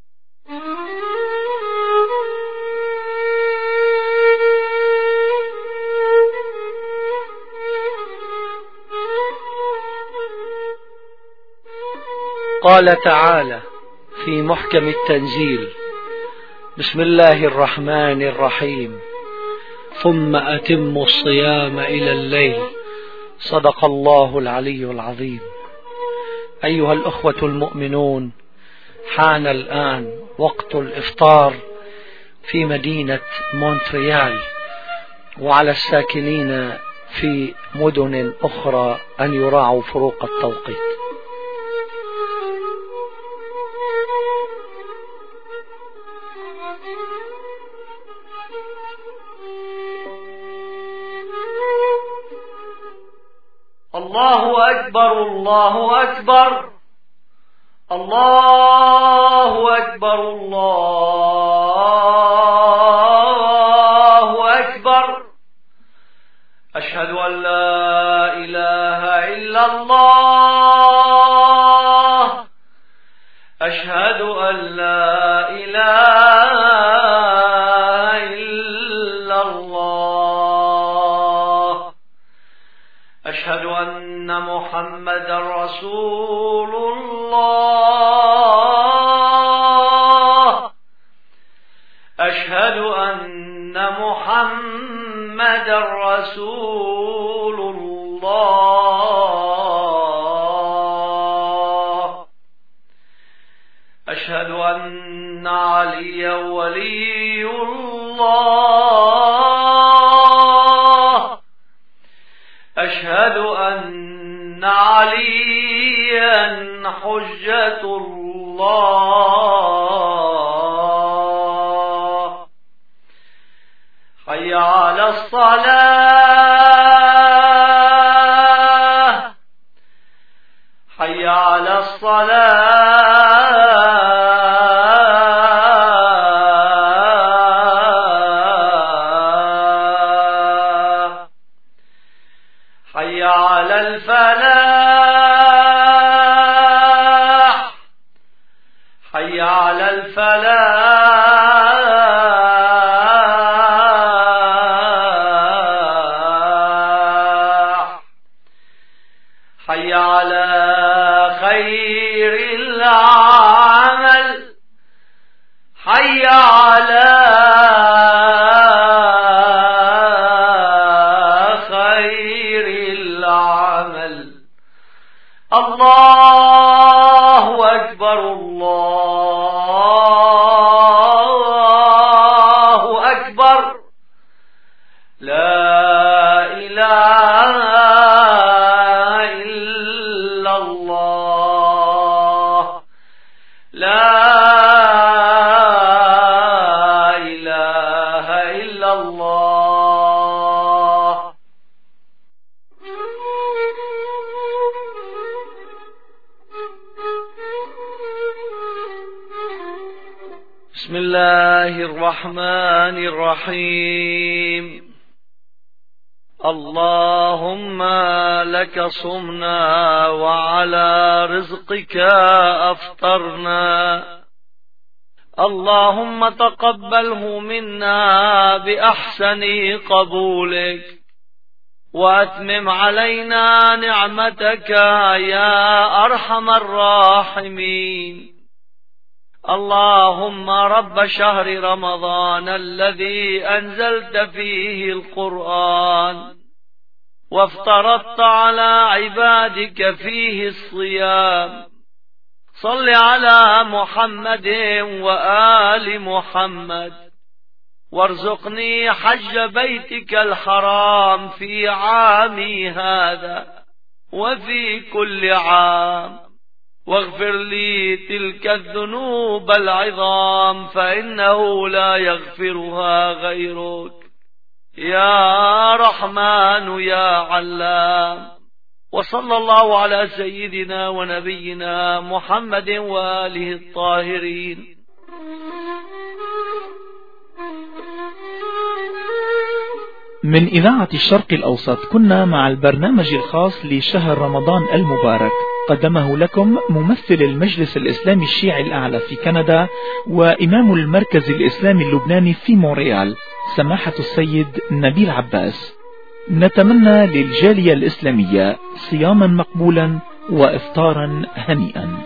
قال تعالى في محكم التنزيل: بسم الله الرحمن الرحيم، ثم أتموا الصيام إلى الليل. صدق الله العلي العظيم. أيها الأخوة المؤمنون، حان الآن وقت الإفطار في مدينة مونتريال، وعلى الساكنين في مدن أخرى أن يراعوا فروق التوقيت. الله أكبر الله أكبر الله أكبر الله أكبر. أشهد أن لا إله إلا الله، أشهد أن لا إله إلا الله، أشهد أن محمدا رسول الله، أشهد أن محمدا رسول الله، أشهد أن عليا ولي الله، أشهد أن عليا حجة الله. حي على الصلاة، حي على الصلاة، حي على الفلاح، حي على الفلاح، حي على خير العمل، حي على خير العمل. الله أكبر الله أكبر. لا إله إلا الله، لا إله إلا الله. بسم الله الرحمن الرحيم. اللهم لك صمنا وعلى رزقك أفطرنا. اللهم تقبله منا بأحسن قبولك وأتمم علينا نعمتك يا أرحم الراحمين. اللهم رب شهر رمضان الذي أنزلت فيه القرآن وافترضت على عبادك فيه الصيام، صل على محمد وآل محمد وارزقني حج بيتك الحرام في عامي هذا وفي كل عام، واغفر لي تلك الذنوب العظام فإنه لا يغفرها غيرك يا رحمن يا علام. وصلى الله على سيدنا ونبينا محمد وآله الطاهرين. من إذاعة الشرق الأوسط كنا مع البرنامج الخاص لشهر رمضان المبارك، قدمه لكم ممثل المجلس الإسلامي الشيعي الأعلى في كندا وإمام المركز الإسلامي اللبناني في مونريال سماحة السيد نبيل عباس. نتمنى للجالية الإسلامية صياما مقبولا وإفطارا هنيئا.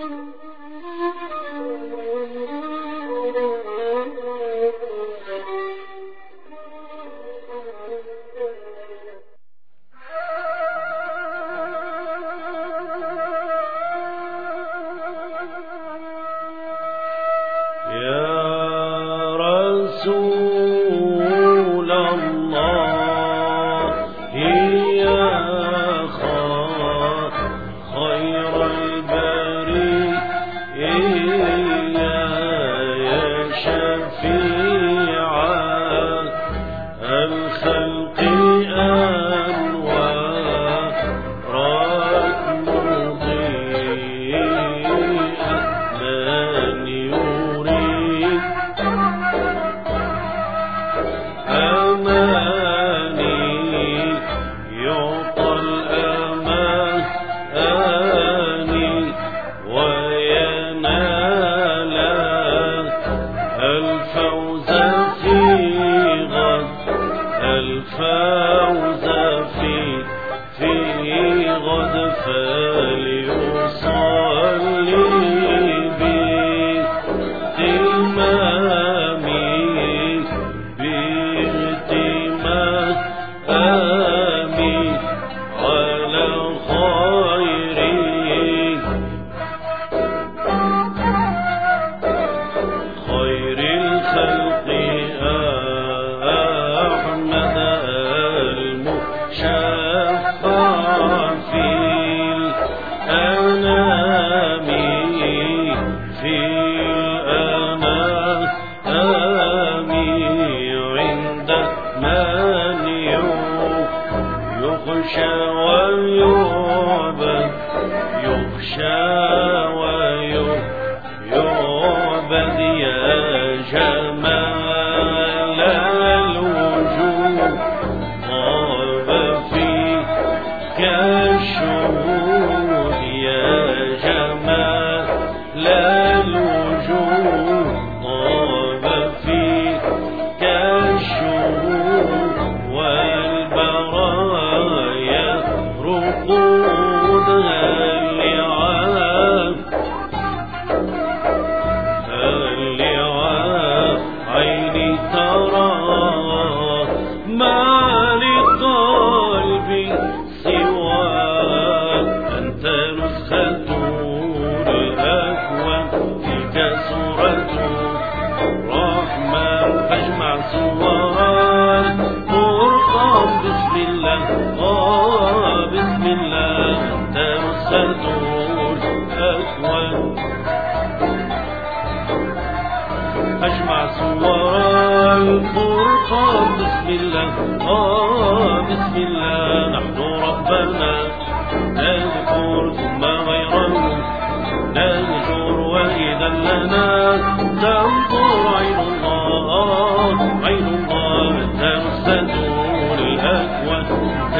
عين الله تنسد الأكوان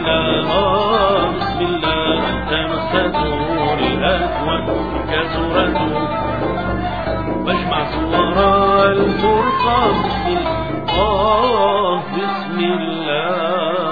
الله بسم الله تمسكوا الأكوان كسرته واجمع صور الفرقان بسم الله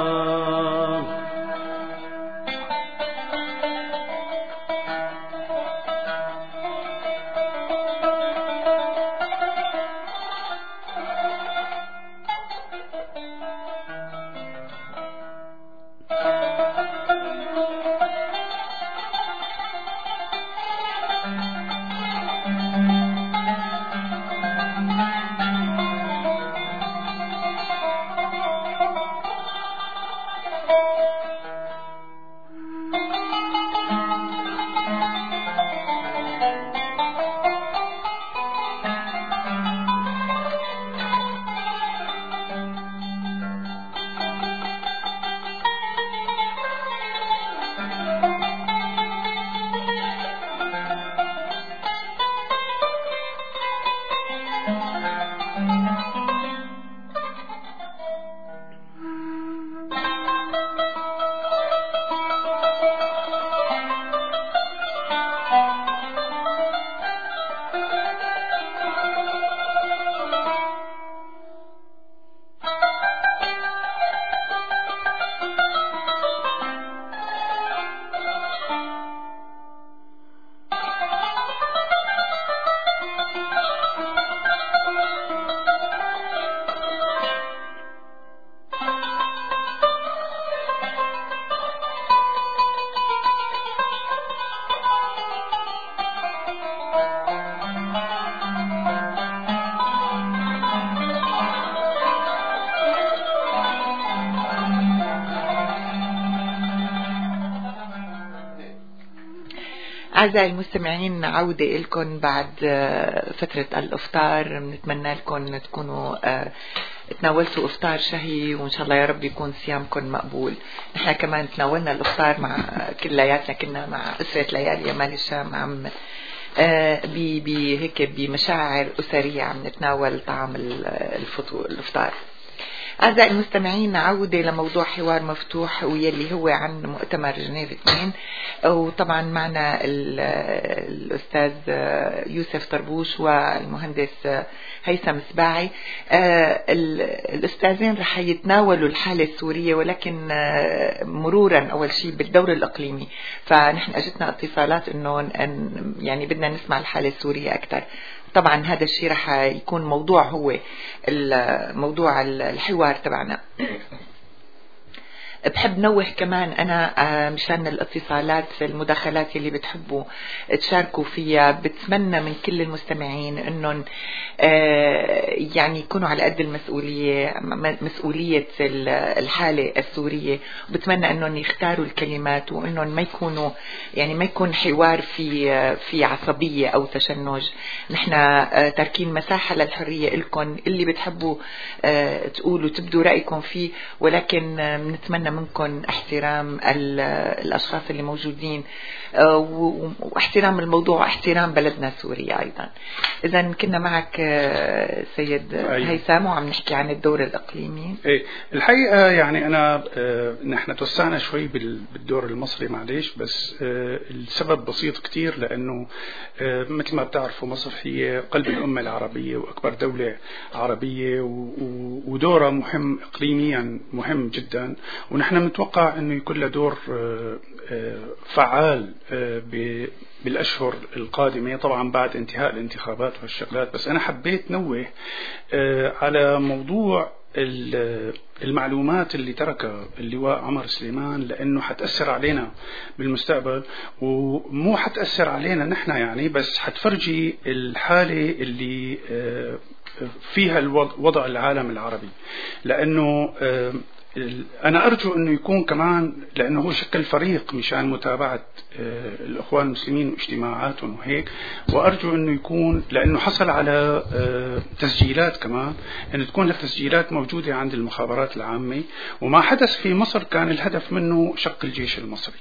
أعزائي المستمعين، عودة لكم بعد فترة الإفطار. بنتمنى لكم تكونوا تناولتوا إفطار شهي، وإن شاء الله يا رب يكون صيامكم مقبول. نحن كمان تناولنا الإفطار مع كلياتنا، كنا مع أسرة ليالي مال الشام، عم هيك بمشاعر أسرية عم نتناول طعام الإفطار. أعزائي المستمعين، عودة لموضوع حوار مفتوح واللي هو عن مؤتمر جنيف 2، وطبعا معنا الأستاذ يوسف طربوش والمهندس هيثم سباعي. الأستاذين رح يتناولوا الحالة السورية، ولكن مرورا أول شيء بالدور الإقليمي. فنحن أجتنا اتصالات إنه يعني بدنا نسمع الحالة السورية أكثر. طبعا هذا الشيء رح يكون موضوع هو موضوع الحوار تبعنا. بحب نوه كمان أنا مشان الاتصالات المداخلات اللي بتحبوا تشاركوا فيها، بتمنى من كل المستمعين إنهم يعني يكونوا على قد مسؤولية الحالة السورية، وبتمنى إنهم يختاروا الكلمات، وإنهم ما يكونوا يعني ما يكون حوار في عصبية أو تشنج. نحن تاركين مساحة للحرية لكم، اللي بتحبوا تقولوا تبدوا رأيكم فيه، ولكن نتمنى منكم احترام الأشخاص اللي موجودين، واحترام الموضوع، واحترام بلدنا سوريا أيضا. إذا كنا معك سيد هيثم وعم نحكي عن الدور الإقليمي. الحقيقة يعني أنا نحن توسعنا شوي بالدور المصري، معليش، بس السبب بسيط كتير، لأنه مثل ما بتعرفوا مصر هي قلب الأمة العربية وأكبر دولة عربية، ودورها مهم إقليميا، مهم جدا، ونحن متوقع أنه يكون له دور فعال بالأشهر القادمة، طبعا بعد انتهاء الانتخابات والشغلات. بس أنا حبيت نوه على موضوع المعلومات اللي تركها اللواء عمر سليمان، لأنه حتأثر علينا بالمستقبل، ومو حتأثر علينا نحن يعني، بس حتفرجي الحالة اللي فيها الوضع العالم العربي. لأنه أنا أرجو أنه يكون كمان، لأنه هو شكل فريق مشان متابعة الأخوان المسلمين واجتماعاتهم وهيك، وأرجو أنه يكون، لأنه حصل على تسجيلات كمان، أن تكون التسجيلات موجودة عند المخابرات العامة. وما حدث في مصر كان الهدف منه شق الجيش المصري.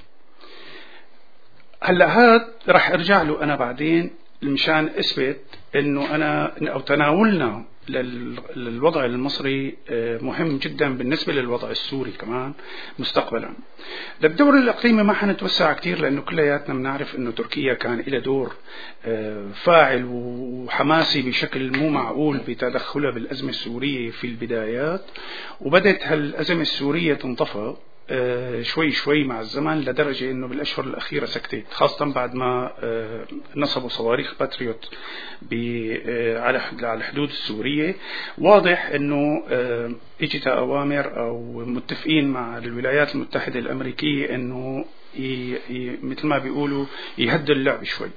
هلأ هذا رح أرجع له أنا بعدين مشان أثبت أنه أنا أو تناولنا للوضع المصري مهم جدا بالنسبة للوضع السوري كمان مستقبلا. للدور الإقليمي ما حنتوسع كتير، لأنه كلياتنا بنعرف أنه تركيا كان إلى دور فاعل وحماسي بشكل مو معقول بتدخلها بالأزمة السورية في البدايات، وبدت هالأزمة السورية تنطفى شوي شوي مع الزمن، لدرجة أنه بالأشهر الأخيرة سكتت، خاصة بعد ما نصبوا صواريخ باتريوت على الحدود السورية. واضح أنه اجت أوامر أو متفقين مع الولايات المتحدة الأمريكية أنه مثل ما بيقولوا يهدوا اللعب شوي.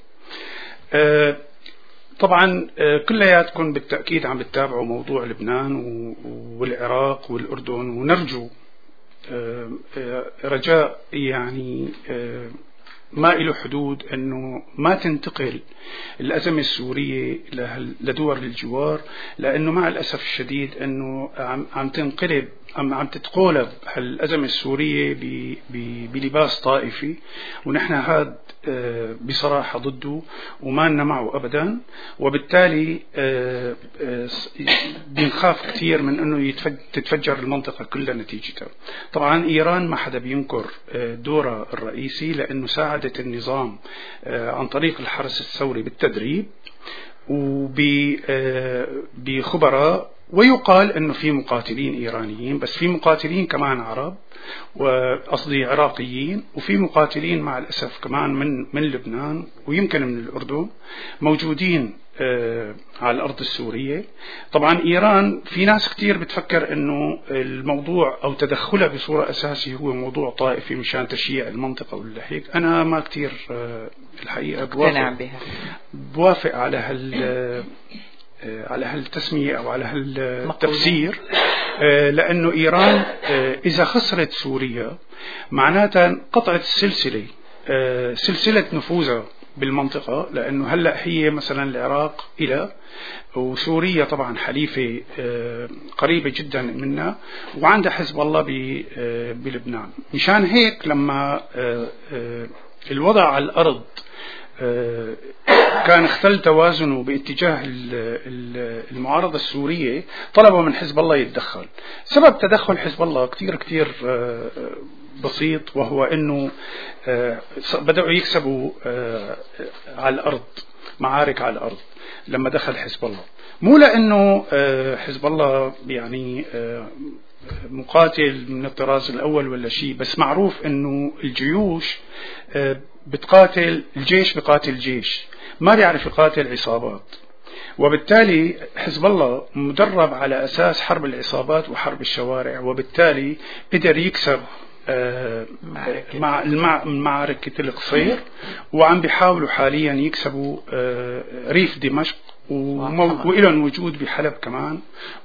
طبعا كلياتكم بالتأكيد عم بتتابعوا موضوع لبنان والعراق والأردن، ونرجو رجاء يعني ما له حدود أنه ما تنتقل الأزمة السورية لدول الجوار، لأنه مع الأسف الشديد أنه عم تنقلب عم تتقولب الأزمة السورية بلباس طائفي، ونحن هذا بصراحة ضده وما لنا معه أبدا، وبالتالي بنخاف كثير من أنه تتفجر المنطقة كلها نتيجتها. طبعا إيران ما حدا بينكر دورها الرئيسي، لأنه ساعدت النظام عن طريق الحرس الثوري بالتدريب وبخبراء، ويقال أنه في مقاتلين إيرانيين، بس في مقاتلين كمان عرب وقصدي عراقيين، وفي مقاتلين مع الأسف كمان من لبنان ويمكن من الأردن موجودين على الأرض السورية. طبعا إيران في ناس كتير بتفكر أنه الموضوع أو تدخلها بصورة أساسية هو موضوع طائفي مشان تشييع المنطقة ولا هيك. أنا ما كتير الحقيقة بوافق على هالتسمية أو على هالتفسير، لأنه إيران إذا خسرت سوريا معناتها قطعت سلسلة نفوذها بالمنطقة، لأنه هلأ هي مثلا العراق إلى وسوريا طبعا حليفة قريبة جدا منا، وعندها حزب الله بلبنان. مشان هيك لما الوضع على الأرض كان اختل توازنه باتجاه المعارضة السورية، طلبوا من حزب الله يتدخل. سبب تدخل حزب الله كتير بسيط، وهو انه بدأوا يكسبوا على الأرض، معارك على الأرض لما دخل حزب الله، مو لأنه حزب الله يعني مقاتل من الطراز الأول ولا شيء، بس معروف أنه الجيوش بتقاتل، الجيش بقاتل جيش، ما بيعرف يقاتل عصابات، وبالتالي حزب الله مدرب على أساس حرب العصابات وحرب الشوارع، وبالتالي قدر يكسب مع معركة القصير، وعم بيحاولوا حاليا يكسبوا ريف دمشق، وإلهم وجود بحلب كمان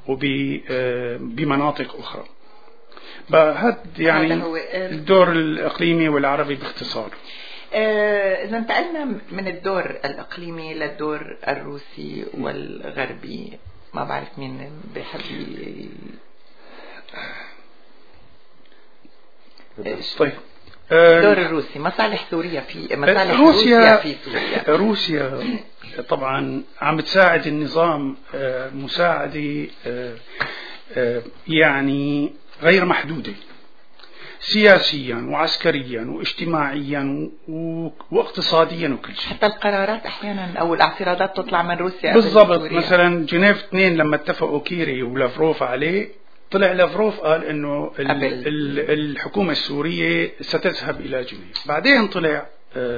وبمناطق أخرى. هذا يعني الدور الإقليمي والعربي باختصار. إذا انتقلنا من الدور الإقليمي للدور الروسي والغربي، ما بعرف مين بيحب طيب الدور الروسي، مصالح سوريا في مصالح روسيا في سوريا. روسيا طبعا عم بتساعد النظام مساعدة يعني غير محدودة، سياسيا وعسكريا واجتماعيا واقتصاديا وكل شيء. حتى القرارات احيانا او الاعتراضات تطلع من روسيا بالضبط. مثلا جنيف 2 لما اتفقوا كيري ولافروف عليه، طلع لافروف قال انه الحكومة السورية ستذهب الى جنيف. بعدين طلع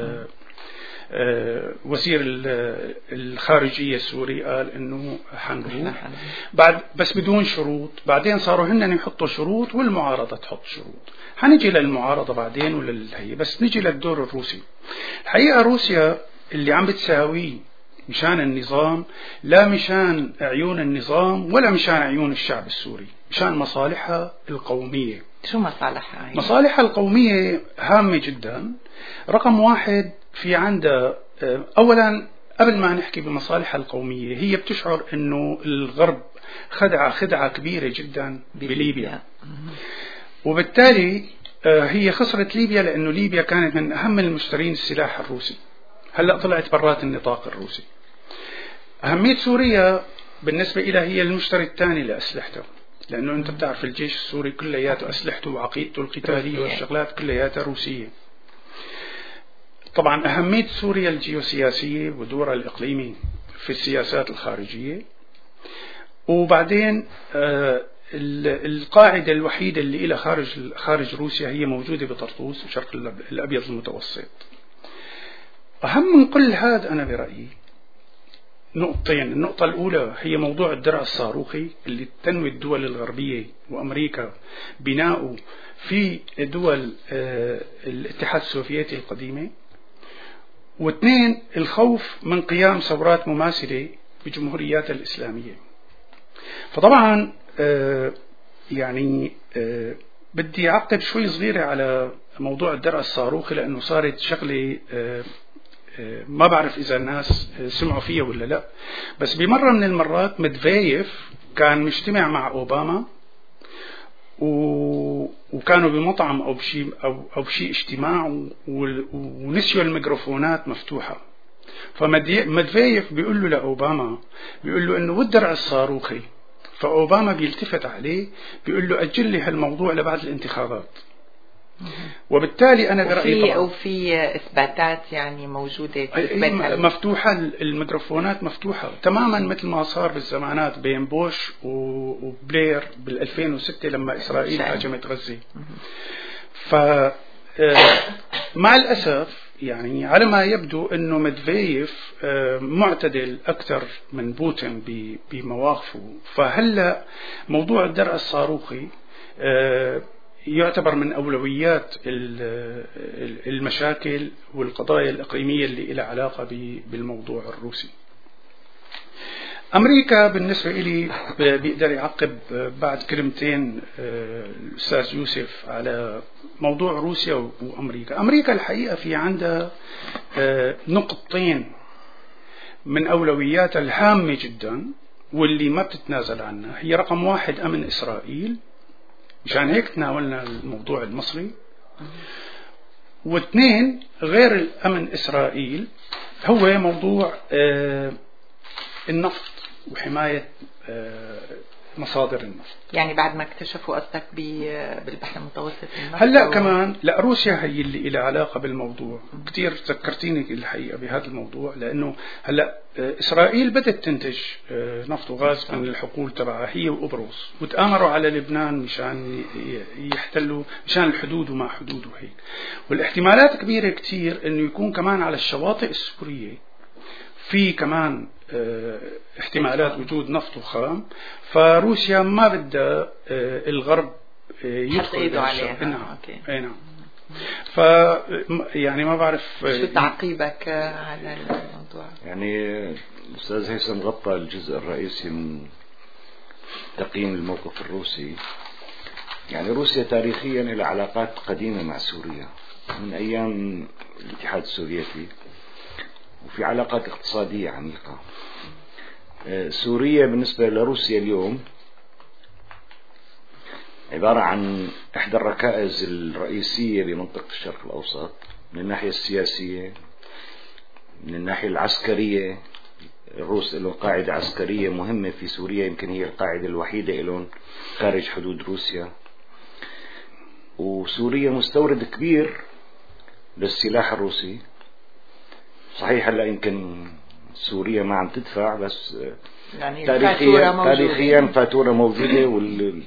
وزير الخارجية السوري قال انه حنروح بعد، بس بدون شروط. بعدين صاروا هن يحطوا شروط والمعارضة تحط شروط. حنجي للمعارضة بعدين وللهي، بس نجي للدور الروسي. الحقيقة روسيا اللي عم بتساويه مشان النظام، لا مشان عيون النظام ولا مشان عيون الشعب السوري، مشان مصالحها القومية. شو مصالحها؟ مصالحها القومية هامة جدا. رقم 1 في عندها أولا، قبل ما نحكي بمصالحها القومية، هي بتشعر أنه الغرب خدعة كبيرة جدا بليبيا، وبالتالي هي خسرت ليبيا، لأنه ليبيا كانت من أهم المشترين السلاح الروسي، هلأ طلعت برات النطاق الروسي. أهمية سوريا بالنسبة إلى هي المشتري الثاني لأسلحته، لأنه أنت بتعرف الجيش السوري كلياته أسلحته وعقيدته القتالية والشغلات كلياتها روسية. طبعا أهمية سوريا الجيوسياسية ودورها الإقليمي في السياسات الخارجية. وبعدين القاعدة الوحيدة اللي إلى خارج روسيا هي موجودة بطرطوس وشرق الأبيض المتوسط. أهم من كل هذا أنا برأيي نقطتين. النقطة الأولى هي موضوع الدرع الصاروخي اللي تنوي الدول الغربية وأمريكا بناؤه في دول الاتحاد السوفيتي القديمة. واثنين الخوف من قيام ثورات مماثلة بجمهوريات الإسلامية. فطبعا يعني بدي أعقب شوي صغيرة على موضوع الدرع الصاروخي، لأنه صارت شغلة ما بعرف إذا الناس سمعوا فيها ولا لا. بس بمرة من المرات ميدفييف كان مجتمع مع أوباما وكانوا بمطعم أو بشيء اجتماع ونسيوا الميكروفونات مفتوحة. فميدفييف بيقول له لأوباما، بيقول له إنه والدرع الصاروخي. فأوباما بيلتفت عليه بيقول له أجل لي هالموضوع لبعد الانتخابات. وبالتالي أنا برأيي وفي إثباتات يعني موجودة مفتوحة، الميكروفونات مفتوحة تماما مثل ما صار بالزمانات بين بوش وبلير بال2006 لما إسرائيل هاجمت غزة. مع الأسف يعني على ما يبدو أنه ميدفييف معتدل أكثر من بوتين بمواقفه. فهلأ موضوع الدرع الصاروخي يعتبر من أولويات المشاكل والقضايا الإقليمية اللي لها علاقة بالموضوع الروسي. أمريكا بالنسبة إلي بيقدر يعقب بعد كلمتين الأستاذ يوسف على موضوع روسيا وأمريكا. أمريكا الحقيقة في عندها نقطتين من أولوياتها الهامة جدا واللي ما بتتنازل عنها. هي رقم واحد أمن إسرائيل، مشان هيك تناولنا الموضوع المصري. واثنين غير الأمن إسرائيل هو موضوع النفط وحماية مصادر النفط. يعني بعد ما اكتشفوا قصدك بالبحر المتوسط النفط هلا كمان لا روسيا هي اللي لها علاقة بالموضوع. كتير ذكرتيني الحقيقة بهذا الموضوع، لأنه هلا إسرائيل بدأت تنتج نفط وغاز من الحقول تبعها هي وقبرص، وتآمروا على لبنان مشان يحتلوا مشان الحدود وما حدود وهيك. والاحتمالات كبيرة كتير إنه يكون كمان على الشواطئ السورية في كمان احتمالات وجود نفط وخام. فروسيا ما بدها الغرب يدخل عليها. نعم. نعم. يعني ما بعرف شو تعقيبك على الموضوع. يعني الأستاذ هيثم غطى الجزء الرئيسي من تقييم الموقف الروسي. يعني روسيا تاريخيا لها علاقات قديمة مع سوريا من أيام الاتحاد السوفيتي، وفي علاقات اقتصادية عميقة. سوريا بالنسبة لروسيا اليوم عبارة عن إحدى الركائز الرئيسية بمنطقة الشرق الأوسط من الناحية السياسية، من الناحية العسكرية. الروس لهم قاعدة عسكرية مهمة في سوريا، يمكن هي القاعدة الوحيدة لهم خارج حدود روسيا. وسوريا مستورد كبير للسلاح الروسي. صحيح هلا يمكن سوريا ما عم تدفع، بس يعني تاريخيا فاتورة موجودة.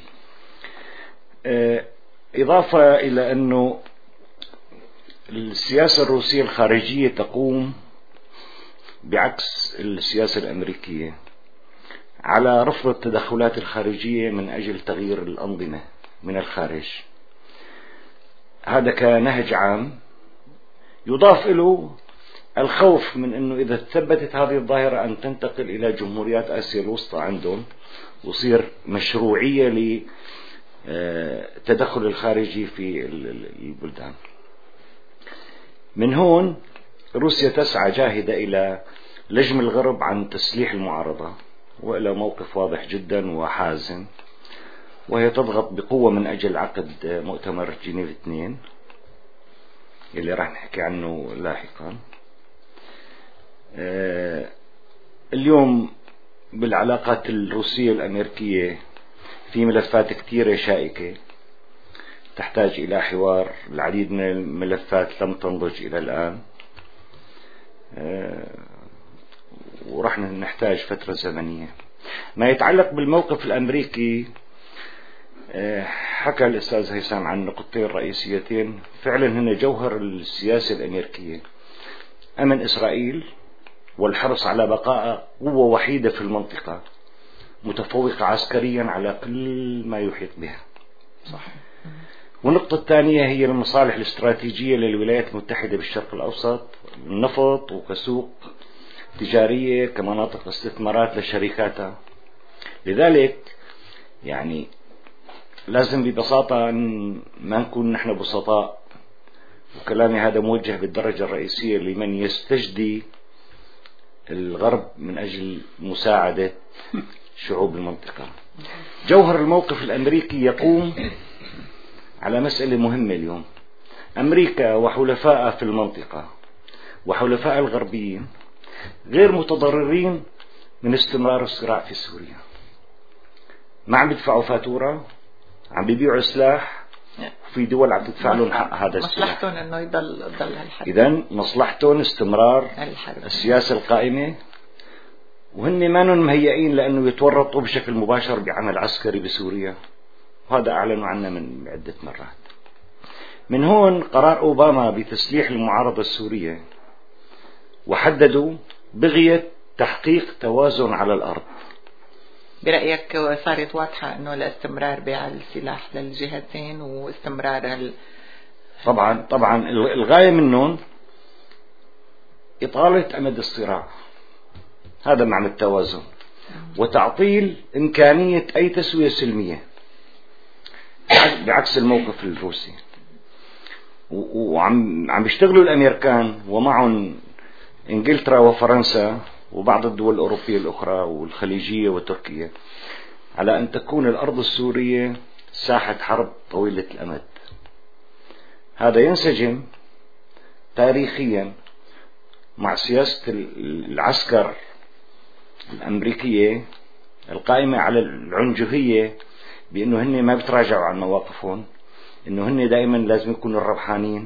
إضافة إلى أنه السياسة الروسية الخارجية تقوم بعكس السياسة الأمريكية على رفض التدخلات الخارجية من أجل تغيير الأنظمة من الخارج. هذا كنهج عام. يضاف له الخوف من أنه إذا ثبتت هذه الظاهرة أن تنتقل إلى جمهوريات آسيا الوسطى عندهم وصير مشروعية للتدخل الخارجي في البلدان. من هون روسيا تسعى جاهدة إلى لجم الغرب عن تسليح المعارضة، وإلى موقف واضح جدا وحازم، وهي تضغط بقوة من أجل عقد مؤتمر جنيف 2 اللي راح نحكي عنه لاحقا. اليوم بالعلاقات الروسية الأمريكية في ملفات كثيرة شائكة تحتاج إلى حوار. العديد من الملفات لم تنضج إلى الآن، ورح نحتاج فترة زمنية. ما يتعلق بالموقف الأمريكي، حكى الأستاذ هيثم عن نقطتين رئيسيتين فعلا هن جوهر السياسة الأمريكية: أمن إسرائيل والحرص على بقاء قوة وحيدة في المنطقة متفوقة عسكريا على كل ما يحيط بها. صح. والنقطة الثانية هي المصالح الاستراتيجية للولايات المتحدة بالشرق الأوسط، النفط وكسوق تجارية كمناطق استثمارات لشركاتها. لذلك يعني لازم ببساطة ما نكون نحن بسطاء، وكلامي هذا موجه بالدرجة الرئيسية لمن يستجدي الغرب من أجل مساعدة شعوب المنطقة. جوهر الموقف الأمريكي يقوم على مسألة مهمة اليوم: أمريكا وحلفائها في المنطقة وحلفائها الغربيين غير متضررين من استمرار الصراع في سوريا. ما عم يدفعوا فاتورة، عم بيبيعوا سلاح، في دول عم تدفع لهم حق هذا السلاح. مصلحتهم انه يضل هالحرب. إذن مصلحتهم استمرار الحرب. السياسة القائمة، وهن ما مهيئين لأنه يتورطوا بشكل مباشر بعمل عسكري بسوريا، وهذا أعلنوا عنه من عدة مرات. من هون قرار أوباما بتسليح المعارضة السورية، وحددوا بغية تحقيق توازن على الأرض. برأيك صارت واضحة أنه لاستمرار بيع السلاح للجهتين واستمرار طبعا الغاية منهم إطالة أمد الصراع، هذا معنى التوازن، وتعطيل إمكانية أي تسوية سلمية بعكس الموقف الروسي. وعم بيشتغلوا الأمريكان ومعهم إنجلترا وفرنسا وبعض الدول الأوروبية الأخرى والخليجية وتركيا على أن تكون الأرض السورية ساحة حرب طويلة الأمد. هذا ينسجم تاريخيا مع سياسة العسكر الأمريكية القائمة على العنجهية، بأنه هن ما بتراجعوا عن مواقفهم، أنه هن دائما لازم يكونوا الربحانين،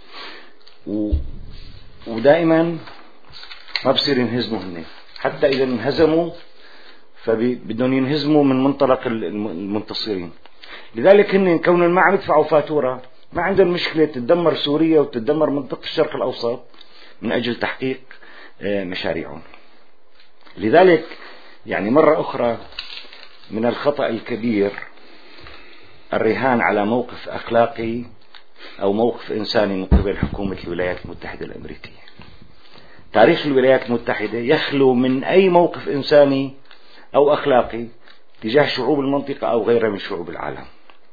ودائما ما بصير ينهزموا هن، حتى إذا انهزموا فبدهم ينهزموا من منطلق المنتصرين. لذلك هن كونهم ما عم يدفعوا فاتورة، ما عندهم مشكلة تدمر سوريا وتدمر منطقة الشرق الأوسط من أجل تحقيق مشاريعهم. لذلك يعني مرة أخرى من الخطأ الكبير الرهان على موقف أخلاقي أو موقف إنساني من قبل حكومة الولايات المتحدة الأمريكية. تاريخ الولايات المتحدة يخلو من أي موقف إنساني أو أخلاقي تجاه شعوب المنطقة أو غيرها من شعوب العالم.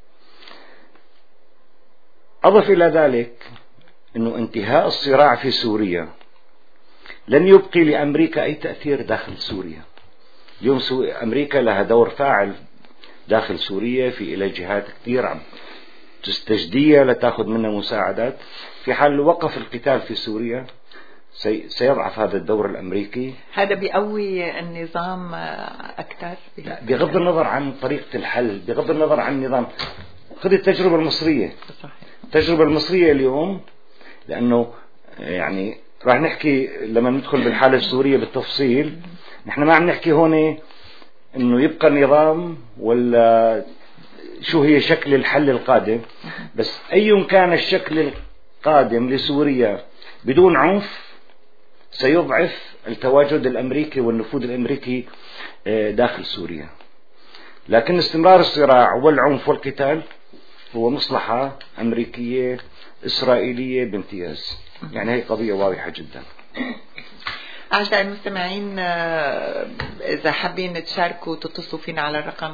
أضف إلى ذلك أنه انتهاء الصراع في سوريا لن يبقي لأمريكا أي تأثير داخل سوريا. اليوم أمريكا لها دور فاعل داخل سوريا، في إلى جهات كثير عم تستجديها لتأخذ منها مساعدات. في حال وقف القتال في سوريا سيضعف هذا الدور الأمريكي. هذا بيقوي النظام أكثر، بغض النظر عن طريقة الحل، بغض النظر عن النظام. خذ التجربة المصرية. التجربة المصرية اليوم، لأنه يعني راح نحكي لما ندخل بالحالة السورية بالتفصيل، نحن ما عم نحكي هون إنه يبقى النظام ولا شو هي شكل الحل القادم، بس أي كان الشكل القادم لسوريا بدون عنف سيضعف التواجد الأمريكي والنفوذ الأمريكي داخل سوريا. لكن استمرار الصراع والعنف والقتال هو مصلحة أمريكية إسرائيلية بامتياز. يعني هي قضية واضحة جدا. أعزائي المستمعين، إذا حابين تشاركوا تتصلوا فينا على الرقم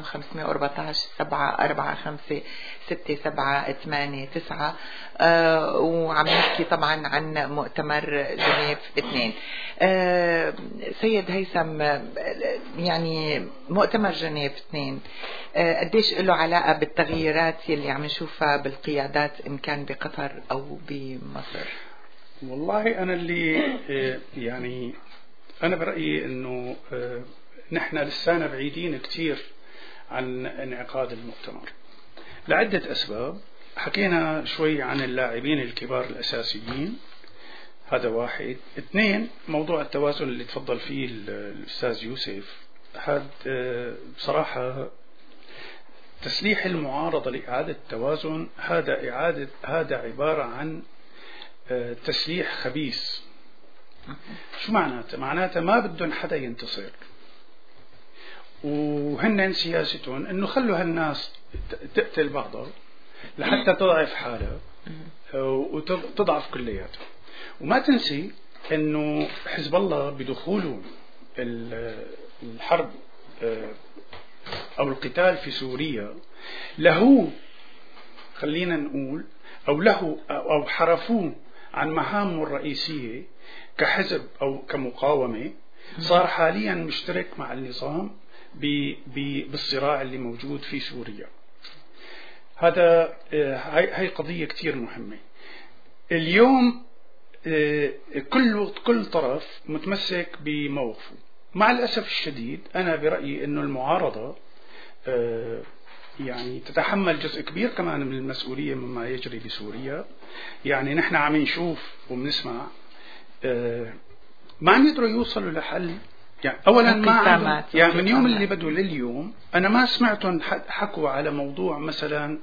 514-745-6789. وعم نحكي طبعا عن مؤتمر جنيف 2. سيد هيثم، يعني مؤتمر جنيف 2 قديش له علاقة بالتغييرات اللي عم نشوفها بالقيادات إن كان بقطر أو بمصر؟ والله أنا اللي يعني أنا برأيي أنه نحن لسانا بعيدين كتير عن انعقاد المؤتمر لعدة أسباب. حكينا شوي عن اللاعبين الكبار الأساسيين، هذا واحد. اثنين، موضوع التوازن اللي تفضل فيه الأستاذ يوسف، هذا بصراحة تسليح المعارضة لإعادة التوازن هذا عبارة عن تسليح خبيث. شو معناته ما بدهم حدا ينتصر، وهن سياستهم انه خلوا هالناس تقتل بعضها لحتى تضعف حالها وتضعف كلياتها. وما تنسي انه حزب الله بدخوله الحرب او القتال في سوريا له، خلينا نقول، او حرفوه عن مهامه الرئيسية كحزب او كمقاومة، صار حاليا مشترك مع النظام بالصراع اللي موجود في سوريا. هاي قضية كتير مهمة. اليوم كل طرف متمسك بموقفه. مع الأسف الشديد أنا برأيي أنه المعارضة يعني تتحمل جزء كبير كمان من المسؤولية مما يجري بسوريا. يعني نحن عم نشوف وبنسمع ما عم يقدروا يوصلوا لحل. يعني أولا ما يعني من يوم اللي بدوا لليوم أنا ما سمعتهم حكوا على موضوع مثلا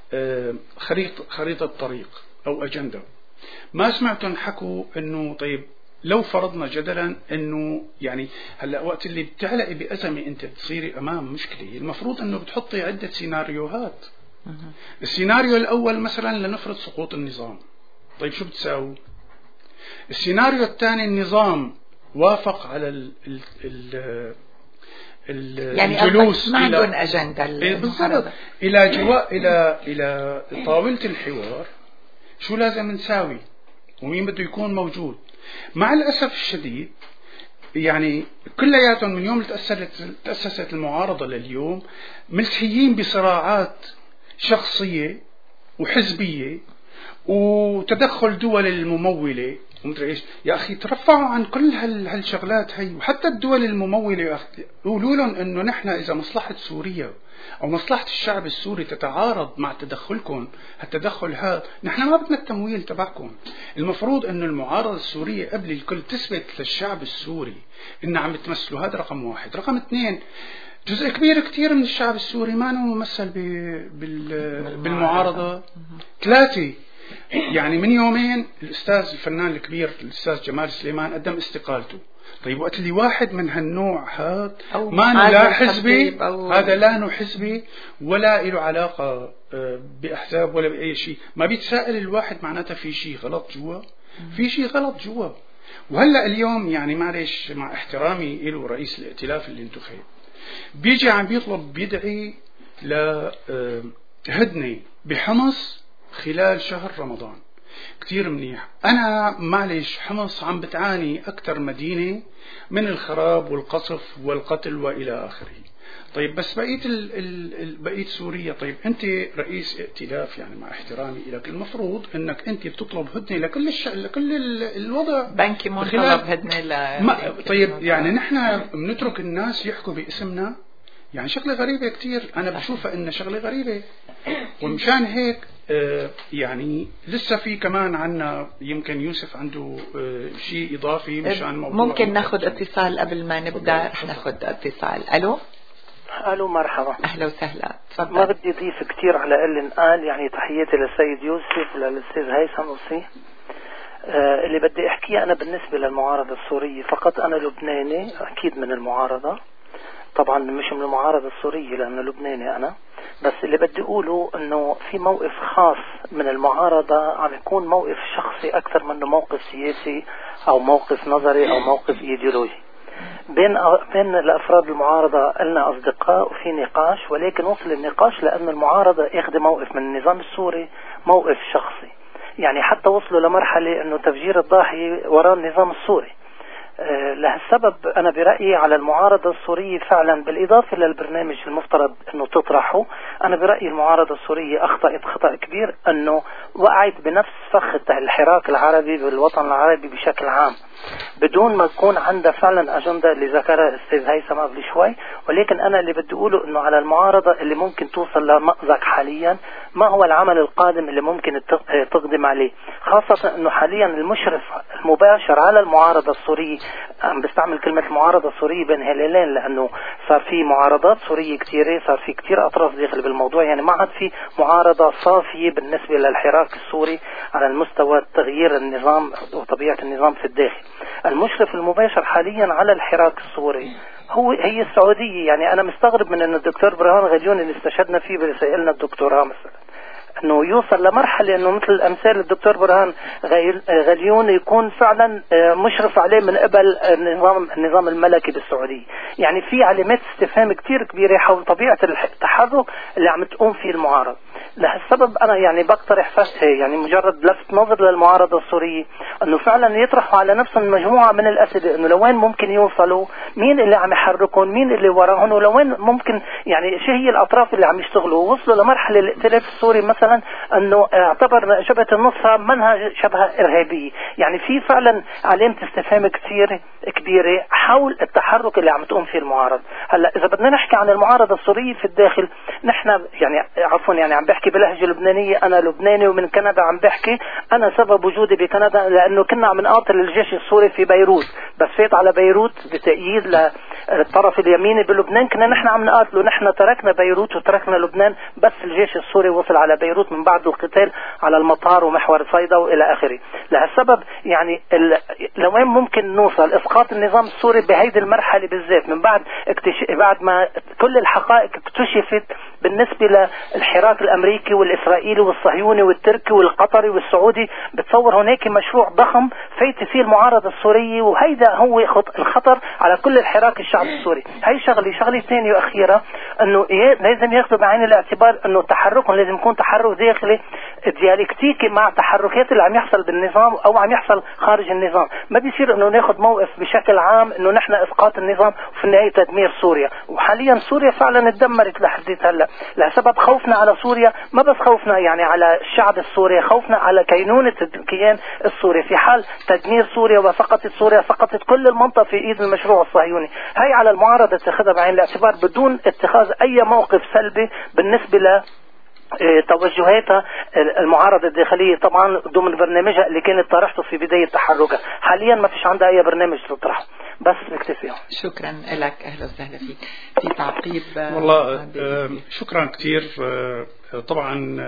خريطة طريق أو أجندة. ما سمعتهم حكوا إنه طيب لو فرضنا جدلا إنه يعني هلا وقت اللي بتعلقي بأزمة أنت بتصيري أمام مشكلة، المفروض إنه بتحطي عدة سيناريوهات. السيناريو الأول مثلا لنفرض سقوط النظام، طيب شو بتساوي؟ السيناريو الثاني النظام وافق على الجلوس ما عندهم أجندة بالضبط إلى طاولة الحوار. شو لازم نساوي ومين بده يكون موجود؟ مع الأسف الشديد يعني كلياتهم من يوم تأسست المعارضة لليوم ملتهيين بصراعات شخصية وحزبية وتدخل دول الممولة ومدري ايش. يا اخي ترفعوا عن كل هالشغلات هي. وحتى الدول الممولة يا اخي قولوا لهم انه نحن اذا مصلحة سوريا او مصلحة الشعب السوري تتعارض مع تدخلكم، هالتدخل هذا نحن ما بدنا التمويل تبعكم. المفروض انه المعارضة السورية قبل الكل تثبت للشعب السوري انه عم تمثلوا. هذا رقم واحد. رقم اثنين، جزء كبير كتير من الشعب السوري ما هو ممثل بالمعارضة. ثلاثة، يعني من يومين الأستاذ الفنان الكبير الأستاذ جمال سليمان قدم استقالته. طيب وقت اللي واحد من هالنوع هذا ما لا حزبي، هذا لا نوع حزبي ولا له علاقة بأحزاب ولا بأي شيء، ما بيتساءل الواحد معناته في شيء غلط جوا، في شيء غلط جوا. وهلأ اليوم يعني معلش مع احترامي له رئيس الائتلاف اللي انتخب بيجي عم بيطلب بيدعي لهدنة بحمص خلال شهر رمضان. كتير منيح. أنا معلش حمص عم بتعاني أكثر مدينة من الخراب والقصف والقتل وإلى آخره. طيب بس بقية سوريا، طيب أنت رئيس ائتلاف يعني مع احترامي لك المفروض أنك أنت بتطلب هدنة لكل الوضع. بنكي مون طلب هدنة طيب يعني نحن بنترك الناس يحكوا باسمنا، يعني شغلة غريبة كتير. أنا بشوفها إن شغلة غريبة. ومشان هيك يعني لسه في كمان عنا يمكن يوسف عنده شيء إضافي مشان موضوع. ممكن ناخد اتصال قبل ما نبدأ. رح ناخد اتصال. ألو مرحبا. أهلا وسهلا. تفضل. ما بدي أضيف كتير على اللي انقال. يعني تحياتي للسيد يوسف وللأستاذ هيثم وصي. اللي بدي أحكيه أنا بالنسبة للمعارضة السورية فقط. أنا لبناني أكيد من المعارضة، طبعا مش من المعارضة السورية لأنه لبناني أنا. بس اللي بدي أقوله أنه في موقف خاص من المعارضة عم يكون موقف شخصي أكثر منه موقف سياسي أو موقف نظري أو موقف إيديولوجي. بين الأفراد المعارضة لنا أصدقاء وفي نقاش، ولكن وصل النقاش لأن المعارضة ياخذ موقف من النظام السوري موقف شخصي. يعني حتى وصلوا لمرحلة أنه تفجير الضاحية وراء النظام السوري. لهالسبب أنا برأيي على المعارضة السورية فعلا بالإضافة للبرنامج المفترض أنه تطرحه، أنا برأيي المعارضة السورية أخطأت خطأ كبير أنه وقعت بنفس فخ الحراك العربي بالوطن العربي بشكل عام. بدون ما تكون عندها فعلا أجندة اللي ذكرها الأستاذ هيثم قبل شوي. ولكن أنا اللي بدي أقوله إنه على المعارضة اللي ممكن توصل لمأزق حاليا، ما هو العمل القادم اللي ممكن تقدم عليه، خاصة إنه حاليا المشرف المباشر على المعارضة السورية، عم بستعمل كلمة المعارضة السورية بين هلالين لأنه صار في معارضات سورية كثيرة، صار في كثير أطراف داخل بالموضوع، يعني ما عاد في معارضة صافية بالنسبة للحراك السوري على المستوى تغيير النظام وطبيعة النظام في الداخل. المشرف المباشر حاليا على الحراك السوري هي السعودية. يعني أنا مستغرب من أن الدكتور برهان غليون اللي استشهدنا فيه برسائلنا الدكتوراه مثلا أنه يوصل لمرحلة أنه مثل الأمثال الدكتور برهان غليون يكون فعلا مشرف عليه من قبل النظام الملكي بالسعودية. يعني في علامات استفهام كتير كبيرة حول طبيعة التحرك اللي عم تقوم فيه المعارضة. لهالسبب أنا يعني بقترح يعني مجرد لفت نظر للمعارضة السورية أنه فعلا يطرحوا على نفسهم مجموعة من الأسئلة، أنه لوين ممكن يوصلوا، مين اللي عم يحركون، مين اللي وراهم، ولوين ممكن يعني شو هي الأطراف اللي عم يشتغلوا. وصلوا لمرحلة الائتلاف السوري مثلا أنه اعتبر جبهة النصرة منها شبه إرهابية. يعني في فعلا علامة استفهام كثير كبيرة حول التحرك اللي عم تقوم فيه المعارضة. هلا إذا بدنا نحكي عن المعارضة السورية في الداخل، نحن يعني عفوا يعني عم بحكي بلهجة لبنانية، أنا لبناني ومن كندا عم بحكي. أنا سبب وجودي بكندا لأنه كنا عم نقاتل الجيش السوري في بيروت، بس فات على بيروت بتأييد للطرف اليميني بلبنان، كنا نحن عم نقاتله. نحن تركنا بيروت وتركنا لبنان، بس الجيش السوري وصل على بيروت من بعد القتال على المطار ومحور صيدا وإلى آخره. لهالسبب يعني لوين ممكن نوصل إسقاط النظام السوري بهيدي المرحلة بالذات، من بعد ما كل الحقائق اكتشفت بالنسبة للحراك الأمريكي والإسرائيلي والصهيوني والتركي والقطري والسعودي. بتصور هناك مشروع ضخم فايت فيه المعارضة السورية، وهيدا هو الخطر على كل الحراك الشعب السوري. هاي شغلة ثانية وأخيرة، أنه لازم ياخذوا بعين الاعتبار أنه تحركهم لازم يكون تحرك داخلي ديالكتيكي مع تحركات اللي عم يحصل بالنظام أو عم يحصل خارج النظام. ما بيصير أنه ناخذ موقف بشكل عام أنه نحن إسقاط النظام وفي النهاية تدمير سوريا. وحاليا سوريا فعلا اتدمرت لحد هلا لسبب خوفنا على سوريا، ما بس خوفنا يعني على الشعب السوري، خوفنا على كينونة الكيان السوري. في حال تدمير سوريا وسقطت سوريا سقطت كل المنطقة في ايد المشروع الصهيوني. هاي على المعارضة تاخذها بعين الاعتبار بدون اتخاذ اي موقف سلبي بالنسبة ل توجهاتها المعارضة الداخلية، طبعا ضمن برنامجها اللي كانت طرحته في بداية تحركها. حاليا ما فيش عندها اي برنامج تطرحه. بس نكتفي. شكرا لك، اهلا وسهلا فيك. في تعقيب؟ والله شكرا كثير. طبعا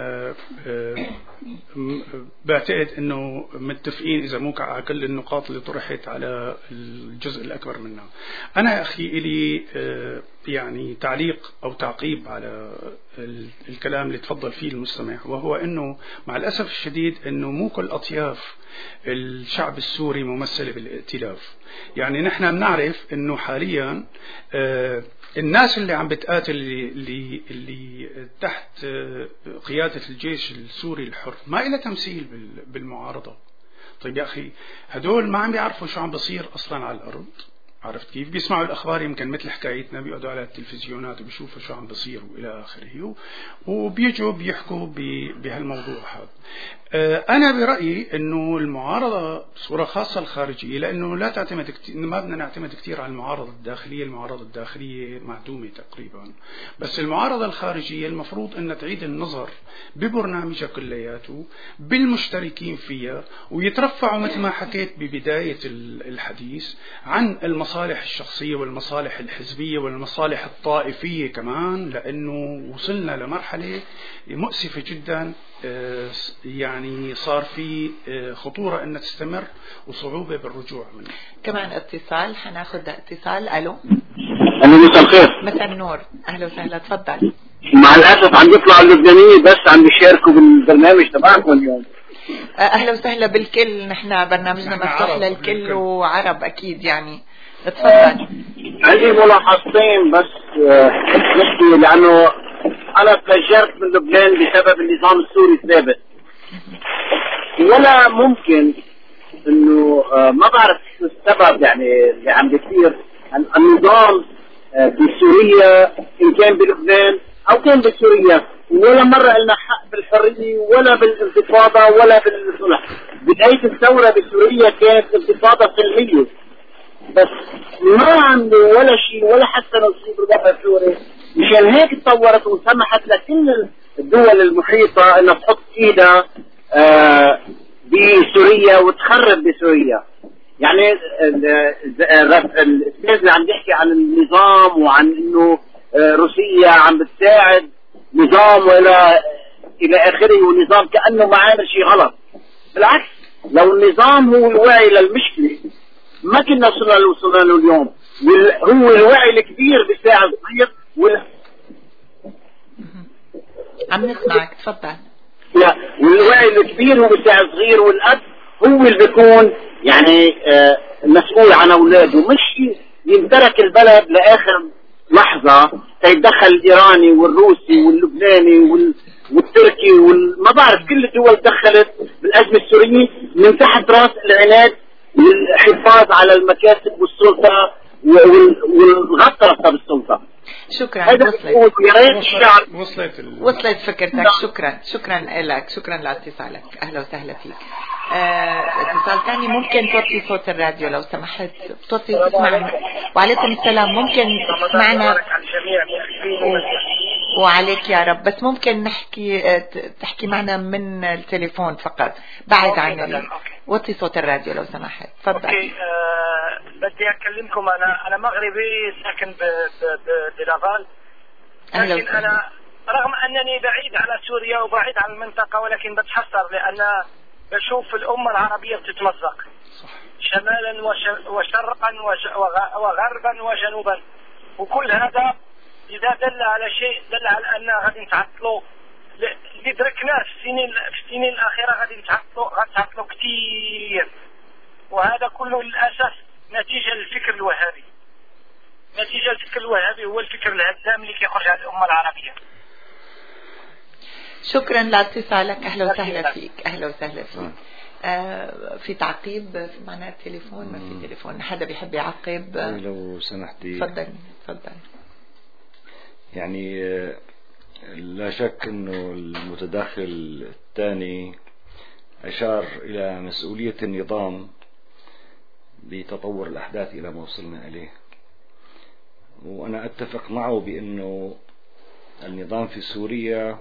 بعتقد انه متفقين اذا مو على كل النقاط اللي طرحت على الجزء الاكبر منها. انا اخي الي يعني تعليق او تعقيب على الكلام اللي تفضل فيه المستمع، وهو انه مع الاسف الشديد انه مو كل اطياف الشعب السوري ممثلة بالائتلاف. يعني نحن بنعرف انه حاليا الناس اللي عم بتقاتل اللي تحت قيادة الجيش السوري الحر ما إلها تمثيل بالمعارضة. طيب يا أخي هدول ما عم بيعرفوا شو عم بصير أصلا على الأرض، عرفت كيف؟ بيسمعوا الأخبار يمكن مثل حكايتنا، بيقعدوا على التلفزيونات وبيشوفوا شو عم بصير وإلى آخره، وبيجوا بيحكوا بهالموضوع هذا. أنا برأيي إنه المعارضة بصورة خاصة الخارجية، لأنه لا تعتمد ما بدنا نعتمد كثير على المعارضة الداخلية. المعارضة الداخلية معدومة تقريبا، بس المعارضة الخارجية المفروض أن تعيد النظر ببرنامجها كلياته بالمشتركين فيها، ويترفعوا مثل ما حكيت ببداية الحديث عن المصالح الشخصية والمصالح الحزبية والمصالح الطائفية كمان، لأنه وصلنا لمرحلة مؤسفة جدا. يعني صار في خطورة أن تستمر وصعوبة بالرجوع منه. كمان اتصال، حناخد اتصال. ألو. مساء الخير. مساء النور، أهلا وسهلا، تفضل. مع الأسف عم يطلعوا اللبنانيين بس عم يشاركوا بالبرنامج تبعكم اليوم. أهلا وسهلا بالكل، نحن برنامجنا مفتوح للكل وعرب أكيد يعني. تفضل. عندي ملاحظتين بس نحكي، لأنه أنا تهجرت من لبنان بسبب النظام السوري الثابت، ولا ممكن إنه ما بعرف شو السبب يعني اللي عم بيصير. النظام بسوريا إن كان بلبنان أو كان بسوريا ولا مرة لنا حق بالحرية ولا بالانتفاضة ولا بالصلح. بداية الثورة بسوريا كانت انتفاضة سلمية، بس ما عملوا ولا شيء ولا حسنوا شيء بالوضع السوري. مشان هيك تطورت وسمحت لكل الدول المحيطة انها تحط ايدها بسوريا وتخرب بسوريا. يعني الاستاذ اللي عم يحكي عن النظام وعن انه روسيا عم بتساعد نظام الى اخره، ونظام كأنه ما عامل شيء غلط. بالعكس، لو النظام هو الوعي للمشكلة ما كنا وصلنا له اليوم. هو الوعي الكبير بيساعد صغير عم نسمعك، تفضل. لا، والوعي الكبير هو بيساعد صغير، والأب هو اللي بيكون يعني مسؤول عن أولاده، مش يمتلك البلد لآخر لحظة تيدخل الإيراني والروسي واللبناني والتركي ما بعرف كل الدول دخلت بالأزمة السورية من تحت رأس العناد والحفاظ على المكاسب والسلطة والغطرسة بالسلطة. شكرا. وصلت فكرتك. شكرا لك، شكرا لاتصالك. أهلا وسهلا فيك. اتصال ثاني، ممكن توطي صوت الراديو لو سمحت، تسمعنا. وعليكم السلام، ممكن تسمعنا. وعليك يا رب، بس ممكن تحكي معنا من التليفون فقط، بعد عن وطي صوت الراديو لو سمحت. تفضل. اوكي. بدي اكلمكم. انا مغربي ساكن بلافال، لكن انا رغم انني بعيد على سوريا وبعيد عن المنطقة، ولكن بتحسر لان بشوف الامة العربية بتتمزق شمالا وشرقا وغربا وجنوبا، وكل هذا إذا دل على شيء دل على أن غادي نتعطلوا. اللي دركناه في السنين الأخيرة غادي نتعطلوا كثير، وهذا كله للأسف نتيجة للفكر الوهابي. نتيجة الفكر الوهابي هو الفكر الهدام اللي كيخرج على الأمة العربية. شكرا لاتصالك. أهلا وسهلا فيك. أهلا وسهلا فيك. في تعقيب معنا التليفون؟ ما في تليفون. حدا بيحب يعقب؟ لو سمحتي. تفضل. يعني لا شك انه المتداخل الثاني اشار الى مسؤولية النظام بتطور الاحداث الى ما وصلنا اليه، وانا اتفق معه بانه النظام في سوريا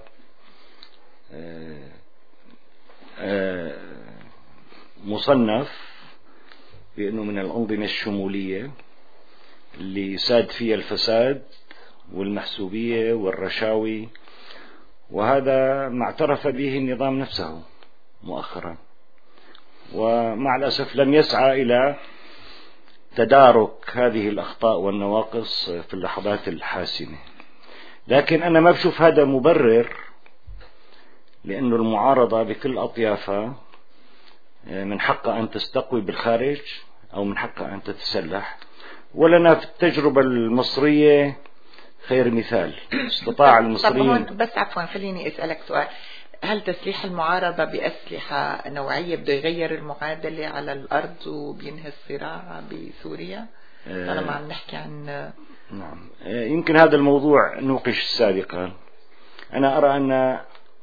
مصنف بانه من الانظمة الشمولية اللي ساد فيها الفساد والمحسوبية والرشاوي، وهذا ما اعترف به النظام نفسه مؤخرا، ومع الأسف لم يسعى إلى تدارك هذه الأخطاء والنواقص في اللحظات الحاسمة. لكن أنا ما بشوف هذا مبرر، لأنه المعارضة بكل أطيافها من حقها أن تستقوي بالخارج أو من حقها أن تتسلح، ولنا في التجربة المصرية خير مثال. استطاع المصريين. بس عفوا خليني أسألك سؤال، هل تسليح المعارضة بأسلحة نوعية بده يغير المعادلة على الأرض وبينهي الصراع بسوريا؟ طالما عم نحكي عن نعم، يمكن هذا الموضوع نوقش سابقا. أنا أرى أن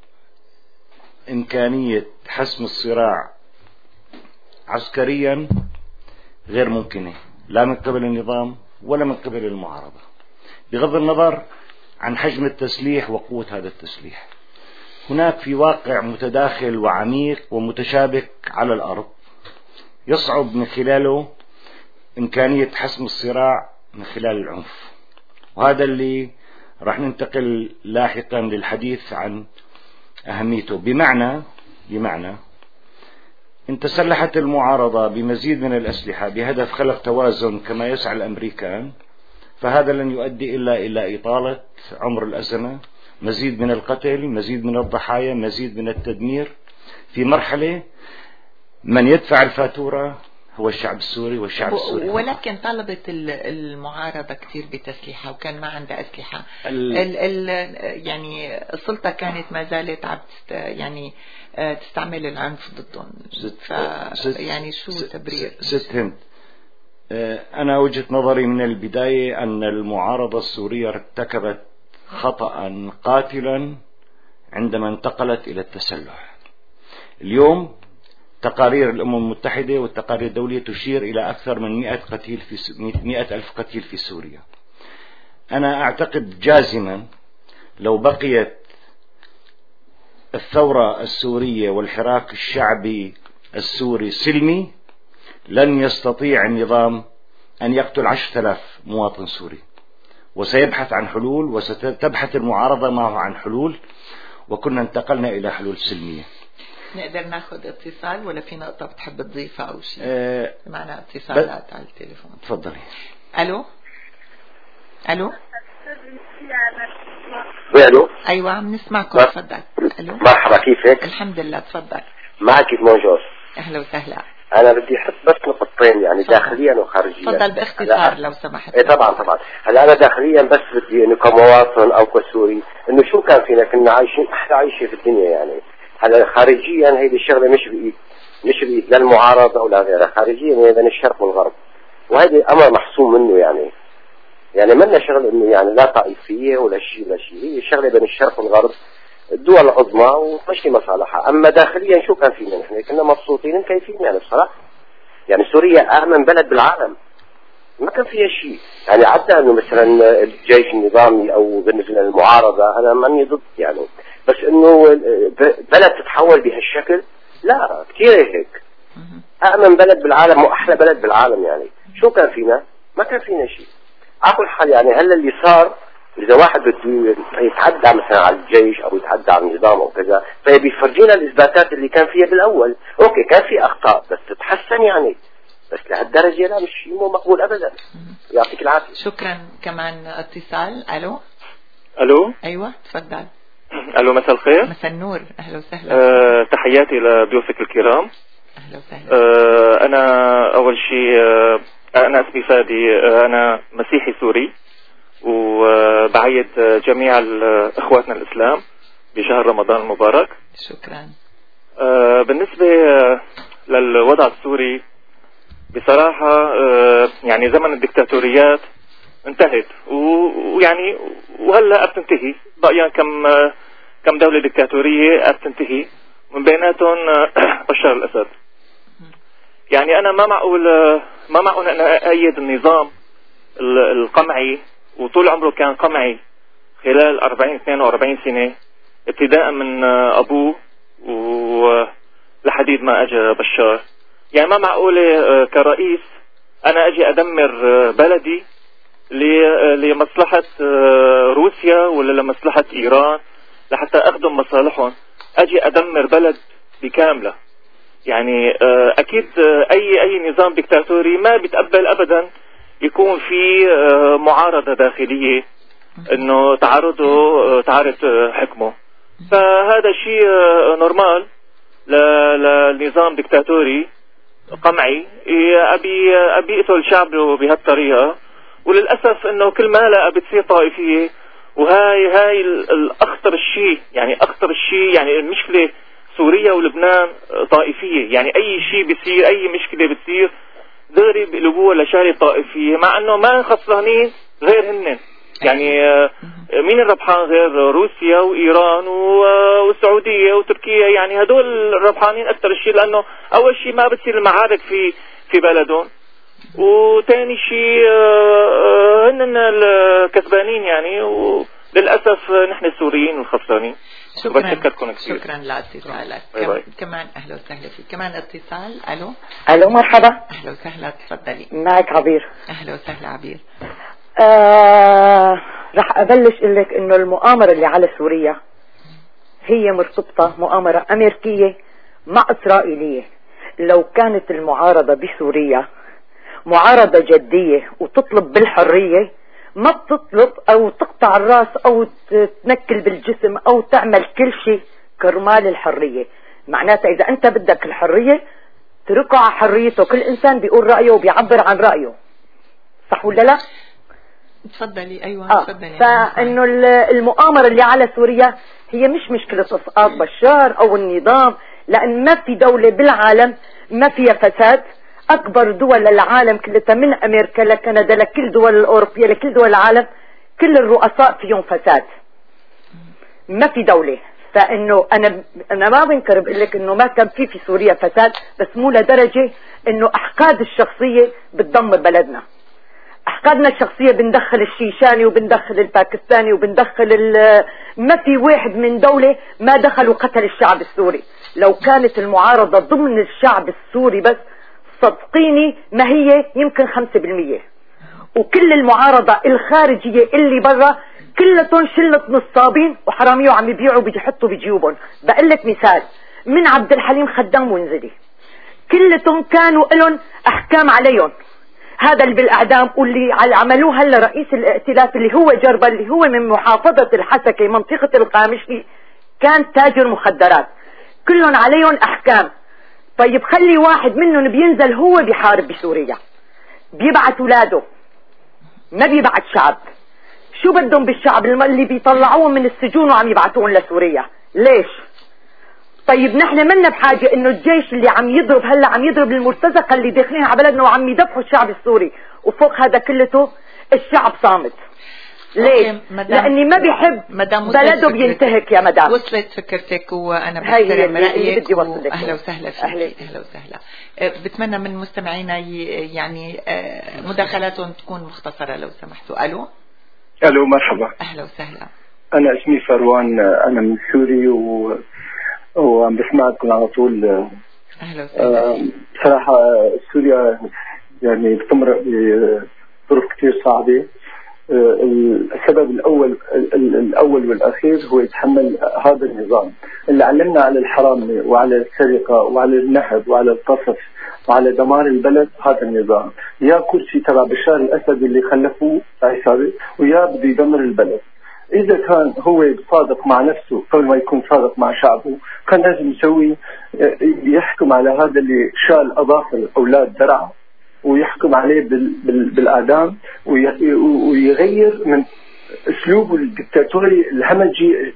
إمكانية حسم الصراع عسكريا غير ممكنة، لا من قبل النظام ولا من قبل المعارضة، بغض النظر عن حجم التسليح وقوة هذا التسليح. هناك في واقع متداخل وعميق ومتشابك على الأرض يصعب من خلاله إمكانية حسم الصراع من خلال العنف، وهذا اللي راح ننتقل لاحقا للحديث عن أهميته. بمعنى إن تسلحت المعارضة بمزيد من الأسلحة بهدف خلق توازن كما يسعى الأمريكان، فهذا لن يؤدي إلا إلى إطالة عمر الأزمة، مزيد من القتل، مزيد من الضحايا، مزيد من التدمير، في مرحلة من يدفع الفاتورة هو الشعب السوري والشعب السوري. ولكن طلبت المعارضة كثير بتسليحها وكان ما عندها أسلحة. يعني السلطة كانت ما زالت يعني تستعمل العنف ضدهم. يعني شو تبرير؟ هند، أنا وجهة نظري من البداية أن المعارضة السورية ارتكبت خطأ قاتلا عندما انتقلت إلى التسلح. اليوم تقارير الأمم المتحدة والتقارير الدولية تشير إلى أكثر من 100 ألف قتيل في سوريا. أنا أعتقد جازما لو بقيت الثورة السورية والحراك الشعبي السوري سلمي لن يستطيع النظام أن يقتل 10,000 مواطن سوري، وسيبحث عن حلول، وستبحث المعارضة معه عن حلول، وكنا انتقلنا إلى حلول سلمية. نقدر ناخذ اتصال ولا في نقطة بتحب تضيفها أو شيء؟ معنا اتصالات على التليفون. تفضلي. ألو. الو. ايوه عم نسمعكم، تفضل. الو. مرحبا، كيفك؟ الحمد لله، تفضل. معك مونجوس. اهلا وسهلا. انا بدي احط بس نقطتين يعني فضل. داخليا وخارجيا. تفضل باختصار لو سمحت. ايه طبعا. هلا انا داخليا بس بدي انه كمواطن او كسوري انه شو كان فينا، كنا عايشين احلى عيشه في الدنيا يعني. هلا خارجيا هيدي الشغله مش بايد لا المعارضه ولا غيرها، خارجيا هي بين الشرق والغرب، وهذا امر محسوم منه يعني منا شغل انه يعني لا طائفيه ولا شيء، هي الشغله بين الشرق والغرب، الدول العظمى ومشي مصالحها. اما داخليا شو كان فينا نحن؟ كنا مبسوطين مكيفين يعني بصراحه. يعني سوريا امن بلد بالعالم، ما كان فيها شيء يعني. عدا انه مثلا الجيش النظامي او بالنسبه للمعارضه انا ماني ضد يعني، بس انه بلد تتحول بهالشكل لا، كثير هيك. امن بلد بالعالم واحلى بلد بالعالم يعني. شو كان فينا؟ ما كان فينا شيء. على كل حال يعني هلا اللي صار، إذا واحد بده يتعدى مثلا على الجيش أو يتعدى على النظام أو كذا، فبيفرجينا الإثباتات اللي كان فيها بالأول. أوكي كان في أخطاء بس تتحسن يعني، بس لهالدرجة لا، مش شيء مو مقبول أبدا. يعطيك العافية. شكرا. كمان اتصال. ألو. أيوة تفضل. ألو، مساء الخير. مساء النور، أهلا وسهلا. تحياتي لضيوفك الكرام. أهلا وسهلا. أنا أول شيء أنا اسمي فادي، أنا مسيحي سوري، وبعيد جميع اخواتنا الاسلام بشهر رمضان المبارك. شكرا. بالنسبة للوضع السوري بصراحة يعني زمن الدكتاتوريات انتهت، ويعني وهلا بتنتهي، بقى كم دولة دكتاتورية بتنتهي، من بيناتهم بشار الاسد. يعني انا ما معقول انا ايد النظام القمعي، وطول عمره كان قمعي خلال 42 سنة، ابتداء من أبوه ولحديد ما أجى بشار. يعني ما معقولة كرئيس أنا أجي أدمر بلدي لمصلحة روسيا ولا لمصلحة إيران لحتى أخدم مصالحهم، أجي أدمر بلد بكاملة. يعني أكيد أي نظام دكتاتوري ما بيتقبل أبدا يكون في معارضة داخلية انه تعارض حكمه. فهذا شيء نورمال للنظام دكتاتوري قمعي ابي يقتل شعبه بهالطريقة. وللأسف انه كل ما لا بتصير طائفية، وهاي الاخطر الشيء يعني المشكلة سوريا ولبنان طائفية. يعني اي شيء بيصير، اي مشكلة بتصير دغري بقلبوها لشاري طائفية، مع انه ما خسرانين غير هن. يعني مين الربحان غير روسيا وايران والسعودية وتركيا؟ يعني هدول الربحانين اكثر شيء، لانه اول شيء ما بتصير المعارك في بلدهم، وثاني شيء هن الكسبانين يعني. وللاسف نحن السوريين الخسرانين. شكرا لاتصالك. كمان اهلا وسهلا فيك. كمان اتصال. الو مرحبا. اهلا وسهلا، تفضلي. معك عبير. اهلا وسهلا عبير. رح ابلش اقول لك انه المؤامره اللي على سوريا هي مرتبطه مؤامره امريكيه مع اسرائيليه. لو كانت المعارضه بسوريا معارضه جديه وتطلب بالحريه، ما بتطلب او تقطع الراس او تنكل بالجسم او تعمل كل شيء كرمال الحرية. معناتها اذا انت بدك الحرية تركه على حريته، كل انسان بيقول رأيه وبيعبر عن رأيه، صح ولا لا؟ تفضلي. ايوه تفضلي. فانه المؤامرة اللي على سوريا هي مش مشكلة اسقاط بشار او النظام، لان ما في دولة بالعالم ما فيها فساد. أكبر دول العالم كلها من أمريكا لكندا لكل دول الأوروبية لكل دول العالم، كل الرؤساء فيهم فساد، ما في دولة. فانه انا ما بنكر بقول لك انه ما كان في سوريا فساد، بس مو لدرجه انه احقاد الشخصيه بتدمر بلدنا. احقادنا الشخصيه بندخل الشيشاني وبندخل الباكستاني وبندخل ما في واحد من دوله ما دخل وقتل الشعب السوري. لو كانت المعارضه ضمن الشعب السوري بس صدقيني ما هي يمكن 5%، وكل المعارضه الخارجيه اللي برا كلتهم شلة نصابين وحرامية وعم يبيعوا بدي يحطوا بجيوبهم. بقول لك مثال من عبد الحليم خدام وانزلي كلتهم كانوا لهم احكام عليهم، هذا اللي بالاعدام واللي عملوه هلا رئيس الائتلاف اللي هو جربة اللي هو من محافظة الحسكة منطقة القامشلي كان تاجر مخدرات، كلهم عليهم احكام. طيب خلي واحد منهم بينزل هو بيحارب بسوريا، بيبعت اولاده ما بيبعت شعب. شو بدهم بالشعب اللي بيطلعوهم من السجون وعم يبعتوهم لسوريا؟ ليش؟ طيب نحن منا بحاجة انه الجيش اللي عم يضرب هلا عم يضرب المرتزقة اللي داخلين على بلدنا وعم يدفعوا الشعب السوري، وفوق هذا كلته الشعب صامت. ليش؟ لاني ما بيحب بلده بينتهك. يا مدام وصلت فكرتك وانا بحترم رايك واهلا وسهلا فيك. اهلا وسهلا. بتمنى من مستمعينا يعني مداخلاتهم تكون مختصرة لو سمحتوا. الو مرحبا. اهلا وسهلا. انا اسمي فروان، انا من سوري وعم بسمعكم على طول. اهلا وسهلا. بصراحه سوريا يعني بتمرق بظروف كثير صعبه. السبب الاول والاخير هو يتحمل هذا النظام اللي علمنا على الحرام وعلى السرقه وعلى النهب وعلى القصف وعلى دمار البلد. هذا النظام يا كرسي تبع بشار الاسد اللي خلفوه عصابه، ويا بده يدمر البلد. اذا كان هو صادق مع نفسه قبل ما يكون صادق مع شعبه كان لازم يسوي يحكم على هذا اللي شال اظافر اولاد درع ويحكم عليه بالاعدام ويغير من اسلوبه الدكتاتوري الهمجي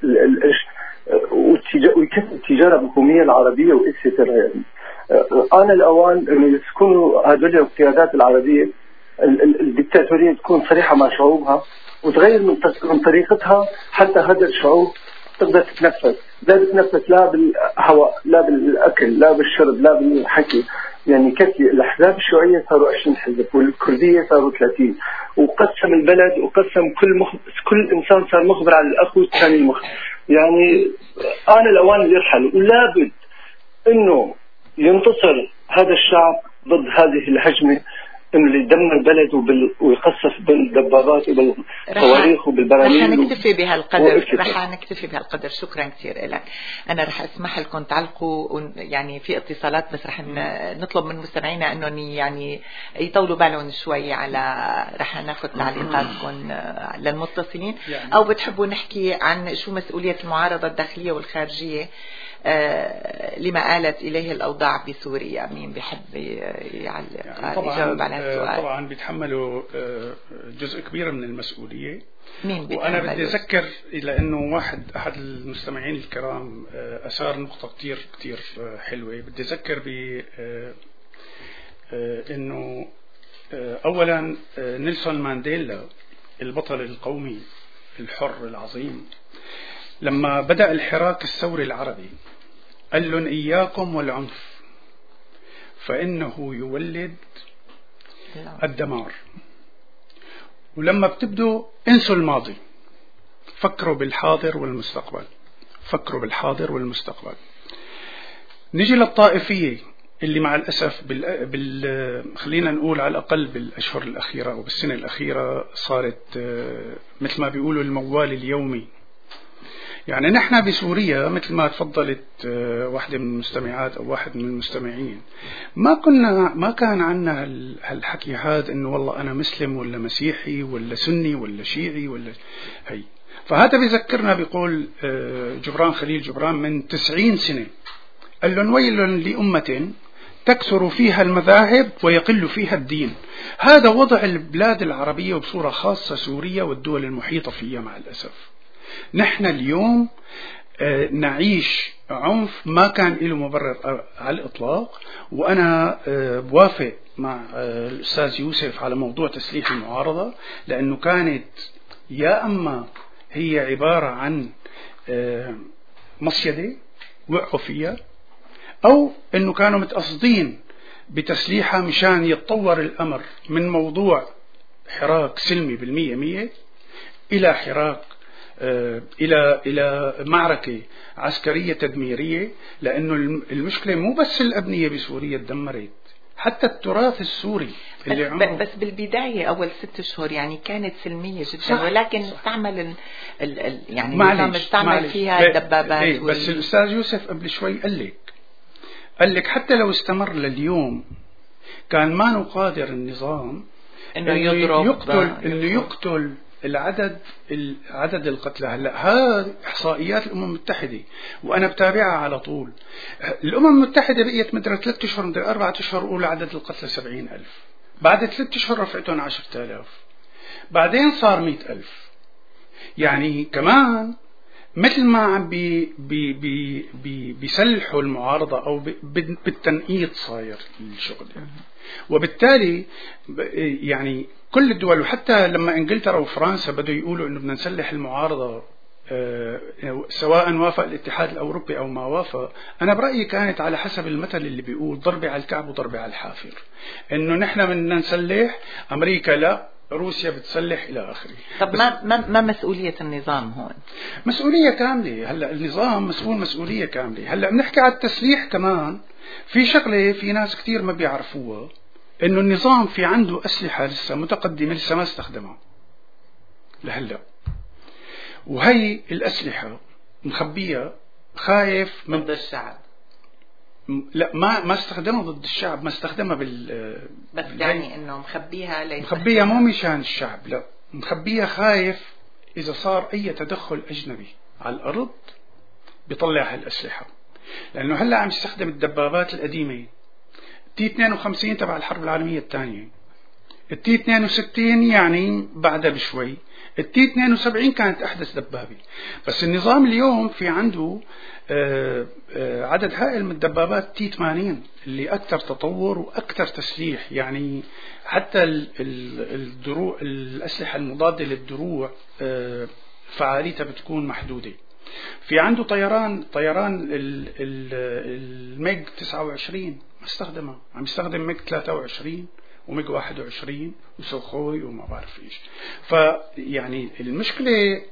ويكسر التجاره الحكوميه العربيه واكسترا. يعني انا الاوان انه يكونوا هذول القيادات العربيه الدكتاتوريه تكون صريحه مع شعوبها وتغير من طريقتها حتى هذا الشعوب تقدر تتنفس. لا تتنفس لا بالهواء لا بالاكل لا بالشرب لا بالحكي. يعني كثير الاحزاب الشيوعيه صاروا 20 حزب والكرديه صاروا 30، وقسم البلد وقسم كل انسان صار مخبر على الاخ والثاني المخبر. يعني انا الاوان اللي يرحل، ولابد انه ينتصر هذا الشعب ضد هذه الهجمه انه اللي يدمر البلد ويقصف بالدبابات وبالصواريخ وبالبراميل. رح نكتفي بهالقدر. شكرا كثير لك. انا رح اسمح لكم تعلقوا يعني في اتصالات، بس رح نطلب من مستمعينا انهم يعني يطولوا بالهم شوي على رح ناخذ تعليقاتكم للمتصلين يعني. او بتحبوا نحكي عن شو مسؤولية المعارضة الداخلية والخارجية لما آلت إليه الأوضاع بسوريا؟ مين بيحب يعلق يجاوب على هالسؤال؟ طبعا بيتحملوا جزء كبير من المسؤولية. مين بيتحمل؟ وأنا بدي أذكر لأنه أحد المستمعين الكرام أثار نقطة كتير حلوة. بدي أذكر إنه أولا نيلسون مانديلا البطل القومي الحر العظيم لما بدأ الحراك الثوري العربي قال لهم إياكم والعنف فإنه يولد الدمار، ولما بتبدوا انسوا الماضي، فكروا بالحاضر والمستقبل. نجي للطائفية اللي مع الأسف خلينا نقول على الأقل بالأشهر الأخيرة أو بالسنة الأخيرة صارت مثل ما بيقولوا الموال اليومي. يعني نحن بسوريا مثل ما تفضلت واحدة من المستمعات أو واحد من المستمعين ما كان عنا هالحكي هذا إنه والله أنا مسلم ولا مسيحي ولا سني ولا شيعي ولا هي. فهذا بيذكرنا بقول جبران خليل جبران من 90 سنة قال لهم ويل لأمة تكثر فيها المذاهب ويقل فيها الدين. هذا وضع البلاد العربية وبصورة خاصة سوريا والدول المحيطة فيها مع الأسف. نحن اليوم نعيش عنف ما كان له مبرر على الإطلاق. وأنا بوافق مع الأستاذ يوسف على موضوع تسليح المعارضة، لأنه كانت يا أما هي عبارة عن مصيدة وقعوا فيها، أو أنه كانوا متقصدين بتسليحها مشان يتطور الأمر من موضوع حراك سلمي بالمية إلى حراك إلى معركة عسكرية تدميرية، لأنه المشكلة مو بس الأبنية بسوريا تدمرت، حتى التراث السوري اللي بس بالبداية أول 6 أشهر يعني كانت سلمية جدا، صح ولكن استعمل يعني النظام استعمل فيها الدبابات بس الأستاذ يوسف قبل شوي قال لك حتى لو استمر لليوم كان ما نقادر النظام إنه يقتل عدد القتلى. هلا هذه إحصائيات الأمم المتحدة وأنا بتابعها على طول. الأمم المتحدة بقيت مدري 3 أشهر مدري 4 أشهر أولى عدد القتلى 70,000، بعد 3 أشهر رفعتهم 10,000، بعدين صار 100,000. يعني كمان مثل ما عم بيسلحوا المعارضة أو بالتنقيط صاير الشغل وبالتالي يعني كل الدول، وحتى لما انجلترا وفرنسا بدوا يقولوا انه بدنا نسلح المعارضة سواء وافق الاتحاد الاوروبي او ما وافق، انا برأيي كانت على حسب المثل اللي بيقول ضربة على الكعب وضربة على الحافر، انه نحن بدنا نسلح، امريكا لا، روسيا بتسلح الى اخره. طب ما مسؤولية النظام هون؟ مسؤولية كاملة. هلا النظام مسؤول مسؤولية كاملة. هلا بنحكي على التسليح كمان، في شغلة في ناس كتير ما بيعرفوها، انه النظام في عنده اسلحة لسه متقدمة لسه ما استخدمها لهلا، وهي الاسلحة مخبية، خايف ضد الشعب. لا ما استخدمها ضد الشعب، ما استخدمها بس يعني انه مخبيها ليس مخبيها مو مشان الشعب، لا مخبيها خايف اذا صار اي تدخل اجنبي على الارض بيطلع هالاسلحة. لانه هلا عم يستخدم الدبابات القديمة تي 52 تبع الحرب العالمية الثانية، التي 62 يعني بعدها بشوي، التي 72 كانت أحدث دبابة. بس النظام اليوم في عنده عدد هائل من الدبابات تي 80 اللي أكثر تطور وأكثر تسليح. يعني حتى الدروع، الأسلحة المضادة للدروع فعاليتها بتكون محدودة. في عنده طيران الميج 29 ما استخدمها، عم يستخدم ميج 23 وميج 21 وسوخوي وما بعرف ايش. فيعني المشكلة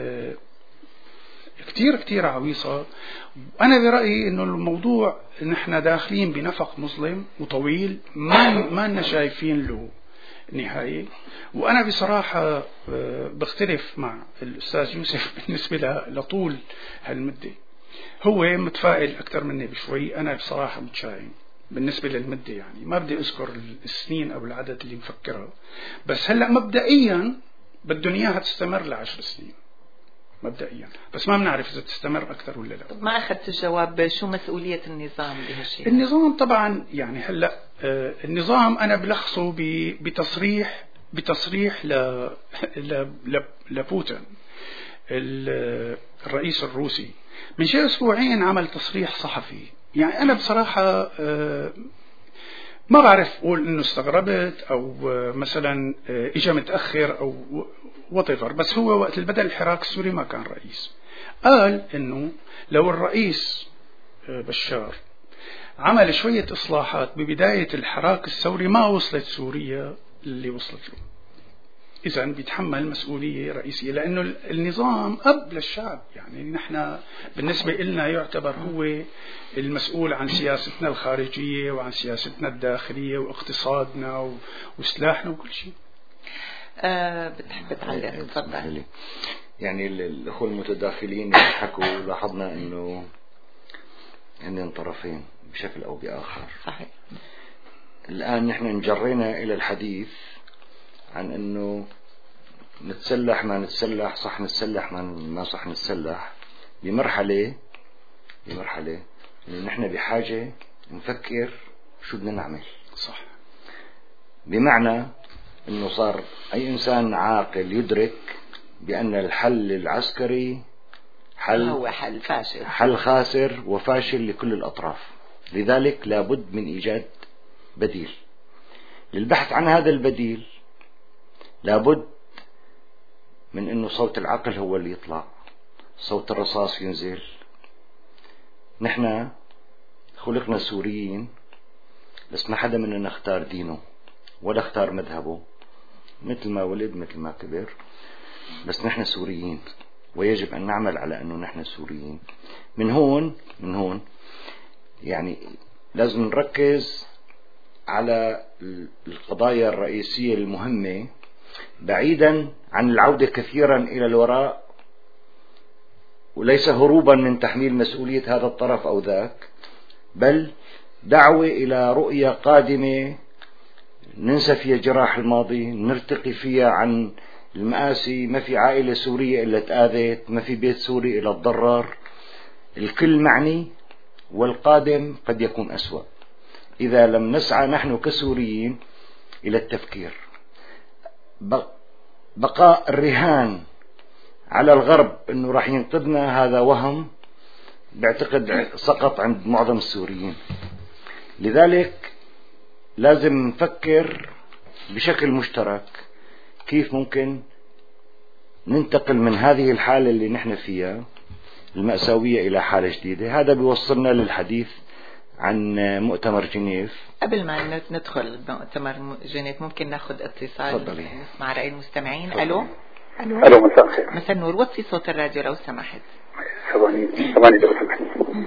كتير عويصة. أنا برأيي إنه الموضوع نحن داخلين بنفق مظلم وطويل ما لنا شايفين له نهاية. وأنا بصراحة بختلف مع الأستاذ يوسف بالنسبة لطول هالمدة. هو متفائل أكثر مني بشوي، أنا بصراحة متشائم بالنسبة للمدة. يعني ما بدي أذكر السنين أو العدد اللي مفكرها، بس هلأ مبدئيا بدهم إياها تستمر ل10 سنين مبدئيا، بس ما بنعرف إذا تستمر أكثر ولا لا. طب ما أخذت الجواب شو مسؤولية النظام بهالشيء؟ النظام طبعا يعني هلأ النظام أنا بلخصه بتصريح لبوتين الرئيس الروسي من شيء أسبوعين، عمل تصريح صحفي. يعني أنا بصراحة ما بعرف أقول إنه استغربت أو مثلا إجا متأخر أو whatever، بس هو وقت اللي بدأ الحراك السوري ما كان رئيس. قال إنه لو الرئيس بشار عمل شوية إصلاحات ببداية الحراك الثوري ما وصلت سوريا اللي وصلت له. إذا بيتحمل مسؤولية رئيسية، لأنه النظام أب للشعب. يعني نحن بالنسبة لنا يعتبر هو المسؤول عن سياستنا الخارجية وعن سياستنا الداخلية واقتصادنا وسلاحنا وكل شيء. بتحب تعلق؟ تفضل. يعني الأخوة المتداخلين حكوا، لاحظنا أنه عندنا طرفين بشكل أو بآخر. صحيح. الآن نحن انجرينا إلى الحديث عن أنه نتسلح ما نتسلح، صح نتسلح ما صح نتسلح، بمرحلة إنه نحن بحاجة نفكر شو بدنا نعمل. صح. بمعنى أنه صار أي إنسان عاقل يدرك بأن الحل العسكري هو حل فاشل، حل خاسر وفاشل لكل الأطراف. لذلك لابد من إيجاد بديل. للبحث عن هذا البديل لابد من أنه صوت العقل هو اللي يطلع، صوت الرصاص ينزل، نحن خلقنا سوريين، بس ما حدا مننا اختار دينه ولا اختار مذهبه، مثل ما ولد مثل ما كبر، بس نحن سوريين ويجب أن نعمل على أنه نحن سوريين. من هون يعني لازم نركز على القضايا الرئيسية المهمة، بعيدا عن العودة كثيرا إلى الوراء، وليس هروبا من تحميل مسؤولية هذا الطرف أو ذاك، بل دعوة إلى رؤية قادمة ننسى فيها جراح الماضي، نرتقي فيها عن المآسي. ما في عائلة سورية إلا تآذت، ما في بيت سوري إلا تضرر، الكل معني، والقادم قد يكون أسوأ إذا لم نسعى نحن كسوريين إلى التفكير. بقاء الرهان على الغرب أنه راح ينقذنا هذا وهم بعتقد سقط عند معظم السوريين. لذلك لازم نفكر بشكل مشترك كيف ممكن ننتقل من هذه الحالة اللي نحن فيها المأساوية إلى حالة جديدة. هذا بيوصلنا للحديث عن مؤتمر جنيف. قبل ما ندخل بمؤتمر جنيف ممكن ناخذ اتصال نسمع رأي المستمعين. ألو مساء الخير. مساء النور. وطي صوت الراديو لو سمحت. ثواني لو سمحت.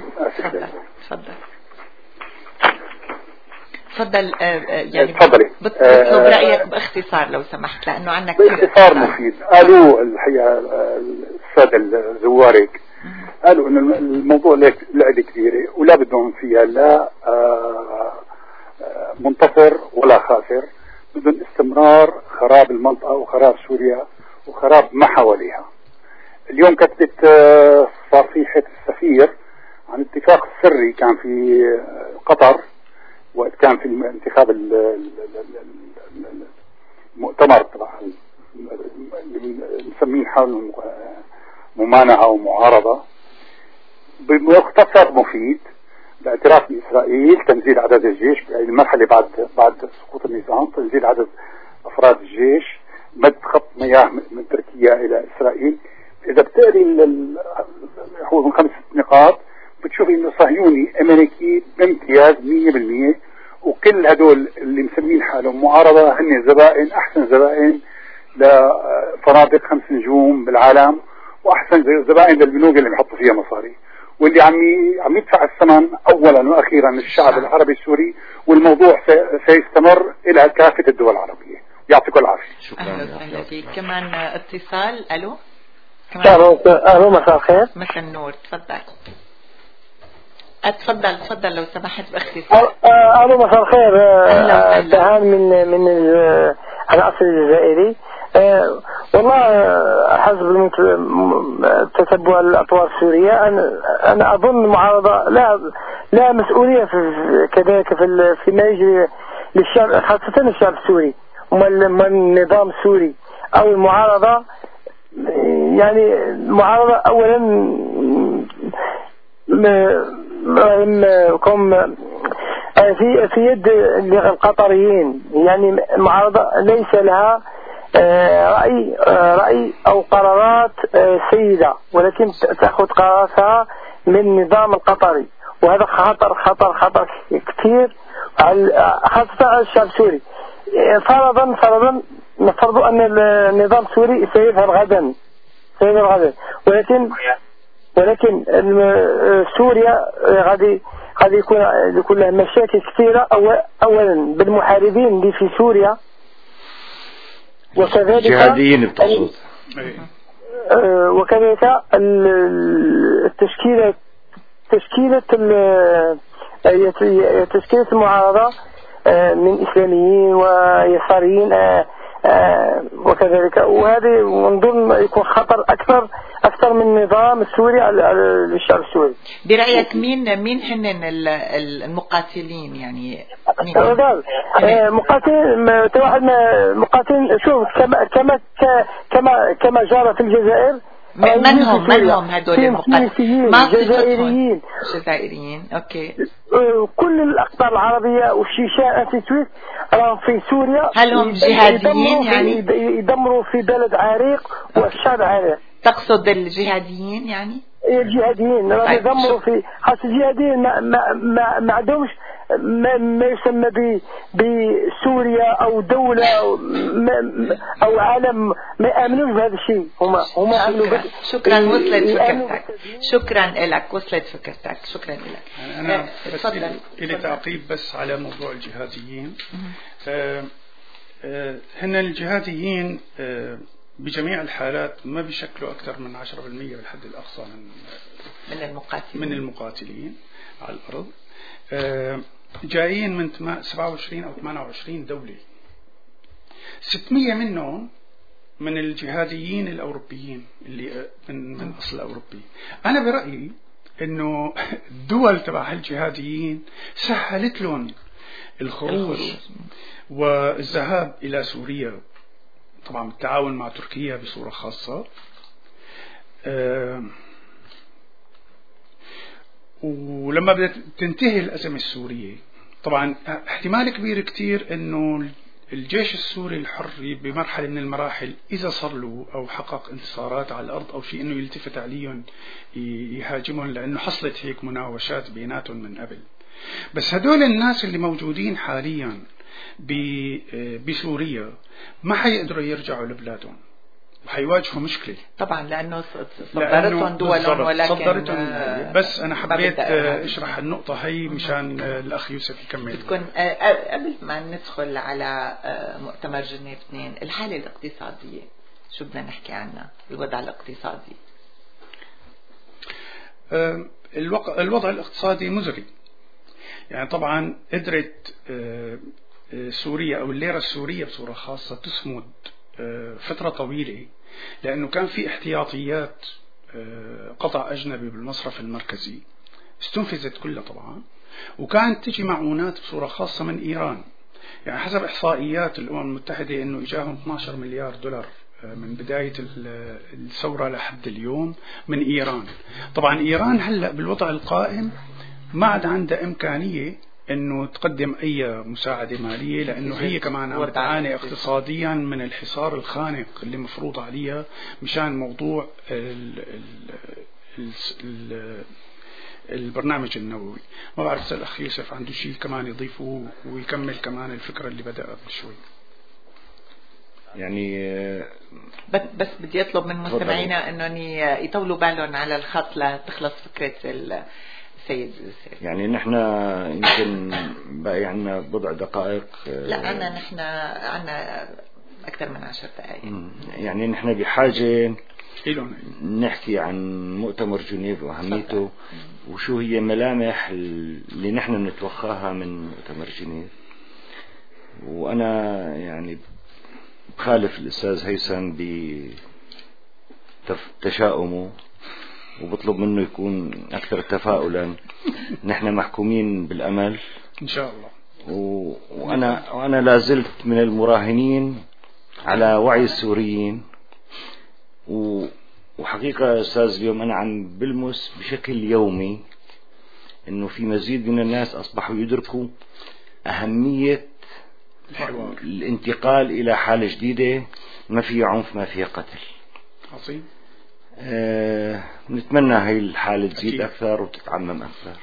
تفضل يعني تفضلي. بطلب رأيك باختصار لو سمحت، لأنه عنا كثير باختصار مفيد. قالوا الحقيقة السادة الزوارك قالوا إن الموضوع لعبة كبيرة ولا بدهم فيها لا منتصر ولا خاسر، بدهم استمرار خراب المنطقة وخراب سوريا وخراب ما حواليها. اليوم كتبت صفيحة السفير عن اتفاق سري كان في قطر وقت كان في انتخاب المؤتمر تبع مسمين حالهم ممانعة ومعارضة، بمختصر مفيد باعتراف بإسرائيل تنزيل عدد الجيش المرحلة بعد سقوط النظام، تنزيل عدد أفراد الجيش، مد خط مياه من تركيا إلى إسرائيل. إذا بتقري هو من 5 نقاط بتشوف إنه صهيوني أمريكي بامتياز 100%، وكل هدول اللي مسمين حالهم معارضة هن زبائن، أحسن زبائن لفنادق 5 نجوم بالعالم، وأحسن زبائن للبنوك اللي بيحطوا فيها مصاري، واللي عم يدفع الثمن أولا وأخيرا الشعب العربي السوري، والموضوع سيستمر إلى كافة الدول العربية. يعطيكم العافية. أهلا وسهلا فيك. كمان اتصال. ألو أهلا مساء الخير. مساء النور. تفضل لو سمحت باختصار. أهلا مساء الخير. دهان من أنا أصلي جزائري. والله حسب تتبع الأطوار السورية أنا أظن المعارضة لا مسؤولية كذلك فيما يجري للشعب، خاصة الشعب السوري والنظام السوري أو المعارضة. يعني المعارضة أولا في يد القطريين، يعني المعارضة ليس لها رأي أو قرارات سيدة، ولكن تأخذ قراراتها من النظام القطري، وهذا خطر كثير خاصة على الشعب السوري. فرضا نفترض أن النظام السوري سيذهب غدا، ولكن سوريا غادي يكون لها مشاكل كثيرة، أولا بالمحاربين اللي في سوريا، وكذلك جهاديين بتقصد، وكذلك تشكيلة المعارضة من إسلاميين ويساريين وكذلك، وهذه نظن يكون خطر أكثر من النظام السوري على الشعب السوري. برأيك مين هن المقاتلين؟ يعني مقاتل شوف كما جرى في الجزائر. من هم هذول المقاتلين؟ جزائريين. اوكي. كل الاقطار العربيه والشيشان انستيتوت راهم في سوريا. هل هم جهاديين؟ يعني يدمروا في بلد عريق والشعب عريق. تقصد الجهاديين يعني؟ الجهاديين يدمروا في خاصة الجهاديين ما عندهمش ما يسمى بسوريا أو دولة أو عالم، ما يأمنوش بهذا الشيء. هم عملوا شكرا وصلت فكرتك. شكرا لك، وصلت فكرتك. شكرا لك. أنا إلي تعقيب بس على موضوع الجهاديين. هن الجهاديين بجميع الحالات ما بيشكلوا أكثر من 10% بالحد الأقصى من المقاتلين على الأرض. جايين من 27 أو 28 دولة، 600 منهم من الجهاديين الأوروبيين اللي من أصل أوروبي. أنا برأيي إنه الدول تبع الجهاديين سهلت لهم الخروج والذهاب إلى سوريا، طبعا بالتعاون مع تركيا بصورة خاصة. ولما بدأت تنتهي الأزمة السورية، طبعا احتمال كبير كتير انه الجيش السوري الحر بمرحلة من المراحل إذا صار له أو حقق انتصارات على الأرض أو شيء إنه يلتفت عليهم يهاجمهم، لأنه حصلت هيك مناوشات بيناتهم من قبل. بس هدول الناس اللي موجودين حاليا بسوريا ما حيقدروا يرجعوا لبلادهم وحيواجهوا مشكلة طبعا، لأنه صدرتهم دولهم، ولكن بس أنا حبيت أشرح النقطة هي مشان الأخ يوسف يكمل. بتكون قبل ما ندخل على مؤتمر جنيف 2، الحالة الاقتصادية شو بدنا نحكي عنها؟ الوضع الاقتصادي. الوضع الاقتصادي مزري. يعني طبعا قدرت سوريا أو الليرة السورية بصورة خاصة تصمد فترة طويلة، لأنه كان في احتياطيات قطع أجنبي بالمصرف المركزي استنفذت كلها طبعا، وكانت تجي معونات بصورة خاصة من إيران. يعني حسب إحصائيات الأمم المتحدة أنه إجاهم 12 مليار دولار من بداية الثورة لحد اليوم من إيران. طبعا إيران هلأ بالوضع القائم ما عاد عندها إمكانية انه تقدم اي مساعدة مالية، لانه هي كمان عم تعاني اقتصاديا من الحصار الخانق اللي مفروض عليها مشان موضوع البرنامج النووي. ما بعرف اذا الاخ يوسف عنده شيء كمان يضيفه ويكمل كمان الفكرة اللي بدأ قبل شوي. يعني بس بدي اطلب من مستمعينا انهم يطولوا بالهم على الخط لتخلص فكرة سيد يوسف. يعني نحن يمكن باقي عنا بضع دقائق. لا نحن عنا أكثر من 10 دقائق. يعني نحن بحاجة نحكي عن مؤتمر جنيف وأهميته وشو هي ملامح اللي نحن نتوخاها من مؤتمر جنيف. وأنا يعني بخالف الأستاذ هيثم بتشاؤمه وبطلب منه يكون أكثر تفاؤلا. نحن محكومين بالأمل إن شاء الله. وأنا لازلت من المراهنين على وعي السوريين. وحقيقة أستاذ اليوم أنا عم بلمس بشكل يومي إنه في مزيد من الناس أصبحوا يدركوا أهمية الانتقال إلى حالة جديدة ما فيها عنف ما فيها قتل. عظيم. نتمنى هاي الحالة تزيد أكثر وتتعمم أكثر.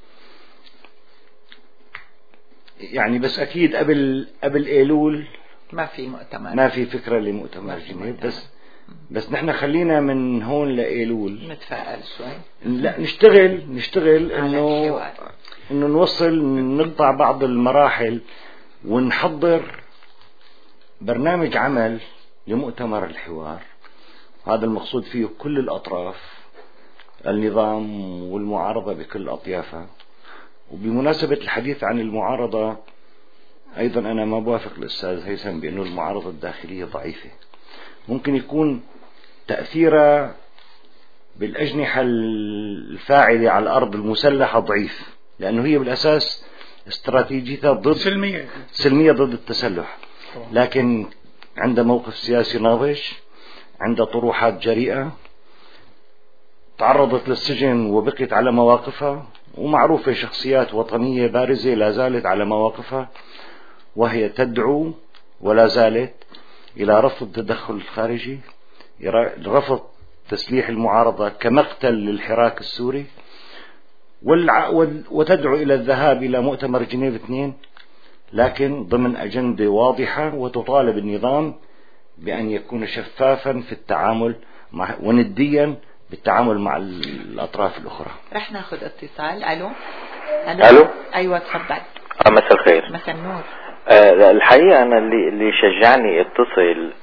يعني بس أكيد قبل أيلول ما في مؤتمر، ما في فكرة لمؤتمر جنيف. بس نحن خلينا من هون لأيلول نتفائل شوي. لا نشتغل إنه نوصل نقطع بعض المراحل ونحضر برنامج عمل لمؤتمر الحوار. هذا المقصود فيه كل الأطراف، النظام والمعارضة بكل أطيافها. وبمناسبة الحديث عن المعارضة أيضا أنا ما بوافق الأستاذ هيثم بأنه المعارضة الداخلية ضعيفة. ممكن يكون تأثيرها بالأجنحة الفاعلة على الأرض المسلحة ضعيف، لأنه هي بالأساس استراتيجيتها ضد سلمية ضد التسلح، لكن عندها موقف سياسي ناضج، عندها طروحات جريئة، تعرضت للسجن وبقيت على مواقفها، ومعروفة شخصيات وطنية بارزة لا زالت على مواقفها، وهي تدعو ولا زالت إلى رفض التدخل الخارجي، رفض تسليح المعارضة كمقتل للحراك السوري، وتدعو إلى الذهاب إلى مؤتمر جنيف 2 لكن ضمن أجندة واضحة، وتطالب النظام بأن يكون شفافا في التعامل ونديا بالتعامل مع الأطراف الأخرى. رح ناخذ اتصال. ألو. أيوة تفضل. مساء الخير. مساء النور. الحقيقة أنا اللي شجعني اتصل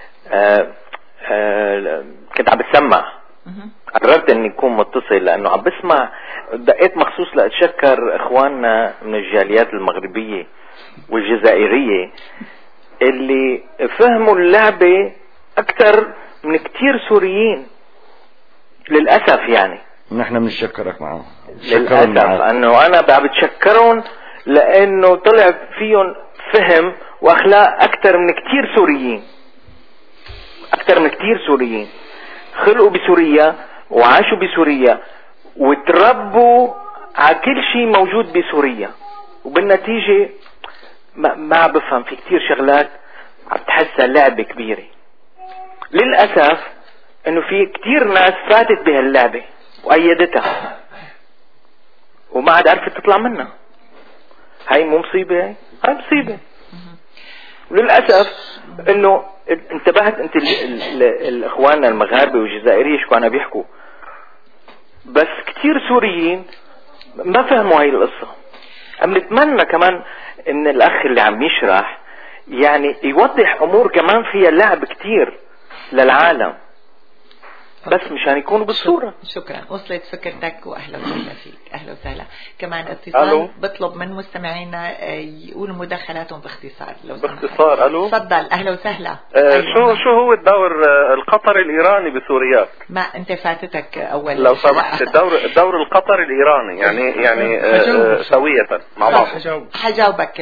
كنت عم بسمع، قررت اني اكون متصل لانه عم بسمع، دقيت مخصوص لاتشكر اخواننا من الجاليات المغربية والجزائرية اللي فهموا اللعبة اكثر من كتير سوريين للأسف. يعني نحن بنشكرك معهم للأسف، انه انا بتشكرهم لانه طلع فيهم فهم واخلاق اكثر من كتير سوريين، اكثر من كتير سوريين خلقوا بسوريا وعاشوا بسوريا وتربوا على كل شيء موجود بسوريا، وبالنتيجة ما بفهم في كتير شغلات عم تحسها لعبة كبيرة. للأسف انه في كتير ناس فاتت بهاللعبة وأيدتها وما عاد عرفت تطلع منها. هاي مو مصيبة؟ هاي مصيبة. وللأسف انه انتبهت انت الاخوان المغاربة والجزائرية شو كانوا بيحكوا، بس كتير سوريين ما فهموا هاي القصة. نتمنى كمان ان الاخ اللي عم يشرح يعني يوضح امور كمان فيها لعب كتير للعالم، بس مشان يكونوا بالصورة. شكرا، وصلت فكرتك واهلا وسهلا فيك. اهلا وسهلا. كمان اتصال بطلب من مستمعينا يقولوا مداخلاتهم باختصار لو باختصار. الو تفضل. اهلا وسهلا. شو هو الدور القطري الايراني بسوريا؟ ما انت فاتتك اول لو سمحت. الدور القطري الايراني يعني سوية مع بعض. حجاوبك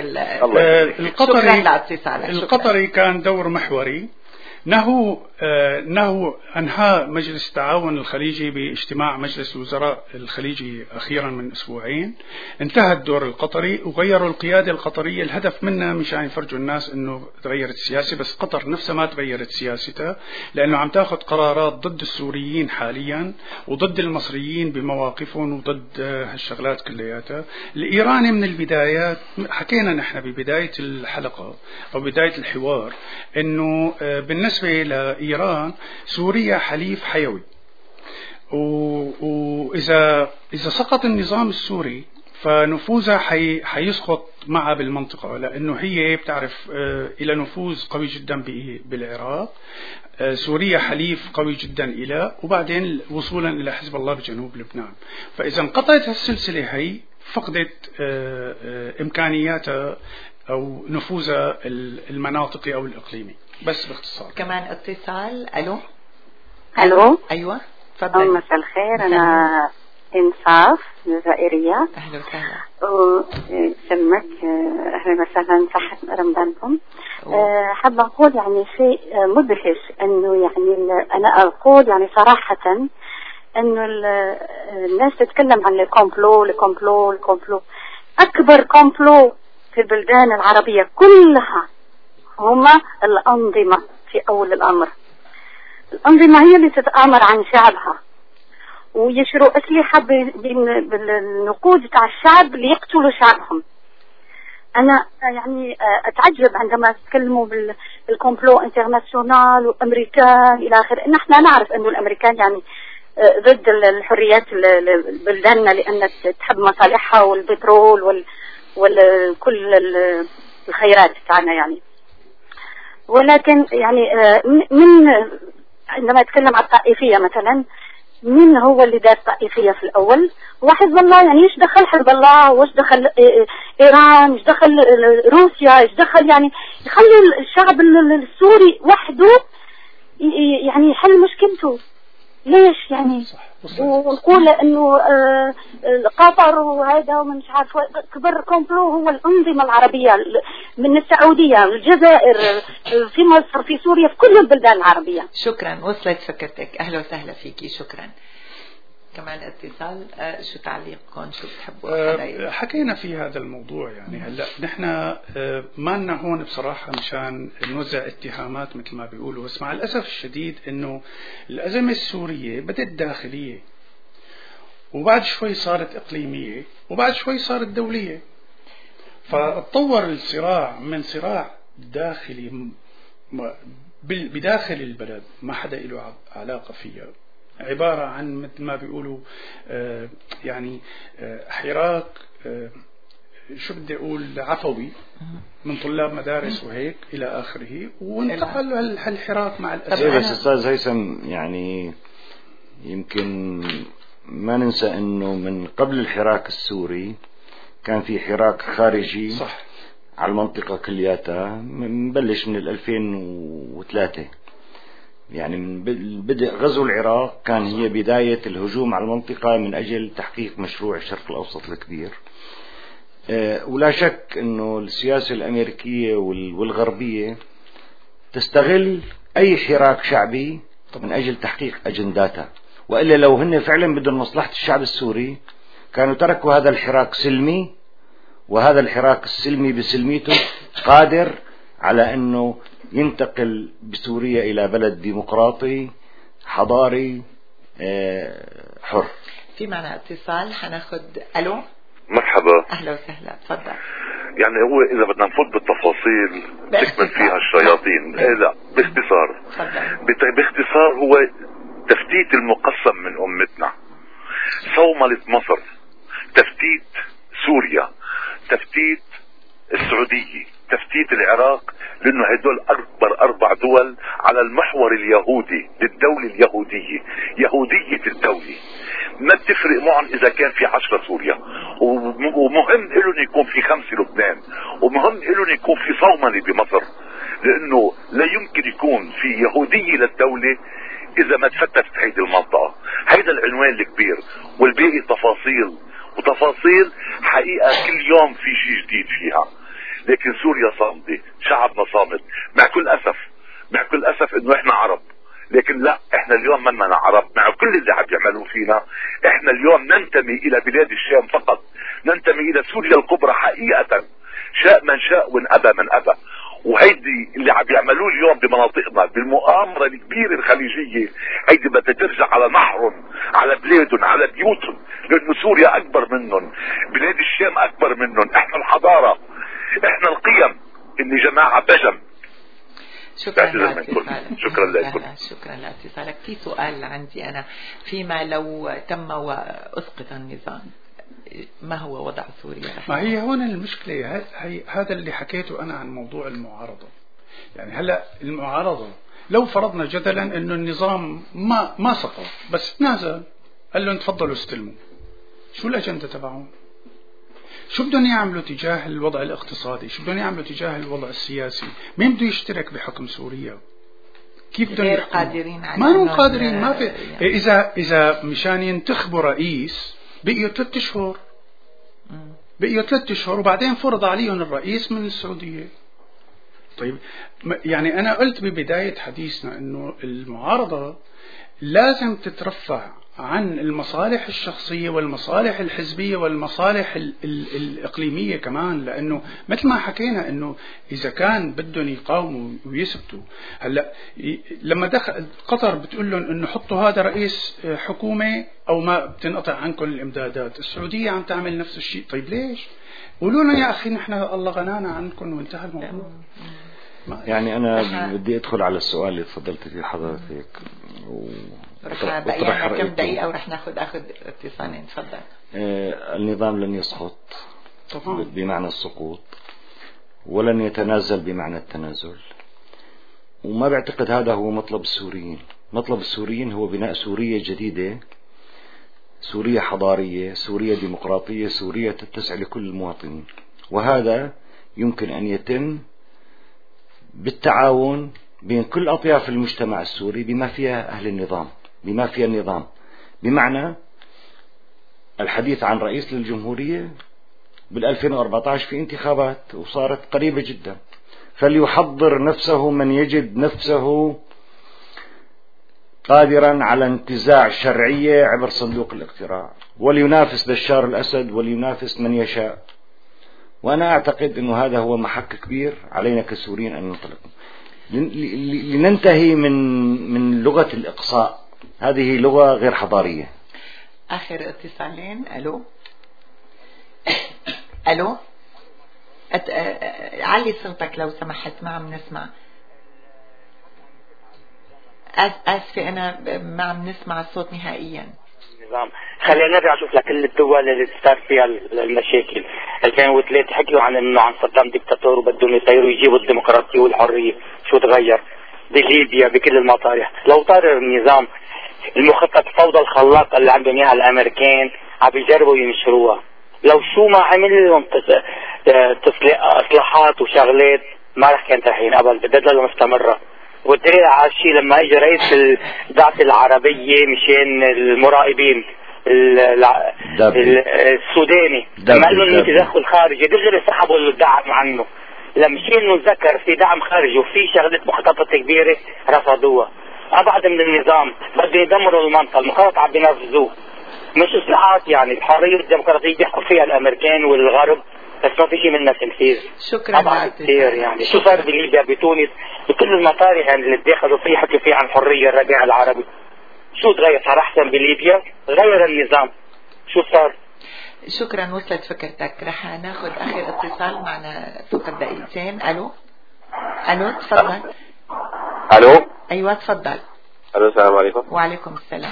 القطري كان دور محوري. أنهى مجلس التعاون الخليجي باجتماع مجلس الوزراء الخليجي أخيرا من أسبوعين. انتهى الدور القطري وغيروا القيادة القطرية. الهدف منها مشان يفرجوا الناس أنه تغيرت السياسة، بس قطر نفسها ما تغيرت سياستها، لأنه عم تاخذ قرارات ضد السوريين حاليا وضد المصريين بمواقفهم وضد هالشغلات كلياتها. الإيراني من البدايات حكينا نحن ببداية الحلقة أو بداية الحوار أنه بالنسبة لإيران سوريا حليف حيوي، وإذا سقط النظام السوري فنفوذها حيسقط معها بالمنطقة، لأنه هي بتعرف إلى نفوذ قوي جدا بالعراق. سوريا حليف قوي جدا إلى، وبعدين وصولا إلى حزب الله بجنوب لبنان. فإذا انقطعت السلسلة هي فقدت إمكانياتها أو نفوذها المناطقي أو الإقليمي. بس باختصار. كمان اتصال. الو. ايوه تفضلي. مساء الخير. انا انصاف جزائرية. اهلا وسهلا. سمك اهلا وسهلا، صحة رمضانكم. حابة اقول يعني شيء مدهش، انه يعني انا اقول يعني صراحة انه الناس تتكلم عن الكومبلو. اكبر كومبلو في البلدان العربية كلها هما الأنظمة. في أول الأمر الأنظمة هي اللي تتآمر عن شعبها ويشروا أسلحة بالنقود تاع الشعب ليقتلوا شعبهم. أنا يعني أتعجب عندما تتكلموا بالكومبلو انترناسيونال وأمريكان إلى آخره. نحن نعرف أنه الأمريكان يعني ضد الحريات بلداننا لأن تحب مصالحها والبترول وكل الخيرات تاعنا يعني. ولكن يعني من عندما يتكلم عن الطائفية مثلا، من هو اللي دار طائفية في الأول؟ وحزب الله. يعني ايش دخل حزب الله وايش دخل إيران، ايش دخل روسيا، ايش دخل يعني يخلي الشعب السوري وحده يعني يحل مشكلته. ليش يعني؟ ونقول انه قطر وهذا ومن مش عارف كبر كومبلو هو الأنظمة العربية من السعودية، الجزائر، في مصر، في سوريا، في كل البلدان العربية. شكرا، وصلت فكرتك. اهلا وسهلا فيكي. شكرا. كمان اتصال. شو تعليقكم؟ شو بتحبوا؟ حكينا في هذا الموضوع. يعني هلا نحن ما لنا هون بصراحة مشان نوزع اتهامات مثل ما بيقولوا، بس مع الأسف الشديد إنه الأزمة السورية بدت داخلية، وبعد شوي صارت إقليمية، وبعد شوي صارت دولية. فتطور الصراع من صراع داخلي بداخل البلد ما حدا له علاقة فيها، عبارة عن مثل ما بيقولوا يعني حراك شو بدي أقول عفوي من طلاب مدارس وهيك إلى آخره، وانتقل هالحراك مع الأسف. بس أستاذ هيثم، يعني يمكن ما ننسى أنه من قبل الحراك السوري كان في حراك خارجي صح على المنطقة كلياتها، مبلش من 2003. يعني من بدء غزو العراق كان هي بداية الهجوم على المنطقة من أجل تحقيق مشروع الشرق الأوسط الكبير. ولا شك أنه السياسة الأمريكية والغربية تستغل أي حراك شعبي من أجل تحقيق أجنداتها، وإلا لو هن فعلا بدهم مصلحة الشعب السوري كانوا تركوا هذا الحراك سلمي، وهذا الحراك السلمي بسلميته قادر على أنه ينتقل بسوريا إلى بلد ديمقراطي حضاري حر. في معنا اتصال، حناخد. ألو، مرحبا. أهلا وسهلا، تفضل. يعني هو إذا بدنا نفوت بالتفاصيل تكمل فيها الشياطين. لا، باختصار. باختصار هو تفتيت المقسم من أمتنا، صوملة مصر، تفتيت سوريا، تفتيت السعودية، تفتيت العراق، لأنه هدول أكبر 4 دول على المحور اليهودي للدولة اليهودية، يهودية الدولة. ما بتفرق معهم إذا كان في 10 سوريا، ومهم إلهم يكون في 5 لبنان، ومهم إلهم يكون في صوملة بمصر، لأنه لا يمكن يكون في يهودية للدولة إذا ما تفتت هيدي المنطقة. هيدا العنوان الكبير، والباقي تفاصيل، وتفاصيل حقيقة كل يوم في شيء جديد فيها. لكن سوريا صامدة، شعبنا صامد، مع كل أسف إنه إحنا عرب، لكن لا، إحنا اليوم مننا عرب. مع كل اللي عم يعملوا فينا، إحنا اليوم ننتمي إلى بلاد الشام فقط، ننتمي إلى سوريا الكبرى حقيقة، شاء من شاء وإن أبى من أبى. وهيدي اللي عم يعملوه اليوم بمناطقنا بالمؤامرة الكبيرة الخليجية، هيدي بدها ترجع على نحرهم، على بلادهم، على بيوتهم، لأنه سوريا أكبر منهم، بلاد الشام أكبر منهم. إحنا الحضارة، إحنا القيم، إني جماعة بجم. شكرا لاتصالك. شكرا لكم. شكرا لاتصالك. في سؤال عندي أنا، فيما لو تم وأسقط النظام، ما هو وضع سوريا؟ ما هي هون المشكلة، هذا اللي حكيته أنا عن موضوع المعارضة. يعني هلأ المعارضة لو فرضنا جدلا أنه النظام ما سقط بس تنازل، قال لهم تفضلوا استلموا، شو الأجندة تبعهم؟ شو بدهم يعملوا تجاه الوضع الاقتصادي؟ شو بدهم يعملوا تجاه الوضع السياسي؟ مين بده يشترك بحكم سوريا؟ كيف بدهم غير قادرين على ما هم قادرين. ما في يعني. إذا مشان ينتخبوا رئيس بقيوا 3 أشهر، بقيوا 3 أشهر، وبعدين فرض عليهم الرئيس من السعودية. طيب يعني أنا قلت ببداية حديثنا إنه المعارضة لازم تترفع عن المصالح الشخصية والمصالح الحزبية والمصالح الإقليمية كمان، لأنه مثل ما حكينا إنه إذا كان بدهم يقاوموا ويثبتوا. هلا لما دخل قطر بتقول لهم إنه حطوا هذا رئيس حكومة أو ما بتنقطع عنكم الإمدادات، السعودية عم تعمل نفس الشيء. طيب ليش؟ قولوا لنا يا أخي نحن الله غنانا عنكم وانتهى الموضوع. يعني أنا بدي أدخل على السؤال اللي تفضلت فيه حضرتك رح بقى كم دقيقة ورح ناخذ اتصالين. تفضل. النظام لن يسقط طبعا بمعنى السقوط، ولن يتنازل بمعنى التنازل، وما بعتقد هذا هو مطلب السوريين. مطلب السوريين هو بناء سوريا جديدة، سوريا حضارية، سوريا ديمقراطية، سوريا تتسع لكل المواطنين، وهذا يمكن أن يتم بالتعاون بين كل أطياف المجتمع السوري بما فيها أهل النظام، بما فيها النظام، بمعنى الحديث عن رئيس للجمهورية بال2014 في انتخابات وصارت قريبة جدا، فليحضر نفسه من يجد نفسه قادرا على انتزاع الشرعية عبر صندوق الاقتراع، ولينافس بشار الأسد ولينافس من يشاء. وأنا أعتقد أنه هذا هو محك كبير علينا كسوريين أن ننطلق لننتهي من لغة الإقصاء. هذه لغة غير حضارية. آخر اتصالين. ألو ألو، علي صوتك لو سمحت، ما عم نسمع. آسفة أنا ما عم نسمع الصوت نهائيا. نظام خلينا نرجع نشوف لكل الدول اللي صار فيها المشاكل. 2003 حكيوا عن انه عن صدام ديكتاتور وبدهم يطيروا يجيبوا الديمقراطية والحرية. شو تغير؟ بليبيا بكل المطارح لو طار النظام المخطط الفوضى الخلاقة اللي عندهم اياها الامريكان عم بيجربوا ينشروها. لو شو ما عمل لهم اصلاحات وشغلات ما رح كانت الحين قبل، بدها تضل مستمرة. والدليل على الشيء لما اجى رئيس البعثة العربية مشان المراقبين السوداني لما قالوا انه تدخل خارجي دغري سحبوا الدعم عنه. لما شيء انه ذكر في دعم خارجي وفي شغلة مخططات كبيرة رفضوها. ابعد من النظام بده يدمروا المنطقة، المخطط عم بينفذوه مش اصلاحات. يعني الحرية والديمقراطية بيحكوا فيها الامريكان والغرب بس ما في شيء منها تنفيذ. شكرا كثير. يعني شو صار بليبيا بتونس بكل المطارح يعني اللي دخلوا فيه حكوا فيه عن حرية الربيع العربي. شو تغير؟ صار احسن بليبيا؟ غير النظام. شو صار؟ شكرا، وصلت فكرتك. رح ناخذ اخر اتصال معنا فقط دقيقتين. الو الو تفضل. الو ايوه تفضل. الو السلام عليكم. وعليكم السلام.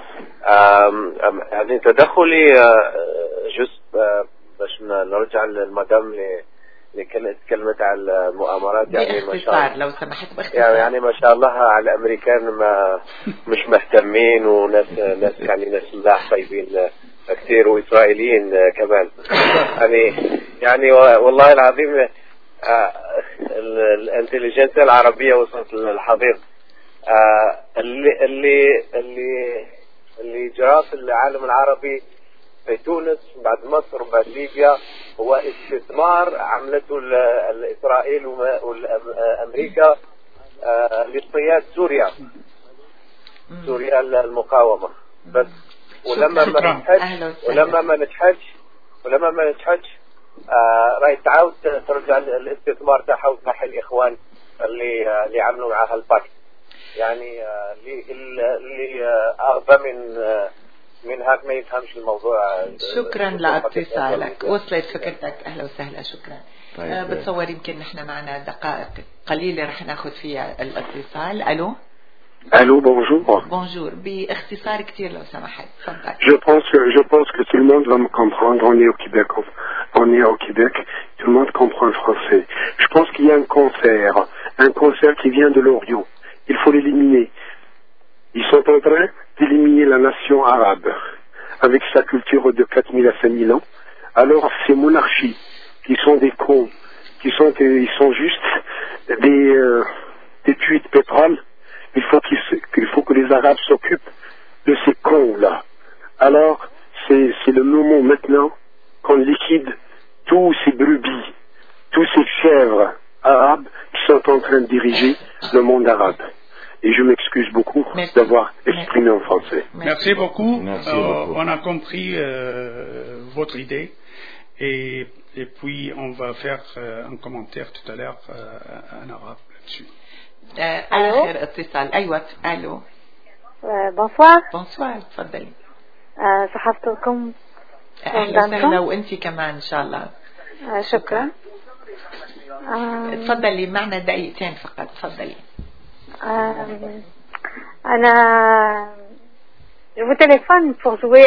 يعني تدخلي جزء باش نرجع للمدام اللي كانت تكلمت على المؤامرات. يعني باختصار لو سمحت باختصار. يعني ما شاء الله على الامريكان ما مش مهتمين، وناس يعني ناس ملاح طيبين كثير، واسرائيليين كمان. يعني والله العظيم الانتليجنسيا العربية وصلت للحضيض. اللي جرى في العالم العربي في تونس بعد مصر وبعد ليبيا هو استثمار عملته الإسرائيل وأمريكا لاصطياد سوريا المقاومة بس. ولما ما نجحتش راهي تعاود ترجع الاستثمار تاعها وتاع الإخوان اللي عملوا معها الباكت. يعني اللي أغبى من هاك ما يفهمش الموضوع. شكرا لاتصالك، وصلت فكرتك. أهلا وسهلا. شكرا. طيب. بتصور يمكن نحن معنا دقائق قليلة رح ناخذ فيها الاتصال. ألو Allô, bonjour. Bonjour. باختصار كتير لو سمحت. تفضل. Je pense que tout le monde va me comprendre. On est au Québec. Tout le monde comprend le français. Je pense qu'il y a un cancer qui vient de l'Orient. Il faut l'éliminer. Ils sont en train d'éliminer la nation arabe avec sa culture de 4000 à 5000 ans. Alors ces monarchies qui sont des cons, ils sont juste des puits de pétrole. Il faut que les Arabes s'occupent de ces cons-là. Alors, c'est le moment maintenant qu'on liquide tous ces brebis, tous ces chèvres arabes qui sont en train de diriger le monde arabe. Et je m'excuse beaucoup d'avoir exprimé en français. Merci beaucoup. Merci beaucoup. On a compris votre idée. Et puis, on va faire un commentaire tout à l'heure en arabe là-dessus. آخر اتصال. أيوة. ألو. بونسوار. تفضلي. صحفتكم. أهلا وسهلا، وأنتي كمان إن شاء الله. شكرا. تفضلي، معنا دقيقتين فقط. تفضلي. أنا vous téléphone pour jouer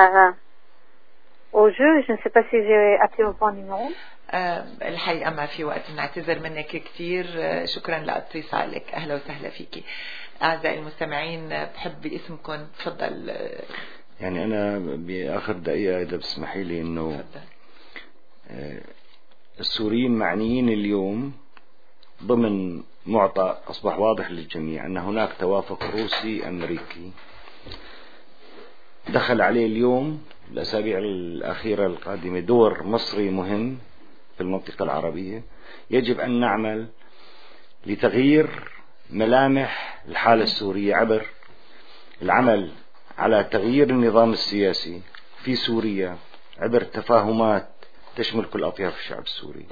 au jeu. Je ne sais pas si j'ai appelé au bon numéro. الحقيقة ما في وقت، نعتذر منك كتير. شكرا لاتصالك. أهلا وسهلا فيكي. أعزائي المستمعين بحب باسمكم. تفضل. يعني أنا بآخر دقيقة إذا بسمحي لي إنه السوريين معنيين اليوم ضمن معطى أصبح واضح للجميع أن هناك توافق روسي أمريكي دخل عليه اليوم الأسابيع الأخيرة القادمة دور مصري مهم في المنطقة العربية. يجب أن نعمل لتغيير ملامح الحالة السورية عبر العمل على تغيير النظام السياسي في سوريا عبر تفاهمات تشمل كل أطياف الشعب السوري.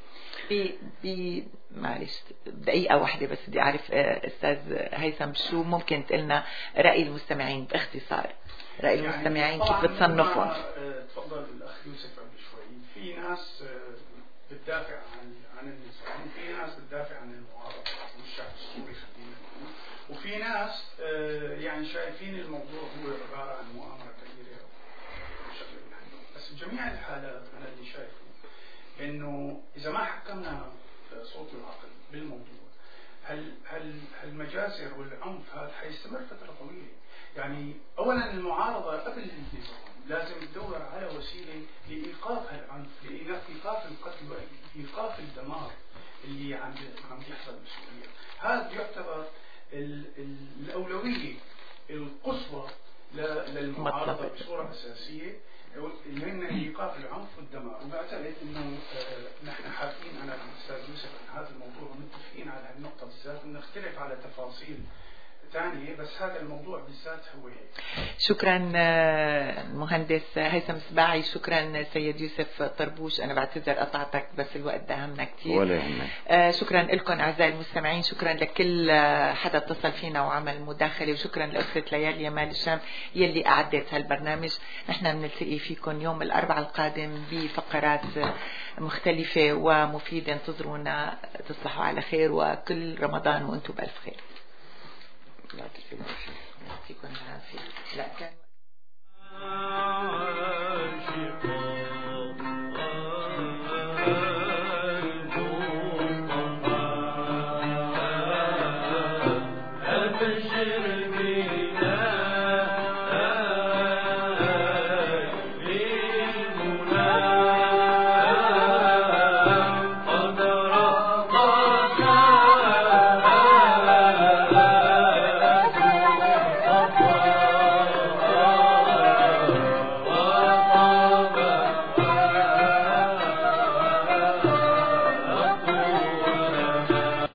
معلش دقيقة واحدة بس بدي أعرف أستاذ هيثم شو ممكن تقلنا رأي المستمعين باختصار، رأي المستمعين كيف بتصنفهم؟ تفضل الأخ يوسف قبل شوي. في ناس بتدافع عن النظام، وفي ناس بتدافع عن المعارضة والشعب السوري خلينا نقول، وفي ناس يعني شايفين الموضوع هو عبارة عن مؤامرة كبيرة بشكل عام. بس بجميع الحالات أنا اللي شايفه إنه إذا ما حكمنا صوت العقل بالموضوع المجازر والعنف هذا حيستمر فترة طويلة. يعني أولا المعارضة قبل الانتظام لازم تدور على وسيلة لإيقاف هالعنف، لإيقاف القتل وإيقاف الدمار اللي عم يحصل بسوريا. هذا يعتبر الأولوية القصوى للمعارضة بصورة أساسية، لأن إيقاف العنف والدمار. وبعتقد إنه نحن حاكين أنا والأستاذ يوسف عن هذا الموضوع ومتفقين على هالنقطة بالذات، ونختلف على تفاصيل ثانية، بس هذا الموضوع بالذات هو شكرا مهندس هيثم سباعي، شكرا سيد يوسف طربوش. أنا بعتذر قطعتك بس الوقت داهمنا كتير. ولا يهمك. شكرا لكم أعزائي المستمعين، شكرا لكل حدا اتصل فينا وعمل مداخلة، وشكرا لأسرة ليالي يمال الشام يلي أعدت هالبرنامج. نحن بنلتقي فيكم يوم الأربعاء القادم بفقرات مختلفة ومفيدة. انتظرونا، تصبحوا على خير، وكل رمضان وأنتم بألف خير. يعطيكم العافية. لا كان